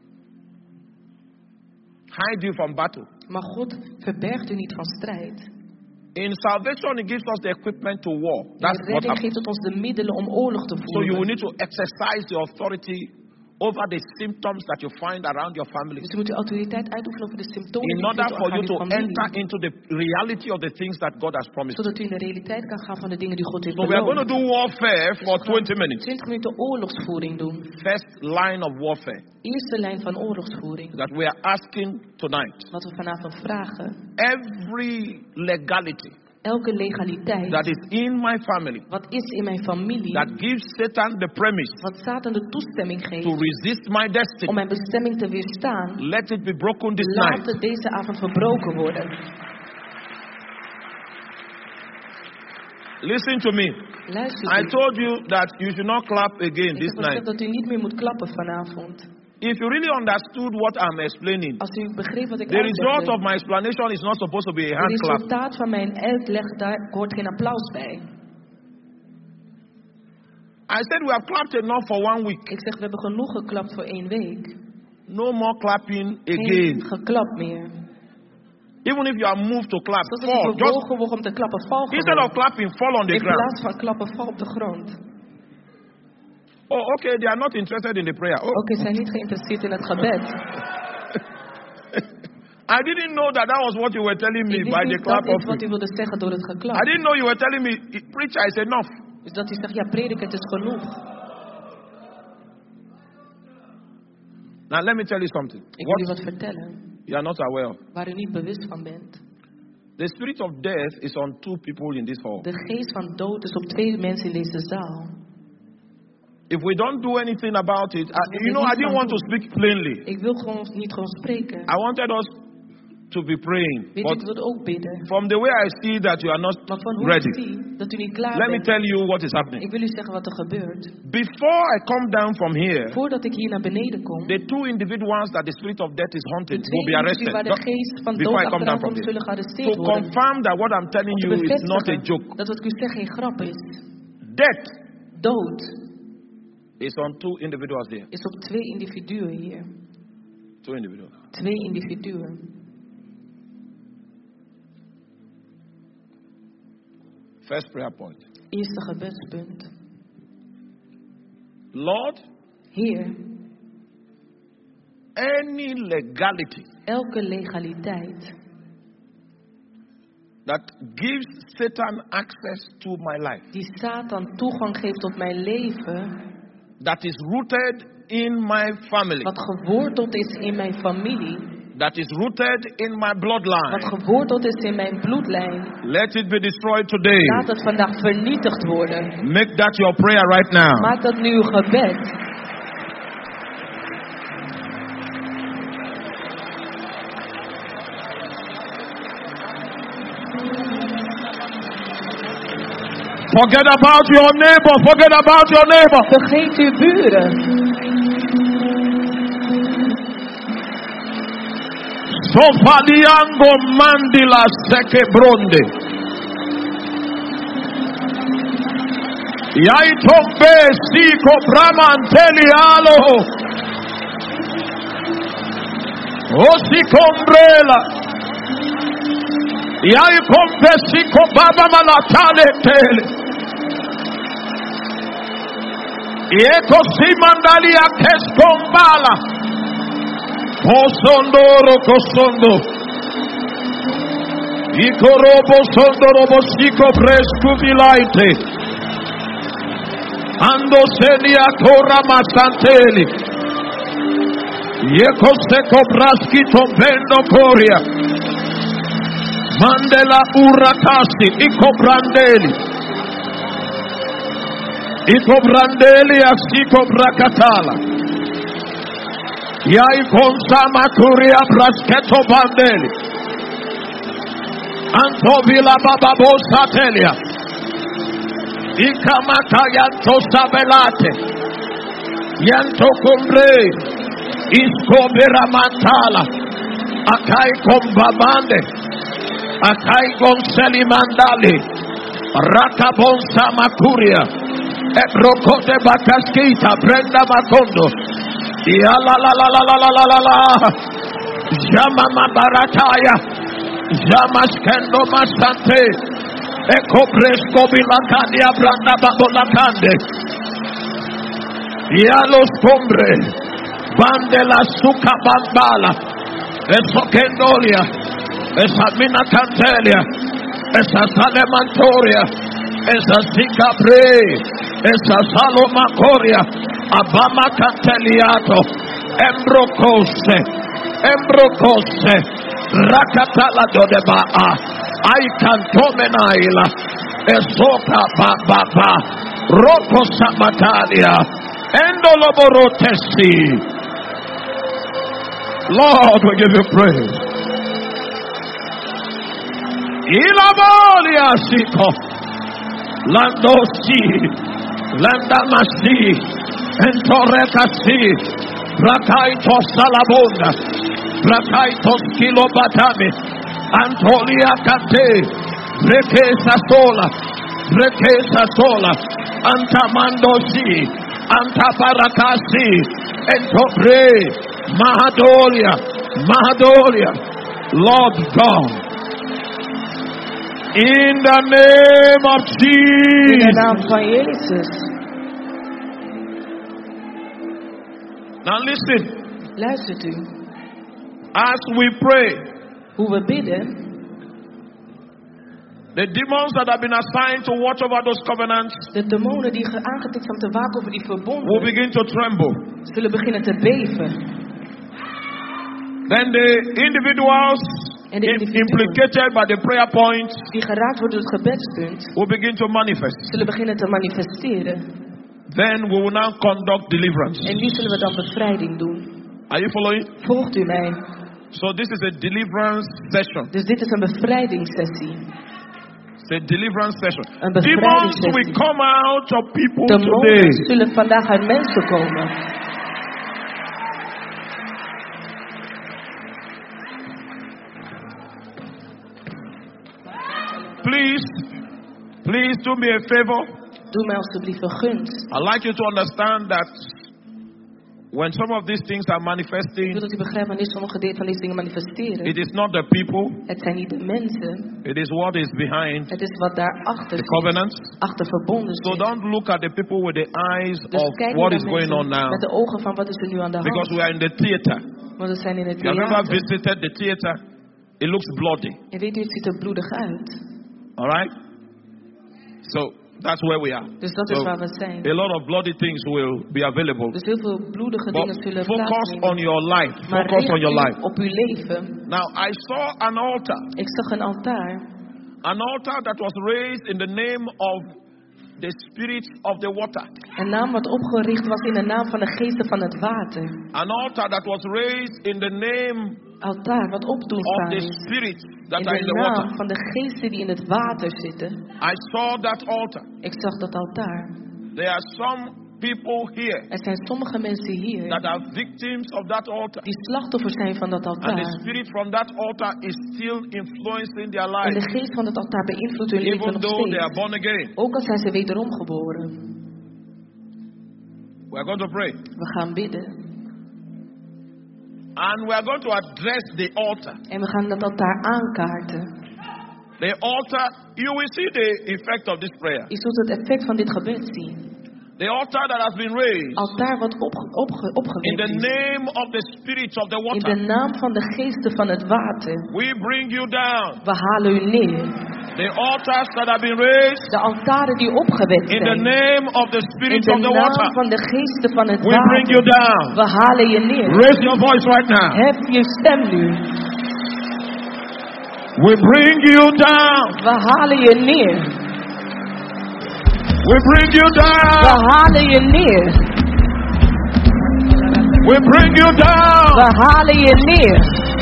hide you from battle. Maar God verbergt u niet van strijd. In salvation, He gives us the equipment to war. That's In redding geeft het ons de middelen om oorlog te voeren. So you will need to exercise the authority over the symptoms that you find around your family. Dus je moet de autoriteit uitoefenen over de symptomen in die order je for you to familie. enter into the reality of the things that God has promised. Zodat u in de realiteit kan gaan van de dingen die God heeft so beloofd. we are going to do warfare for dus twenty minutes. twintig minuten oorlogsvoering doen. First line of warfare. Eerste lijn van oorlogsvoering. That we are asking tonight. Wat we vanavond vragen. Every legality. Elke legaliteit. That is in my family. Wat is in mijn familie. That gives Satan the premise. Wat Satan de toestemming geeft. To resist my destiny. Om mijn bestemming te weerstaan. Let it be broken this Laat night. het deze avond verbroken worden. Listen to me. Luister I told you that you should not clap again Ik this heb night. dat u niet meer moet klappen vanavond. If you really understood what I'm explaining, Als u begreep wat ik the result uitlegde, of my explanation is not supposed to be a hand het clap. resultaat van mijn uitleg, daar hoort geen applaus bij. I said we have clapped enough for one week. Ik zeg, we hebben genoeg geklapt voor één week. No more clapping again. Geen geklap meer. Even if you are moved to clap, Zoals fall. je bewogen wordt om te klappen, val Instead gewoon. of clapping, fall on the In ground. plaats van klappen, val op de grond. Oh, okay, they are not interested in the prayer. Oh. Oké, okay, ze zijn niet geïnteresseerd in het gebed. I didn't know that that was what you were telling me by the clap dat of is wat u wilde zeggen door het geklap. I didn't know you were telling me, preacher, is enough. Dus dat u zegt, ja, prediker, het is genoeg. Now let me tell you something. Ik wil u wat vertellen. You are not aware of. Waar u niet bewust van bent. The spirit of death is on two people in this hall. De geest van dood is op twee mensen in deze zaal. If we don't do anything about it, I, you know, I didn't want to speak plainly. Ik wil gewoon niet gewoon spreken. I wanted us to be praying. Weet But je, ik wilde ook bidden. from the way I see that you are not Maar van hoe ready, ik zie dat u niet klaar let me bent. tell you what is happening. Ik wil u zeggen wat er gebeurt. Before I come down from here, Voordat ik hier naar beneden kom. the two individuals that the spirit of death is De haunting twee will be arrested. waar de geest van dood Before I come down achteraan from komt, here. zullen gearresteerd To worden. confirm that what I'm telling Om te you is not a bevestigen joke. dat wat ik u zeg geen grap is. Death Dood is on two individuals here. is op twee individuen hier. Two individuals. Twee individuen. First prayer point. Eerste gebedspunt. Lord, Heer, any legality elke legaliteit that gives Satan access to my life, die Satan toegang geeft tot mijn leven, that is rooted in my family. Wat geworteld is in mijn familie. That is rooted in my bloodline. Wat geworteld is in mijn bloedlijn. Let it be destroyed today. Laat het vandaag vernietigd worden. Make that your prayer right now. Maak dat nu uw gebed. Forget about your neighbor. Forget about your neighbor. Vergeet uw buren. Sofaliango mandila seke bronde. Yaitombe siko bramanteli alo. Osikombrela. Yaikombe siko baba malatale tele. Yeko simandali akeskombala. Osondoro kosondo. Ikorobo sondorobo siko presku vilaite. Ando senia tora masanteli. Yeko seko braski tombendo koria. Mandela urakasi iko brandeli. Iko brandeli asiko brakatala. Yai konsama kuria brasketo bandeli. Antovila bababo satelia. Ikamata yanto sabelate. Yanto kumbre. Isko biramantala. Akai kombabande. Akai gonseli mandali. Rakabon samakuria. Ebrokote bakaskita. Brenda makondo. Ya la la la la la la la la la. Jama mabarataya. Jama skendo masante. Eko presko bilakandi abranda babolakande. Ya los hombre. Bandela suka bambala. Eso kendolia. Esa mina cantelia. Esa salemantoria. Esa sikabre. Esa salomacoria. Abama canteliato. Embrocose. Embrocose. Rakatala dodebaa. I cantomenaila. Esoka baba. Roko samatalia. Endoloborotesi. Lord, we give you praise. Ilabolia siko. Lando si. Landa masi. Entorekasi. Brakaito salabonda. Brakaito kilobatami. Antolia kate. Rekesa sola. Rekesa sola. Antamandosi. Antabarakasi. Entobre. Mahadolia. Mahadolia. Lord God. In the name of Jesus. In de naam van Jezus. Now listen. Luistert u. As we pray. Hoe we bidden. The demons that have been assigned to watch over those covenants. De demonen die aangetikt zijn te waken over die verbonden. Will begin to tremble. Zullen beginnen te beven. Then the individuals. En de implicated by the prayer point. Die geraakt worden door het gebedspunt. Will begin to manifest. Zullen beginnen te manifesteren. Then we will now conduct deliverance. En nu zullen we dan bevrijding doen. Are you following? Volgt u mij? So this is a deliverance session. Dus dit is een bevrijdingssessie. It's a deliverance session. Een Demons will come out of people Demonen today. zullen vandaag uit mensen komen. Please, please do me a favor. Doe mij alstublieft een gunst. I'd like you to understand that when some of these things are manifesting, Ik wil dat u begrijpt wanneer sommige delen van deze dingen manifesteren. it is not the people. Het zijn niet de mensen. It is what is behind Het is wat daarachter the covenants. achter verbonden So zit. don't look at the people with the eyes Dus of kijk what naar is going mensen on now. met de ogen van wat is er nu aan de hand. Because we are in the theater. Want we zijn in het You have ever theater. visited the theater? It looks bloody. En weet u, het ziet er bloedig uit. All right? So That's where we are. Dus dat so is waar we zijn. A lot of bloody things will be available. Dus heel veel bloedige But dingen zullen focus plaatsnemen. on your life. Maar Focus on your richt life. u op uw leven. Now, I saw an altar. Ik zag een altaar. An altar that was raised in the name of the spirit of the water. Een naam wat opgericht was in de naam van de geesten van het water. An altar that was raised in the name Altaar wat op doen of staan the is. spirits that In are in de the water. naam van de geesten die in het water zitten. I saw that altar. Ik zag dat altaar. There are some people here Er zijn sommige mensen hier that are victims of that altar. die slachtoffer zijn van dat And the altaar. spirit from that altar is still influencing their En lives. de geest van het altaar beïnvloedt hun leven Even nog though they are steeds. born again. Ook al zijn ze wederom geboren. We are going to pray. We gaan bidden. And we are going to address the altar. En we gaan dat altaar aankaarten. The altar, you will see the effect of this prayer. Je zult het effect van dit gebed zien. The altar that has been raised Altaar wat opge opge in opgewekt the is. name of the spirits of the In water. de naam van de geesten van het water. We bring you down. We halen u neer. The altars that have been raised De altaren die opgewekt in the zijn. name of the In spirits de of the naam water. van de geesten van het We bring you water. down. We halen je neer. Raise your voice right now. Hef je stem nu. We bring you down. We halen je neer. We bring you We down. halen je neer. We bring you down. We halen je neer.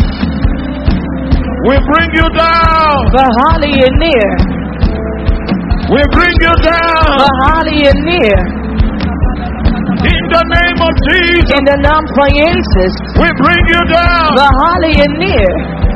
We bring you down. We halen je neer. We bring you We down. halen je neer. In the name of Jesus. In de naam van Jezus. We bring you down. We halen je neer.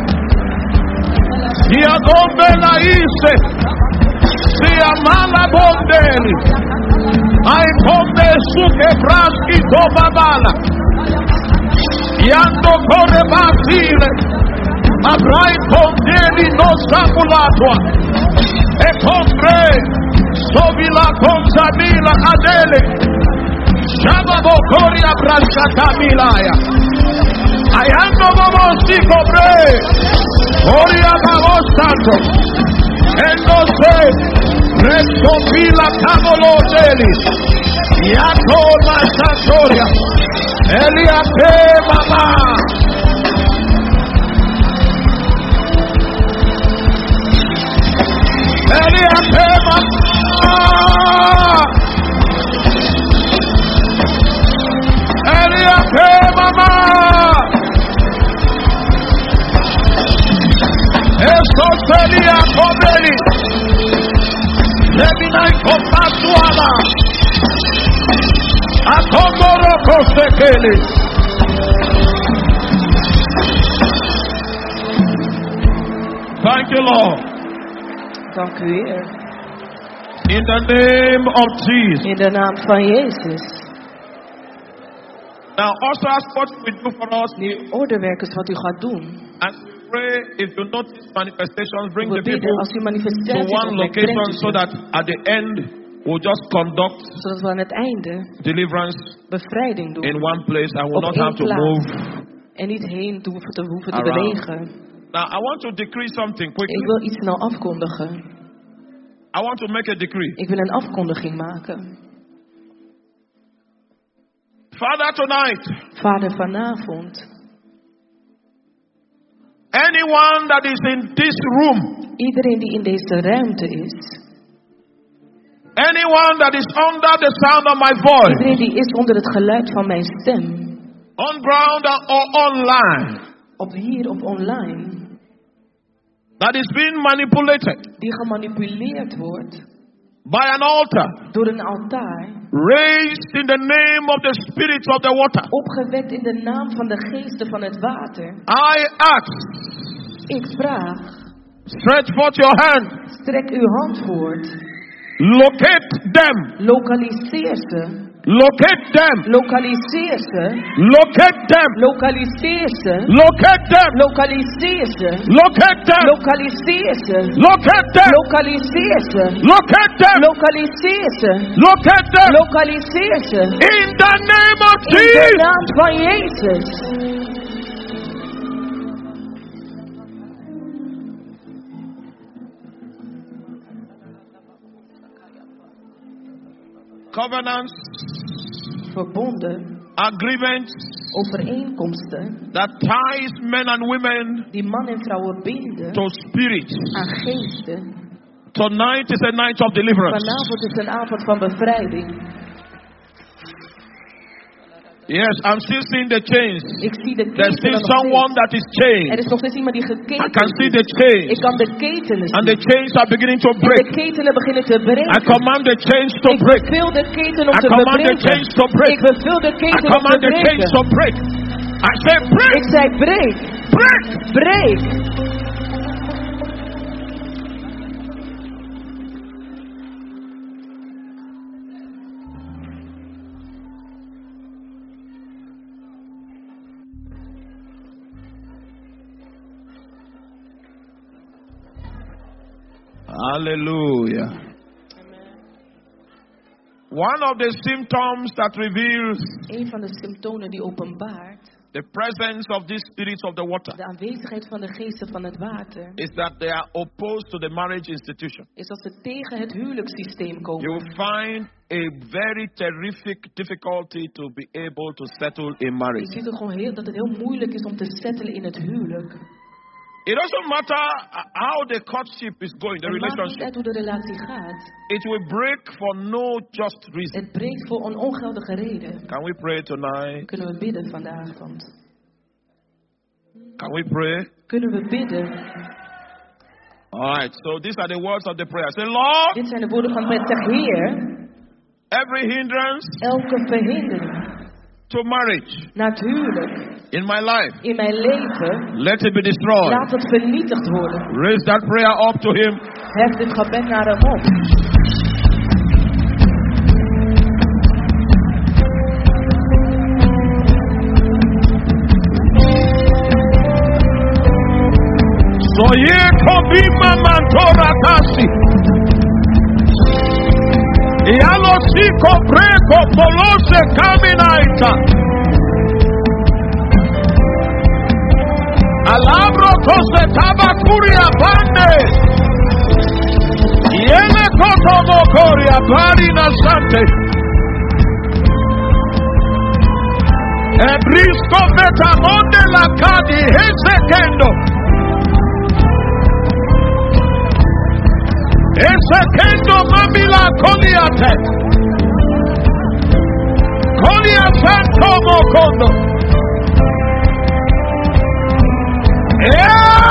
Sia gombe la ise. Sia mala bondeli. Ai bombe suke braski to babala. Yando kore basile. Abrai bondeli no samulatwa. E compre. Sobila consabila adele. Shababo koria brasata milaya. Ayando bobo si cobre. Oria babo santo. Endo se. Presto pila camolo deli. Yato la santoria. Elia pe mama. Elia pe mama. Elia pe mama. Eso sería Cobeli. Lemina y Compatuana. A Comoro Cosekeli. Thank you, Lord. Dank u, Heer. In the name of Jesus. In de naam van Jezus. Now, also ask what we do for us. Nu, ordewerk is wat u gaat doen. And pray if you notice manifestations, bring We the bidden people als u to manifestaties one ontdekt, location brengt u so ze. that at the end we'll just conduct Zodat we aan het einde deliverance bevrijding doen. in one place and we'll Op not have één to plaats. move. En niet heen te hoeven te, hoeven te Around. bewegen. Now, I want to decree something Ik quickly. wil iets snel afkondigen. I want to make a decree. Ik wil een afkondiging maken. Father, tonight, Vader, vanavond. anyone that is in this room, Iedereen die in deze ruimte is. anyone that is under the sound of my voice, Iedereen die is onder het geluid van mijn stem. on ground or online, Op hier of online. that is being manipulated Die gemanipuleerd wordt. by an altar Door een altaar. raised in the name of the spirits of the water. Opgewekt in de naam van de geesten van het water. I ask, Ik vraag. stretch forth your hand, Strek uw hand voort. locate them, Lokaliseer ze. locate them, Lokaliseer ze. locate them, Lokaliseer ze. locate them, Lokaliseer ze. locate them, Lokaliseer ze. locate them, Lokaliseer ze. locate them, Lokaliseer ze. locate them, Lokaliseer ze. in the name of In de Jesus. naam van Jezus. Covenants. Verbonden. Agreements. Overeenkomsten. That ties men and women. Die man en vrouwen binden. To spirits. Aan geesten. Tonight is a night of deliverance. Vanavond is een avond van bevrijding. Yes, I'm still seeing the chains. Ik zie de There's still someone that is chained. Er is nog steeds iemand die geketend is. I can see the chains. Ik kan de ketenen zien. And the chains are beginning to break. En de ketenen beginnen te breken. I command the chains to break. Ik beveel de keten om I te command breken. the chains to break. Ik beveel de I keten om te command the breken. chains to break. I say break. Ik zei breek. Break. Breek. Hallelujah. Amen. One of the symptoms that reveals een van de symptomen die openbaart the presence of these spirits of the water, de aanwezigheid van de geesten van het water, is that they are opposed to the marriage institution. Is dat ze tegen het huwelijkssysteem komen. You will find a very terrific difficulty to be able to settle in marriage. Je ziet er gewoon heel, dat het heel moeilijk is om te settelen in het huwelijk. It doesn't matter how the courtship is going, the het relationship. Maakt niet uit hoe de relatie gaat. It will break for no just reason. Het breekt voor een ongeldige reden. Can we pray tonight? Kunnen we bidden vanavond? Can we pray? Kunnen we bidden? All right. So these are the words of the prayer. Say, Lord. Dit zijn de woorden van het zeg, Heer. Every hindrance. Elke verhindering. To marriage. Naar het huwelijk. In my life. In mijn leven. Let it be destroyed. Laat het vernietigd worden. Raise that prayer up to him. Hef dit gebed naar hem op. So ye kobima mantora kasi. Yalo siko breko polose kaminaita. Alabro kose tabakuria bande. Yele koto mokoria bari na sante. Ebrisco betamonde la kadi hesekendo. Hesekendo mamila koliate. Koliate tomo kondo. Yeah!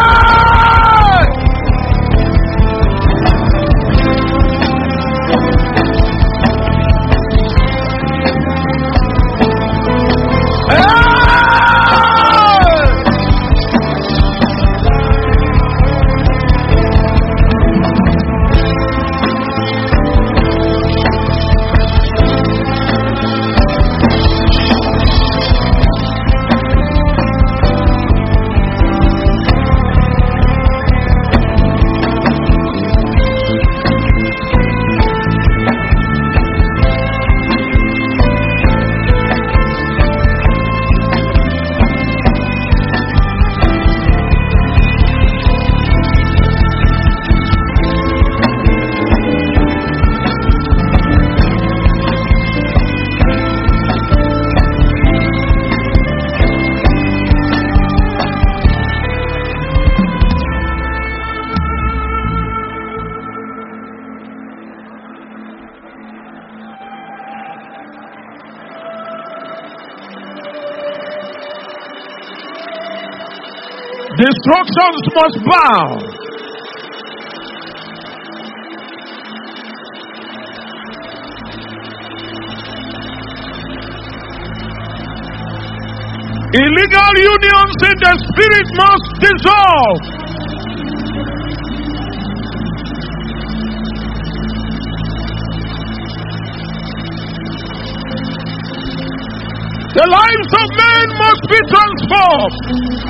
Destructions must bow. Illegal unions in the spirit must dissolve. The lives of men must be transformed.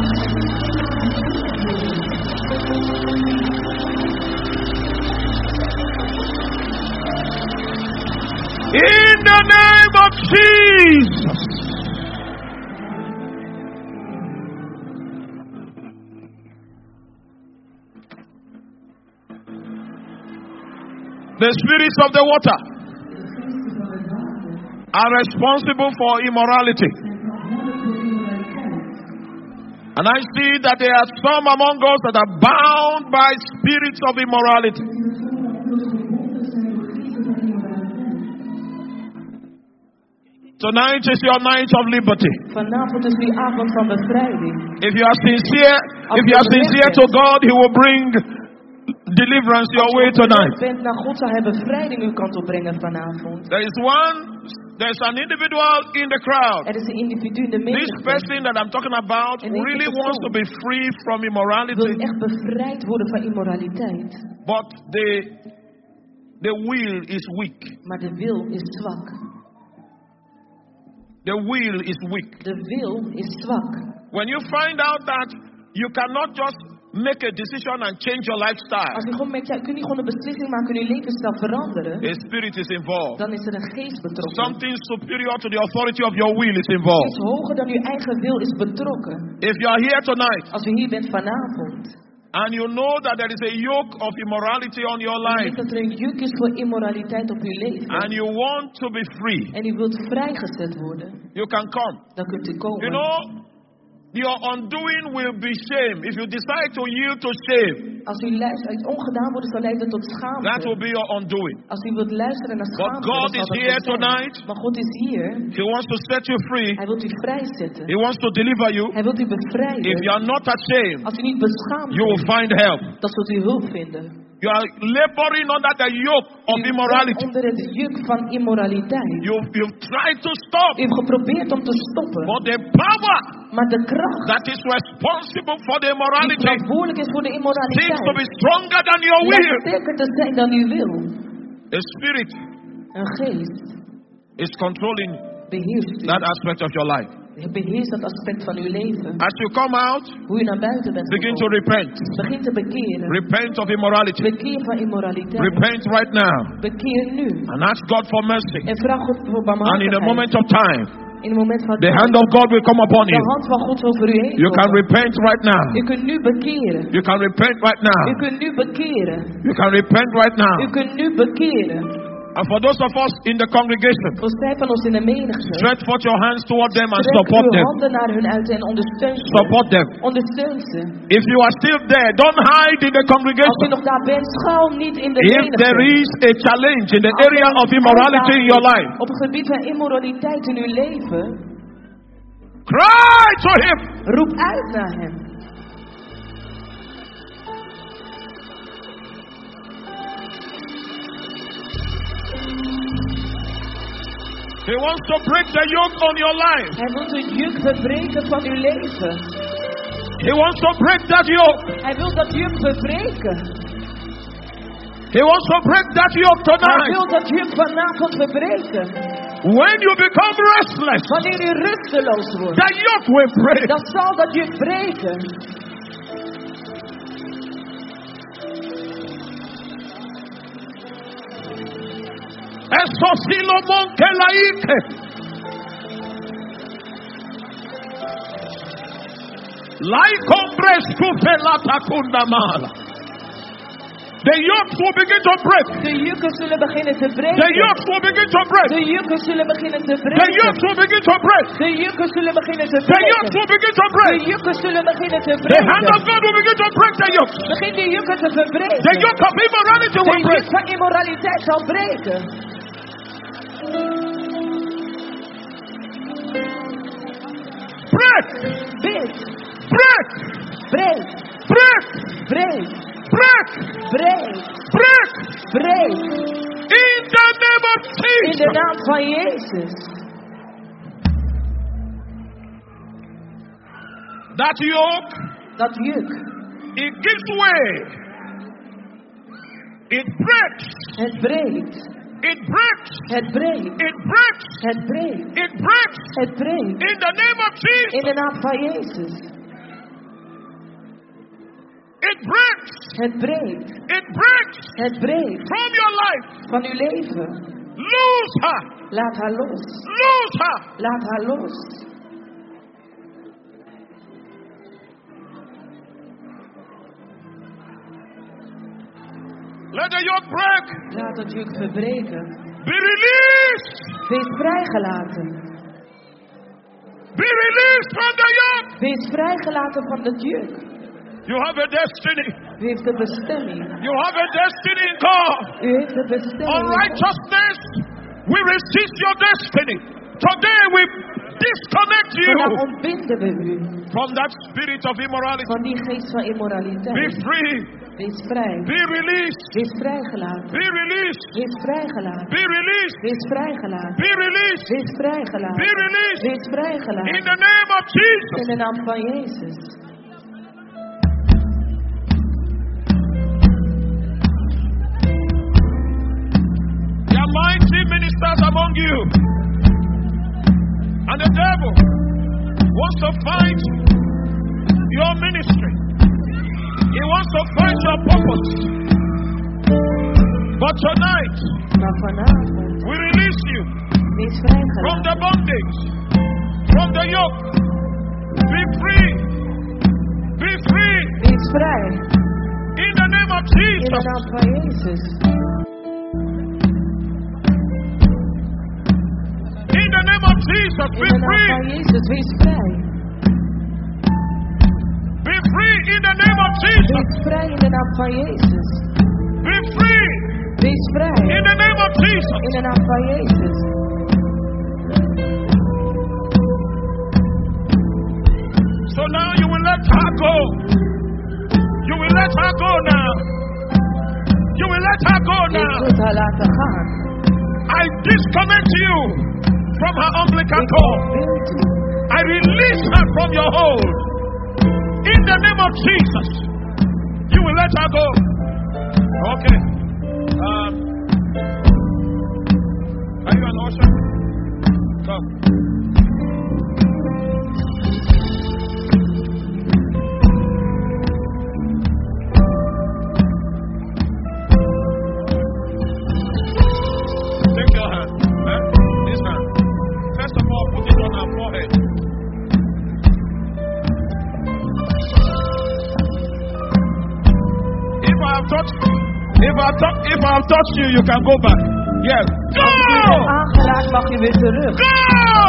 In the name of Jesus. The spirits of the water. are responsible for immorality. And I see that there are some among us that are bound by spirits of immorality. Tonight is your night of liberty. Vanavond is uw avond van bevrijding. If you are sincere, if you are sincere to God, He will bring deliverance your way tonight. Bent naar God, zal Hij bevrijding uw kant op brengen vanavond. There is one, there's an individual in the crowd. Er is een individu in de menigte. This person that I'm talking about really wants to be free from immorality. Wil echt bevrijd worden van immoraliteit. But the the will is weak. Maar de wil is zwak. The will is weak. De wil is zwak. When you find out that you cannot just make a decision and change your lifestyle. Als je gewoon merkt, ja, je kunt niet gewoon een beslissing maken en je levensstijl veranderen. A spirit is involved. Dan is er een geest betrokken. Something superior to the authority of your will is involved. Iets hoger dan uw eigen wil is betrokken. If you are here tonight. Als u hier bent vanavond. And you know that there is a yoke of immorality on your life. Dat er een juk is voor immoraliteit op uw leven. And you want to be free. En u wilt vrijgezet worden. You can come. Dan kunt u komen. You know, your undoing will be shame. If you decide to yield to shame. Als u luistert, uit ongedaan worden zal leiden tot schaamte. That will be your undoing. Als u wilt luisteren naar schaamte. But God is here tonight. Maar God is hier. He wants to set you free. Hij wil u vrijzetten. He wants to deliver you. Hij wil u bevrijden. If you are not ashamed, als u niet beschaamd you will find help. Dan zult u hulp vinden. You are laboring under the yoke of u immorality. Onder het juk van immoraliteit. You you've tried to stop. U hebt geprobeerd om te stoppen. But the power maar de kracht that is responsible for the immorality die verantwoordelijk is voor de immoraliteit seems to be stronger than your will. Sterker te zijn dan uw wil. A spirit een geest is controlling beheerst u. that aspect of your life. Het beheerst dat aspect van uw leven. As you come out, hoe u naar buiten bent begin gekomen, to repent. Begin te bekeren. Repent of immorality. Bekeer van immoraliteit. Repent right now. Bekeer nu. And ask God for mercy. En vraag God voor barmhartigheid. And in a moment of time, in een moment van the hand of God will come upon you. De hand van God zal over u heen You can repent right now. U kunt nu bekeren. You can repent right now. U kunt nu bekeren. You can repent right now. U kunt nu bekeren. And for those of us in the congregation, voor zij van ons in de menigte, stretch forth your hands toward them and Strek support uw them. handen naar hun uit en ondersteun ze. Support them. Ondersteun ze. If you are still there, don't hide in the congregation. Als u nog daar bent, schuil niet in de If menigte. there is a challenge in the area of immorality in your life, op het gebied van immoraliteit in uw leven, cry to Him. Roep uit naar Hem. He wants to break the yoke on your life. Hij wil het juk verbreken van uw leven. He wants to break that yoke. Hij wil dat juk verbreken. He wants to break that yoke tonight. Hij wil dat juk vanavond verbreken. When you become restless, wanneer u rusteloos wordt, that yoke will break. Dan zal dat juk breken. Eso Silomon Kelaike. Like hombres kufelata kundamala. The yokes will begin to break. De jukken zullen beginnen te breken. The yokes will begin to break. De jukken zullen beginnen te breken. The yokes will begin to break. De jukken zullen beginnen te breken. The yokes will begin to break. De jukken zullen beginnen te breken. The hand of God will begin to break the yokes. Begin de jukken te verbreken. The yoke of immorality will break. De juk van immoraliteit zal breken. Break. Break. Break. Break. Break. Break. Break. Break. Break. Break. In the name of Jesus. In de naam van Jezus. That yoke. Dat juk. It gives way. It breaks. Het breekt. It breaks. Het breekt. It breaks. Het breekt. It breaks. Het breekt. In the name of Jesus. In de naam van Jezus. It breaks. Het breekt. It breaks. Het breekt. From your life. Van uw leven. Loose her. Laat haar los. Loose her. Laat haar los. Let the yoke break. Laat het juk verbreken. Be released. Wees vrijgelaten. Be released from the yoke. Wees vrijgelaten van het juk. You have a destiny. U heeft een bestemming. You have a destiny in God. U heeft een bestemming. Unrighteousness, we resist your destiny. Today we disconnect you. Vandaag ontbinden we u. From that spirit of immorality. Van die geest van immoraliteit. Be free. Wees vrij. Be released. Wees vrijgelaten. Be released. Wees vrijgelaten. Be released. Wees vrijgelaten. Be released. Wees vrijgelaten. Be released. Wees vrijgelaten. In the name of Jesus. In de naam van Jezus. There are mighty ministers among you. And the devil wants to fight your ministry. He wants to fight your purpose. But tonight, Maar vanavond, we release you wees from vrijgelaten. the bondage, from the yoke. Be free. Be free. Wees vrij. In the name of In de Jesus. naam van Jezus. In the name of Jesus. In Be de naam free. van Jezus, wees vrij. Be free in the name of Jesus. Wees vrij in de naam van Jezus. Be free Wees vrij in the name of Jesus. in de naam van Jezus. So now you will let her go. You will let her go now. You will let her go Je now. kunt haar laten gaan. I disconnect you from her umbilical Ik cord. ontbind u. I release her from your hold. In the name of Jesus. You will let her go. Okay. Um, are you an usher? Come. Take your hand. Eh? This hand. First of all, put it on her forehead. If I have touched, if I have touched, if I have touched you, you can go back. Yes. Go! Als ik u heb aangeraakt, mag je weer terug. Go!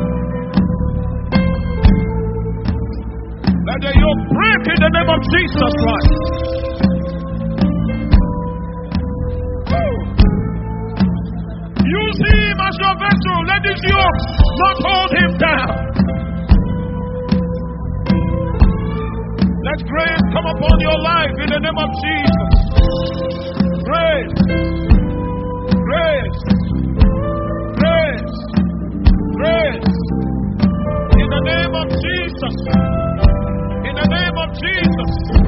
Let the yoke break in the name of Jesus Christ. Use him as your vessel. Let this yoke not hold him down. Let grace come upon your life in the name of Jesus. Grace. Grace. Grace. Grace. In the name of Jesus. In the name of Jesus.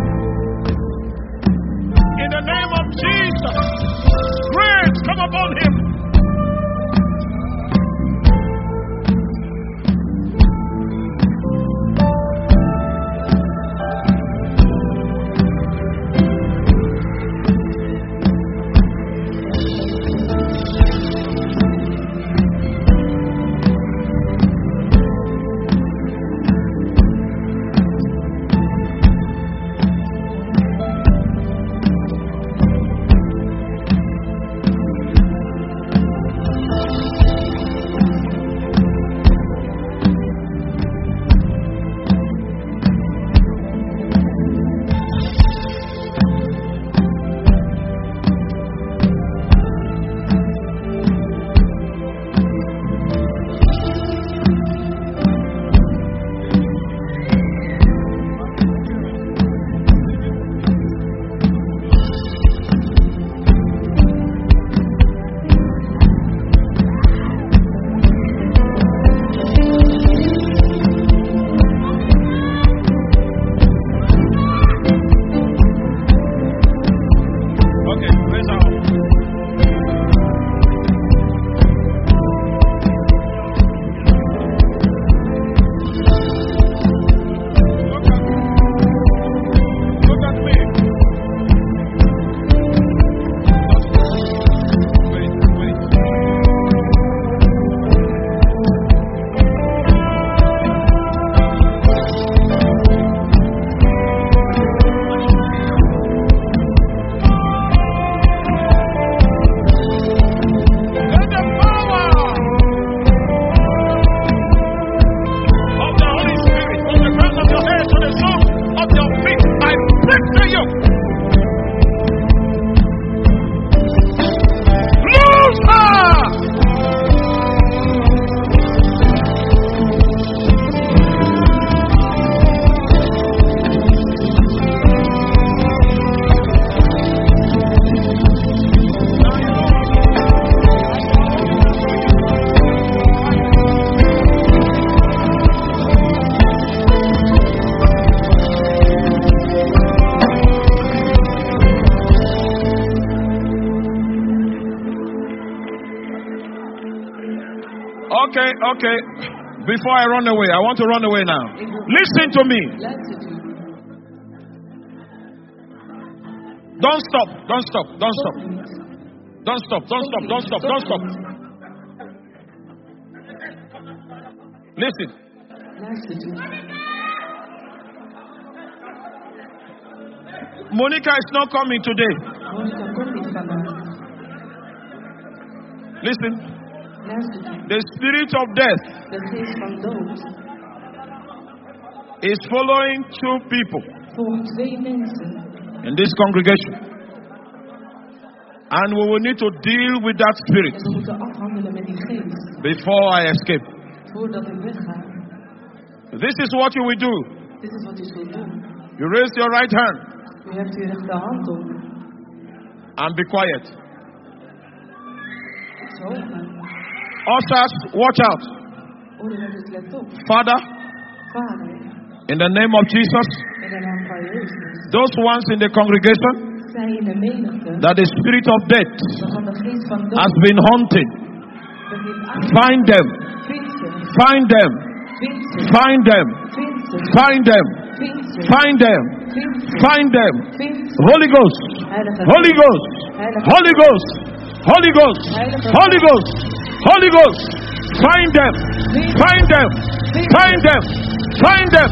In the name of Jesus. Grace come upon him. Okay, okay. Before I run away, I want to run away now. Listen to me. Don't stop, don't stop, don't stop. Don't stop, don't stop, don't stop, don't stop. Listen. Monica is not coming today. Listen. The spirit of death is following two people in this congregation. And we will need to deal with that spirit before I escape. This is what you will do. You raise your right hand and be quiet. Ushers, watch out. Father, in the name of Jesus, those ones in the congregation that the spirit of death has been haunting, find them, find them, find them, find them, find them, find them. Holy Ghost, Holy Ghost, Holy Ghost, Holy Ghost, Holy Ghost. Holy Ghost, find them, find them, find them, find them.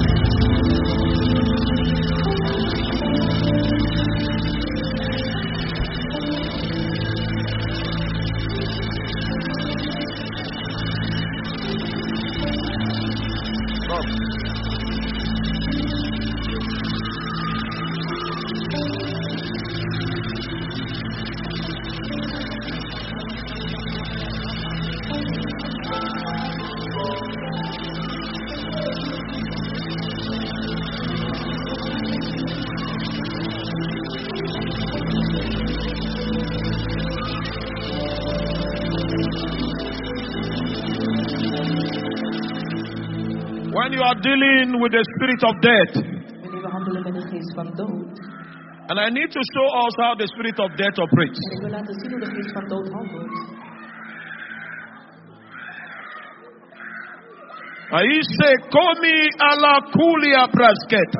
When you are dealing with the spirit of death, and I need to show us how the spirit of death operates. I say, "Komi ala kulia prasketa."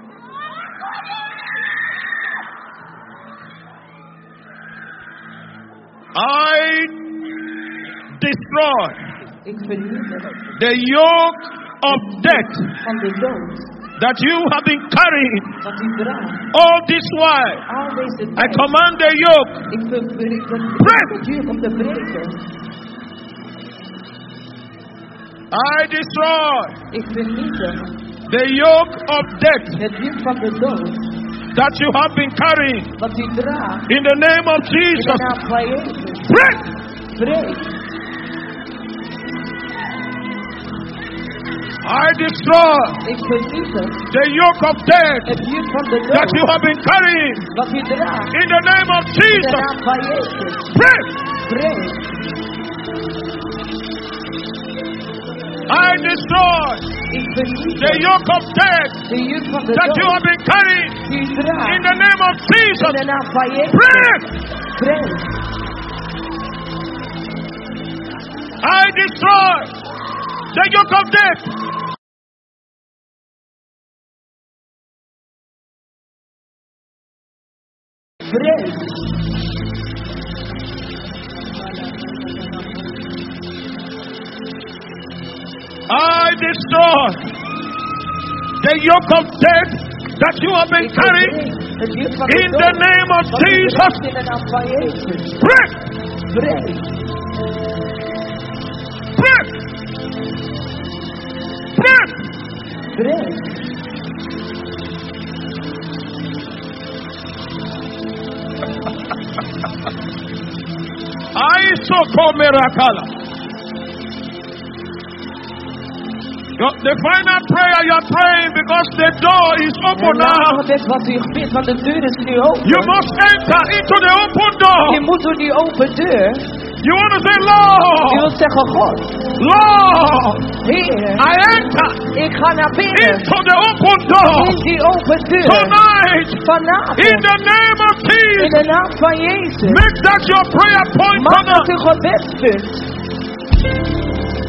I destroy the yoke of death that you have been carrying all this while. I command the yoke, break. I destroy the yoke of death that you have been carrying in the name of Jesus. Break. I destroy the yoke of death that you have been carrying in the name of Jesus. Pray. I destroy the yoke of death that you have been carrying in the name of Jesus. Pray. I destroy the yoke of death. I destroy the yoke of death that you have been carrying in the name of Jesus. Break! Break! Break! Break! I so call miracle. The final prayer you are praying because the door is open now. You must enter into the open door. Je moet door die open deur. You want to say, Lord. Je wilt zeggen, God. Lord. Heer. I enter. Ik ga naar binnen. Into the open door. In die open deur. Tonight. Vanavond. In the name of Jesus. In de naam van Jezus. Make that your prayer point. Maak dat uw gebedspunt.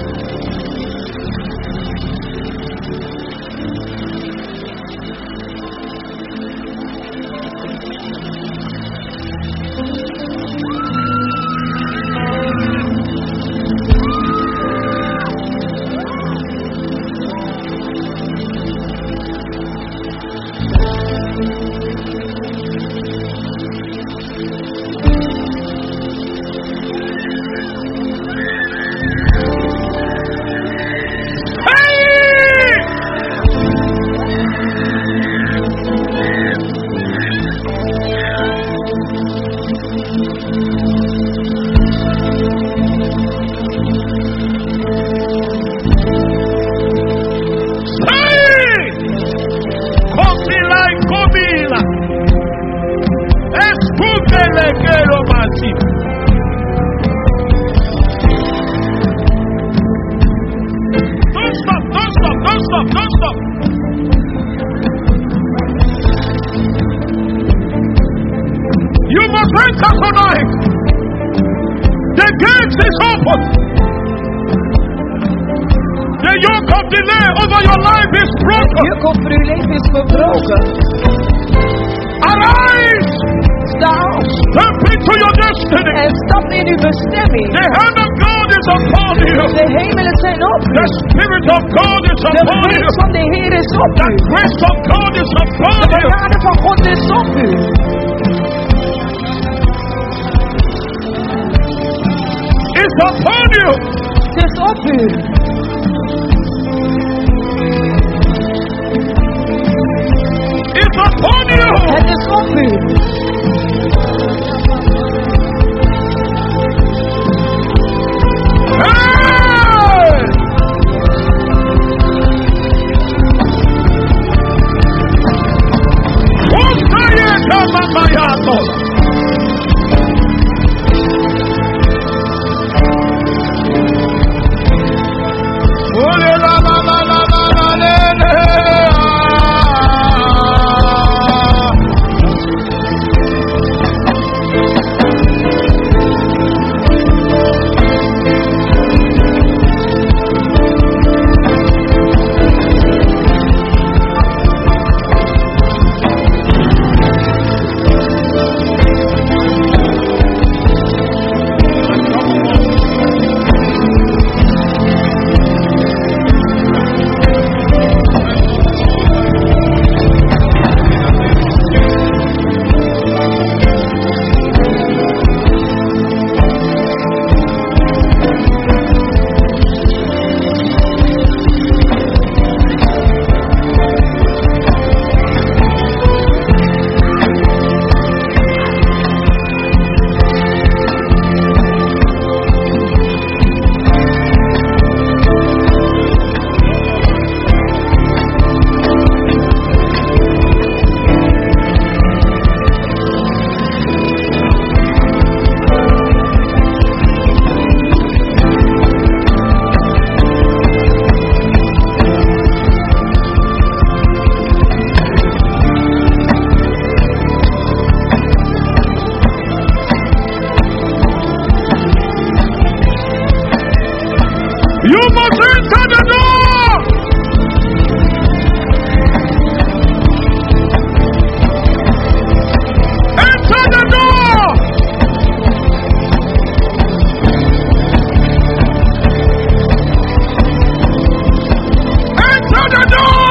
is open. The yoke of delay over your life is broken. Juk over uw leven is verbroken. Arise. Sta op. Step into your destiny. En stap in uw bestemming. The hand of God is upon you. De hemelen zijn op u. The Spirit of God is De upon you. geest van de Heer is op The u. grace of God is upon De you. genade van God is op u. It's upon you. Het is op u. It's upon you. Het is op u. Hey! Osaye kama mayato. Ole la la la la la la le le. You must enter the door. Enter the door. Enter the door.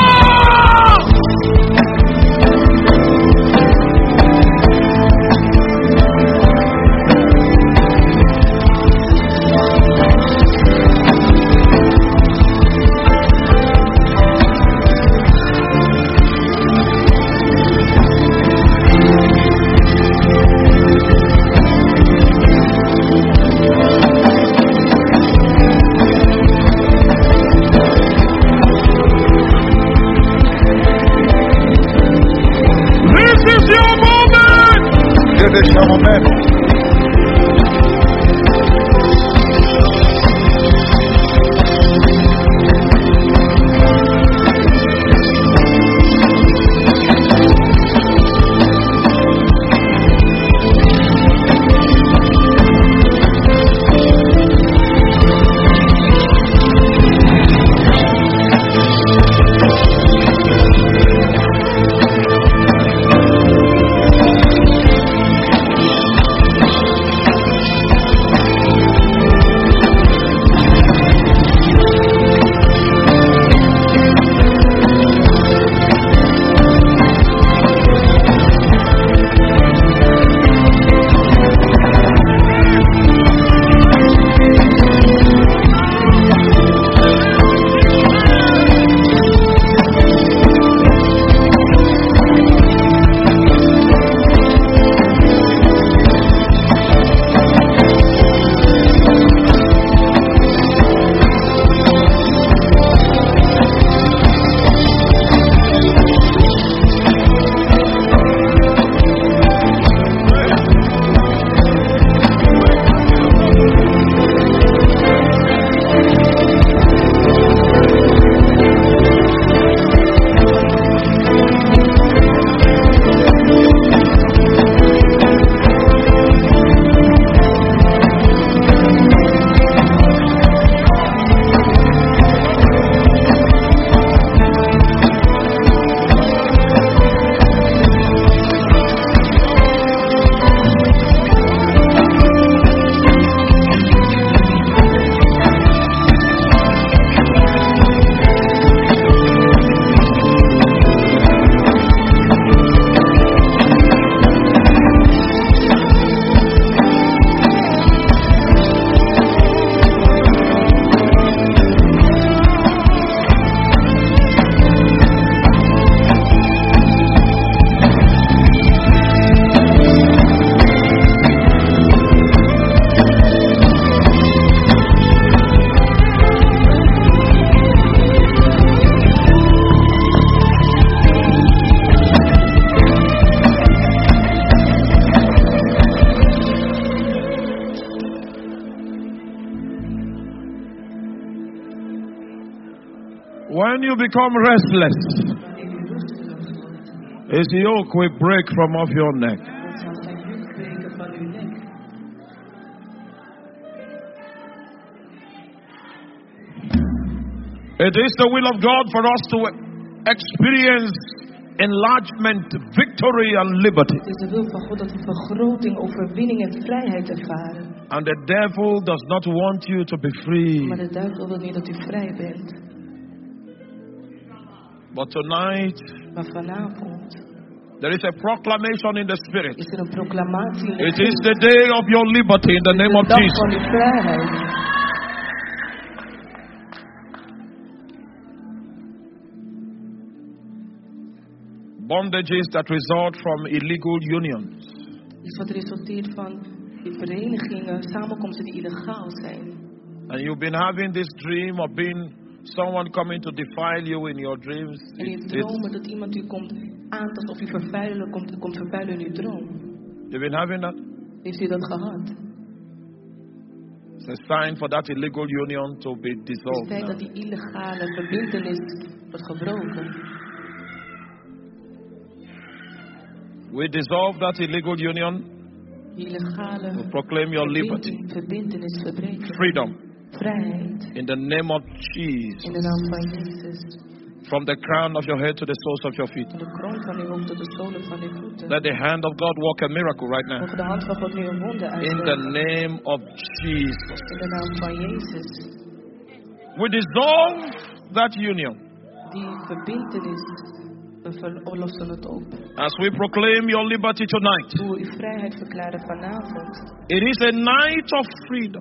When you become restless, his yoke will break from off your neck. It is the will of God for us to experience enlargement, victory and liberty. Het is de wil van God dat we vergroting, overwinning en vrijheid ervaren. And the devil does not want you to be free. Maar de duivel wil niet dat u vrij bent. But tonight, maar vanavond, there is a proclamation in the spirit. Is er een proclamatie in de It is the day of your liberty in the name of Jesus. Van uw vrijheid. Bondages that result from illegal unions. Iets wat resulteert van die verenigingen, samenkomsten die illegaal zijn. And you've been having this dream of being someone coming to defile you in your dreams. En je dromen dat iemand u komt aantasten of u vervuilen, komt, komt vervuilen in uw droom. You've been having that? Heeft u dat gehad? It's a sign for that illegal union to be dissolved. Het is tijd dat die illegale verbintenis wordt gebroken. We dissolve that illegal union. We proclaim your liberty, freedom, in the name of Jesus. From the crown of your head to the soles of your feet. Let the hand of God work a miracle right now. In the name of Jesus. We dissolve that union. As we proclaim your liberty tonight, it is a night of freedom.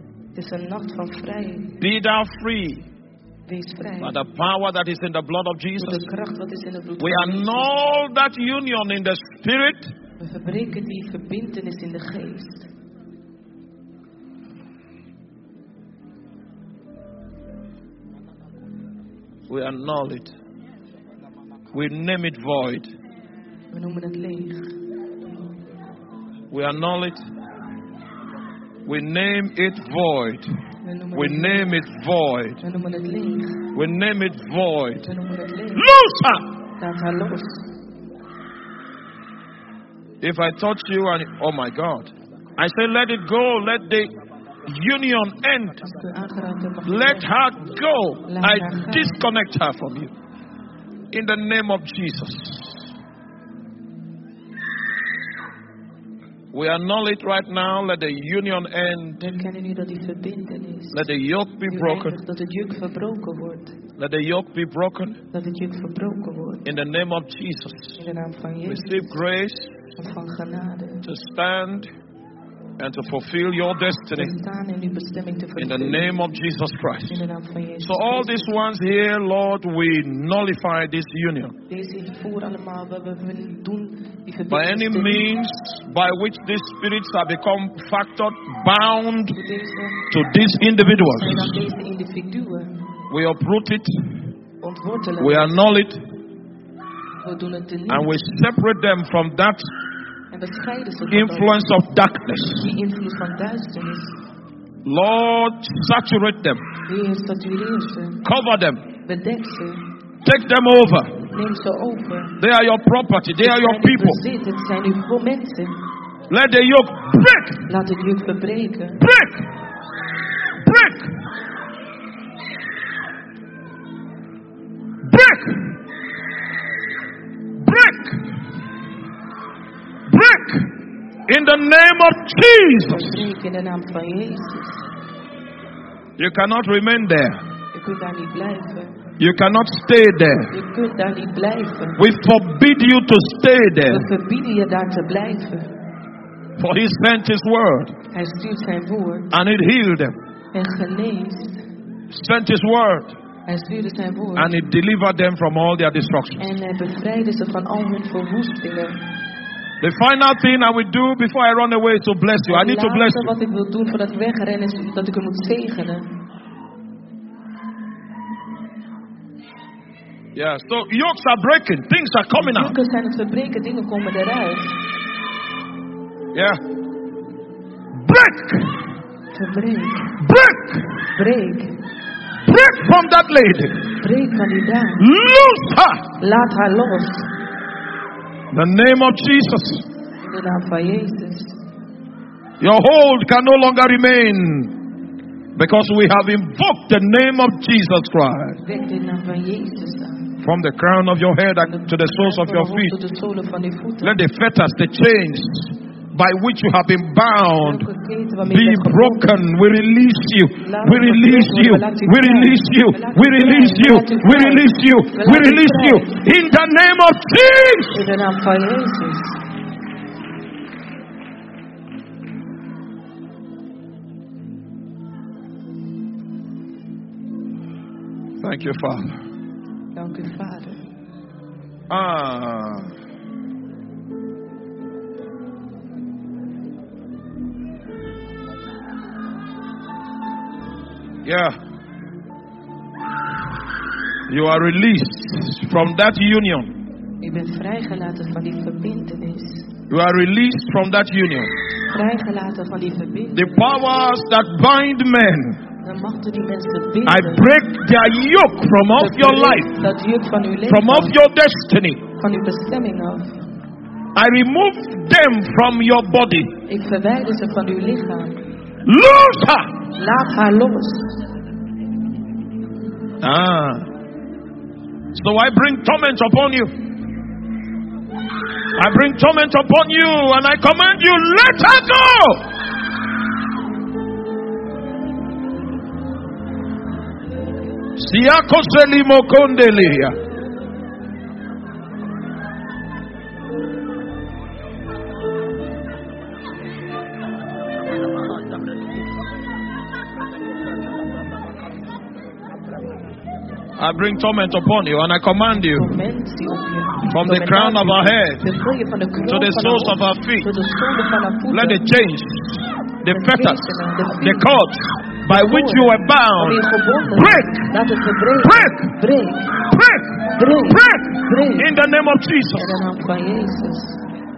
Be thou free by the power that is in the blood of Jesus. We annul that union in the spirit. We annul it. We name it void. We noemen het leeg. We annul it. We name it void. We name it void. We noemen het leeg. We name it void. We noemen het leeg. Loose her! Laat haar los. If I touch you and oh my God, I say let it go. Let the union end. Let her go. I disconnect her from you. In the name of Jesus. We annul it right now. Let the union end. Let the yoke be broken. Let the yoke be broken. In the name of Jesus. Receive grace to stand and to fulfill your destiny in the name of Jesus Christ. So all these ones here, Lord, we nullify this union. By any means by which these spirits have become factored, bound to these individuals, we uproot it, we annul it, and we separate them from that influence of darkness. Lord, saturate them. Cover them. Take them over. They are your property. They are your people. Let the yoke break. Break. Break. Break. Break. Break in the name of Jesus. You cannot remain there. You cannot stay there. We forbid you to stay there. For he sent his word and it healed them. Sent his word and it delivered them from all their destructions. The final thing I will do before I run away is to bless you. I need to bless you. Wat ik wil doen voordat ik wegren is dat ik u moet zegenen. Yeah, so yokes are breaking. Things are coming out. Yoken zijn het verbreken, dingen komen eruit. Yeah. Break. Verbreek. Break. Breek. Break from that lady. Breek van die dame. Loose her. Laat haar los. In the name of Jesus. In de naam van Jezus. Your hold can no longer remain. Because we have invoked the name of Jesus Christ. Wek de naam van Jezus aan. From the crown of your head to the soles of your feet. Let the fetters, the chains by which you have been bound, be broken. We release you. We release you. We release you. We release you. We release you. We release you. In the name of Jesus. Thank you, Father. Dank u, Vader. Ah. Yeah. You are released from that union. U bent vrijgelaten van die verbintenis. You are released from that union. Vrijgelaten van die verbintenis. The powers that bind men. De machten die mensen binden. I break their yoke from off your life. Dat juk van uw leven. From off your destiny. Van uw bestemming af. I remove them from your body. Ik verwijder ze van uw lichaam. Loose her. Laat haar los. Ah. So I bring torment upon you. I bring torment upon you and I command you, let her go. Siako selimo kondelia. I bring torment upon you and I command you from the crown of our head to the soles of our feet. Let the chains, the fetters, the cords by which you were bound break, break, break, break, break in the name of Jesus.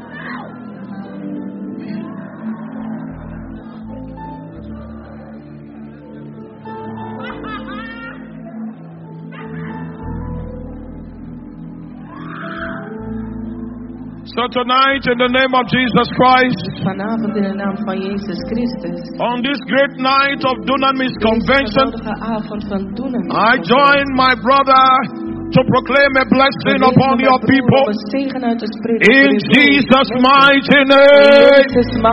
So tonight, in the name of Jesus Christ, vanavond in de naam van Jezus Christus, on this great night of Dunamis Convention, I I join my brother to proclaim a blessing upon your people in Jesus' mighty name.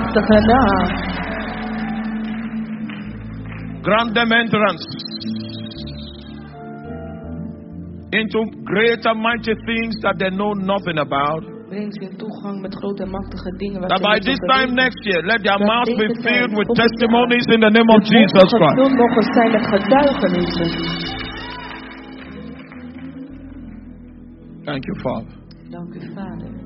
Grant them entrance into greater mighty things that they know nothing about. That by this time next year, let their mouths be filled with testimonies in the name of Jesus Christ. Thank you, Father. Dank u, Vader.